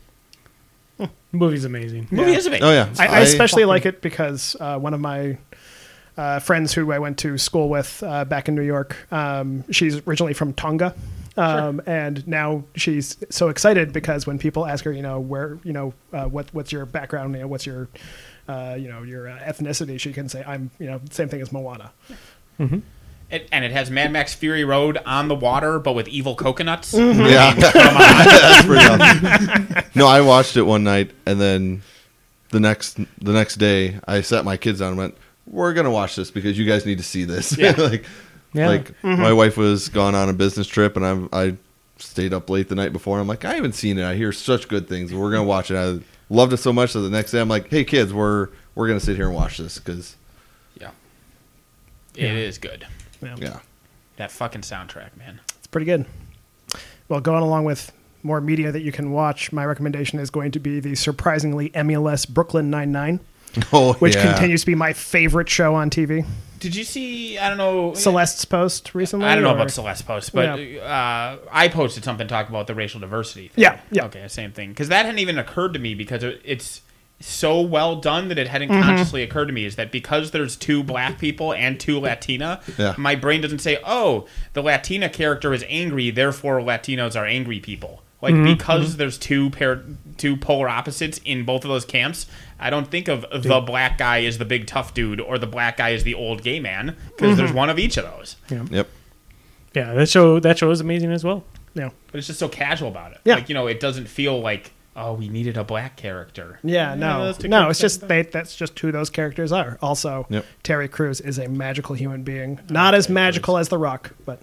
Movie's amazing. Movie is amazing. Oh yeah, I, I especially like it because uh, one of my uh, friends who I went to school with uh, back in New York, um, she's originally from Tonga. Um, and now she's so excited because when people ask her, you know, where, you know, uh, what, what's your background, you know, what's your, uh, you know, your uh, ethnicity, she can say, I'm, you know, same thing as Moana. It, and it has Mad Max Fury Road on the water, but with evil coconuts. yeah. That's pretty awesome. No, I watched it one night, and then the next the next day, I sat my kids down and went, "We're gonna watch this because you guys need to see this." Yeah. like, Yeah. like my wife was gone on a business trip, and I I stayed up late the night before. And I'm like, I haven't seen it. I hear such good things. We're gonna watch it. I loved it so much that the next day I'm like, hey kids, we're we're gonna sit here and watch this because Yeah. It is good. Yeah. yeah. That fucking soundtrack, man. It's pretty good. Well, going along with more media that you can watch, my recommendation is going to be the surprisingly Emmy-less Brooklyn Nine-Nine, Oh, which yeah. continues to be my favorite show on T V. Did you see, I don't know. Celeste's post recently? I don't know or- about Celeste post, but uh, I posted something talking about the racial diversity thing. Yeah, yeah. Okay, same thing. Because that hadn't even occurred to me because it- it's so well done that it hadn't Mm-hmm. consciously occurred to me is that because there's two black people and two Latina, Yeah. my brain doesn't say, oh, the Latina character is angry, therefore Latinos are angry people. Like, Mm-hmm. because there's two pair, two polar opposites in both of those camps, I don't think of the black guy as the big tough dude or the black guy as the old gay man, because there's one of each of those. Yep. Yeah, that show that show is amazing as well. Yeah. But it's just so casual about it. Yeah. Like, you know, it doesn't feel like, oh, we needed a black character. Yeah, no, those two no. characters It's just are- they, that's just who those characters are. Also, Yep. Terry Crews is a magical human being, not as magical as The Rock, but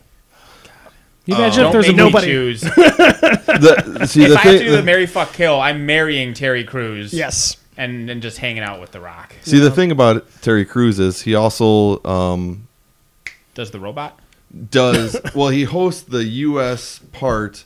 You imagine Don't if there's make a me nobody- choose. The, see, If the I have to thing, do the marry, fuck, kill, I'm marrying Terry Crews. yes, And then just hanging out with The Rock. see, the thing about Terry Crews is he also um, Does the robot? does well. He hosts the U S part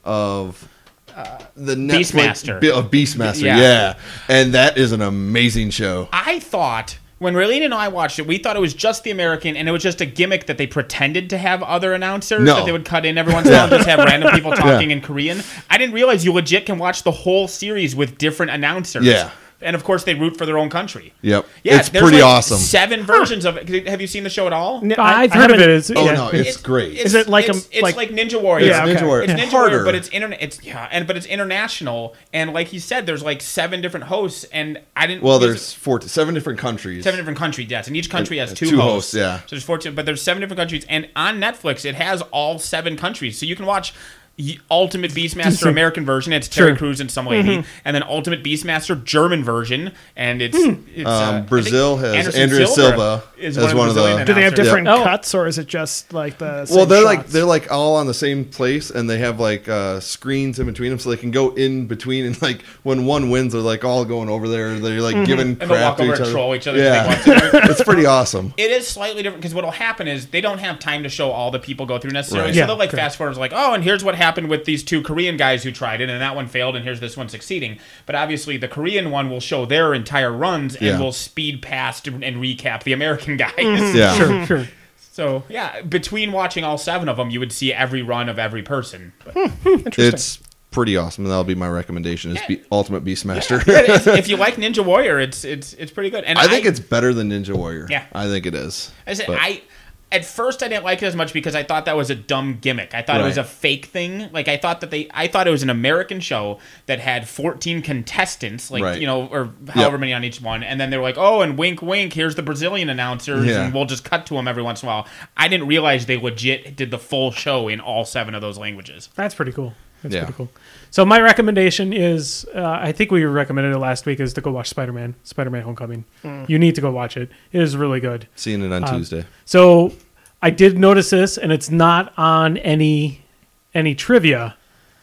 of uh, the Netflix Beastmaster. Bi- of Beastmaster. Yeah. Yeah. and that is an amazing show. I thought, when Raylene and I watched it, we thought it was just the American, and it was just a gimmick that they pretended to have other announcers No. that they would cut in every once in a while and just have random people talking in Korean. I didn't realize you legit can watch the whole series with different announcers. Yeah. And of course, they root for their own country. Yep, Yeah, it's there's pretty like awesome. Seven versions of it. Have you seen the show at all? N- I- I've I heard of it. haven't- It's, Oh yeah, no, it's, great. Is it like a- it's, it's like- like Ninja Warrior? Yeah, Ninja okay. Warrior. It's It's Ninja harder. Warrior, but it's internet. It's yeah, and but it's international, and like you said, there's like seven different hosts, and I didn't. well, because- there's four, seven different countries. seven different countries, yes, and each country And- has and two, two hosts. hosts, yeah. So there's fourteen, but there's seven different countries, and on Netflix it has all seven countries, so you can watch y- Ultimate Beastmaster American version. It's Terry Sure. Crews and some lady, and then Ultimate Beastmaster German version, and it's, it's uh, I Um, think Brazil has Anderson Andrea Silva is as one of one the of the- Brazilian do they have announcers. different Oh. cuts, or is it just like the? Well, same they're like shots? they're like all on the same place, and they have like uh, screens in between them, so they can go in between. And like when one wins, they're like all going over there. They're like giving And they'll crap walk to over each and other. troll each other. Yeah, as they walk through. it's pretty awesome. It is slightly different because what will happen is they don't have time to show all the people go through necessarily. Right. So Yeah, they'll like correct. fast forward, like, oh, and here's what happened with these two Korean guys who tried it, and that one failed, and here's this one succeeding. But obviously, the Korean one will show their entire runs and Yeah. will speed past and recap the American guys. Yeah, sure, sure. So yeah, between watching all seven of them, you would see every run of every person. But, Interesting. it's pretty awesome. And that'll be my recommendation: is Yeah. Be- Ultimate Beastmaster. yeah, if, if you like Ninja Warrior, it's it's it's pretty good. And I think it's better than Ninja Warrior. Yeah. I think it is. I said But- I at first I didn't like it as much because I thought that was a dumb gimmick. I thought it was Right. a fake thing. Like I thought that they I thought it was an American show that had fourteen contestants, like Right. you know, or however many on each one, and then they were like, "Oh, and wink wink, here's the Brazilian announcers Yeah. and we'll just cut to them every once in a while." I didn't realize they legit did the full show in all seven of those languages. That's pretty cool. That's Yeah. pretty cool. So my recommendation is, uh, I think we recommended it last week, is to go watch Spider-Man, Spider-Man: Homecoming. You need to go watch it. It is really good. Seeing it on Uh, Tuesday. So I did notice this, and it's not on any any trivia.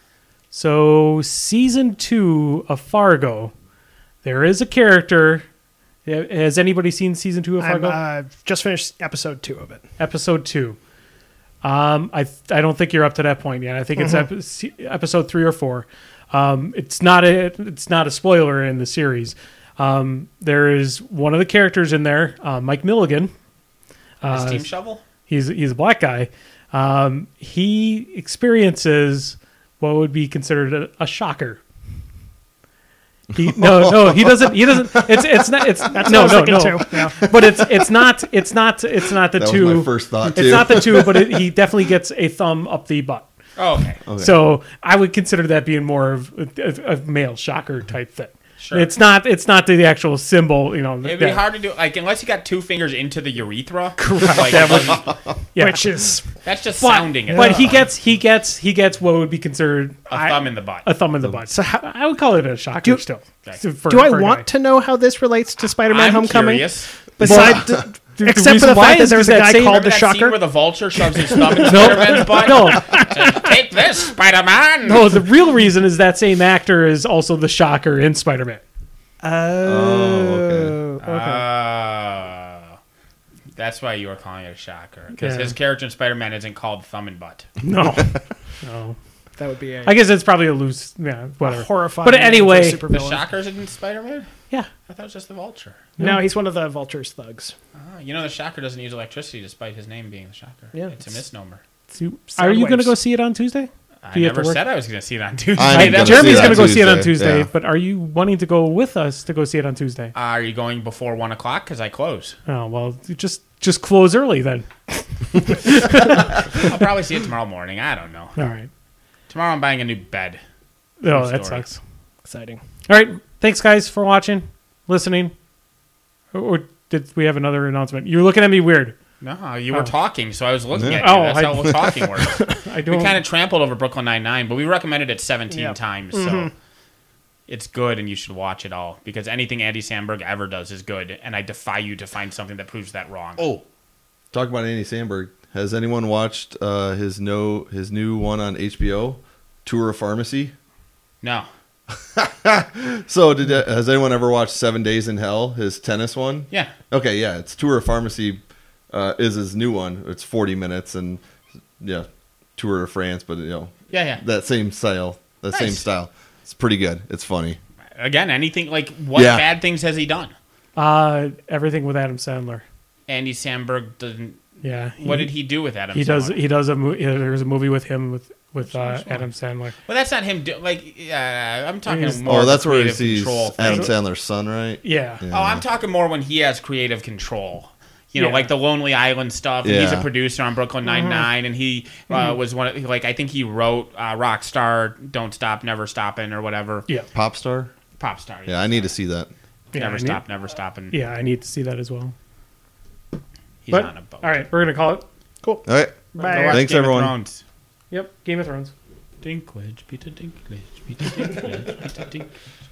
So season two of Fargo, there is a character. Has anybody seen season two of I'm, Fargo? uh, just finished episode two of it. Episode two. Um, I I don't think you're up to that point yet. I think it's epi- se- episode three or four. Um, it's not a it's not a spoiler in the series. Um, there is one of the characters in there, uh, Mike Milligan. Uh, Uh, Steam Shovel? he's he's a black guy. Um, he experiences what would be considered a, a shocker. He, no, no, he doesn't. He doesn't. It's it's not. It's That's no, what I was no, thinking no. too. Yeah. But it's it's not. It's not. It's not the That two. was my first thought too. It's not the two, but it, he definitely gets a thumb up the butt. Oh, okay. Okay. So I would consider that being more of a, a, a male shocker type thing. Sure. It's not. It's not the actual symbol. You know. It'd be that- hard to do, like, unless you got two fingers into the urethra. Correct. Like, That would- yeah. Which is that's just but, sounding it. but he gets he gets he gets what would be considered a thumb in the butt. a thumb in the butt. So how, I would call it a shocker Do- still. Okay. For- do I for a want guy. to know how this relates to Spider-Man: I'm Homecoming? curious. Besides, The- the except for reason the why fact that is there's a that guy same- called Remember the that scene Shocker. where the vulture shoves his thumb in Spider-Man's butt? No, Says, take this, Spider-Man! no. The real reason is that same actor is also the Shocker in Spider-Man. Oh, okay. Oh. That's why you were calling it a shocker. Because Yeah. his character in Spider-Man isn't called Thumb and Butt. No, no. That would be a I guess it's probably a loose, yeah, whatever. horrifying. But name for a anyway, The supervillain. Shockers in Spider-Man? yeah. I thought it was just the Vulture. No, he's one of the Vulture's thugs. Oh, you know the Shocker doesn't use electricity despite his name being the Shocker. Yeah. It's a misnomer. So, are Sound you going to waves. go see it on Tuesday? I Do you have to never work? said I was going to see it on Tuesday. I'm That gonna was- see Jeremy's it going on to go see it on Tuesday, Tuesday, yeah. but are you wanting to go with us to go see it on Tuesday? Uh, are you going before one o'clock? Because I close. Oh well, you just just close early then. I'll probably see it tomorrow morning. I don't know. All right. Tomorrow I'm buying a new bed. Oh, True that story. sucks. Exciting. All right. Thanks, guys, for watching, listening. Or, or did we have another announcement? You're looking at me weird. No, you were Oh. talking, so I was looking Yeah. at you. Oh, That's I- how talking works. I We don't. kind of trampled over Brooklyn Nine-Nine, but we recommended it seventeen Yeah. times, so it's good and you should watch it all because anything Andy Samberg ever does is good, and I defy you to find something that proves that wrong. Oh, talk about Andy Samberg. Has anyone watched uh, his no his new one on H B O, Tour of Pharmacy? No. So, did uh, has anyone ever watched Seven Days in Hell, his tennis one? Yeah. Okay, yeah, it's Tour of Pharmacy uh, is his new one. It's forty minutes and yeah, Tour of France, but you know Yeah, yeah. that same style, that same Nice. style. It's pretty good. It's funny. Again, anything like what Yeah. bad things has he done? Uh, everything with Adam Sandler. Andy Samberg doesn't. Yeah. What did he do with Adam? He does. Sandler? He does a. mo- yeah, There's a movie with him with with uh, Which one? Adam Sandler. Well, that's not him. Do, like, yeah, I'm talking He's- more. Oh, of that's the where he creative sees control thing. Adam Sandler's son, right? Yeah. Yeah. Oh, I'm talking more when he has creative control. You know, Yeah. like the Lonely Island stuff. And He's a Yeah. producer on Brooklyn Nine Nine, and he uh, was one. Of, like I think he wrote uh, Rockstar, Don't Stop, Never Stopping, or whatever. Yeah. Pop star. Pop Star. Yeah, I need to see that. Yeah, Never I need- Stop, Never Stopping. Yeah, I need to see that as well. He's But, on a boat. all right, we're gonna call it. All right. Go Bye. watch Thanks, Game of everyone. Thrones. Yep, Game of Thrones. Dinklage, Peter Dinklage, Peter Dinklage, Peter Dinklage.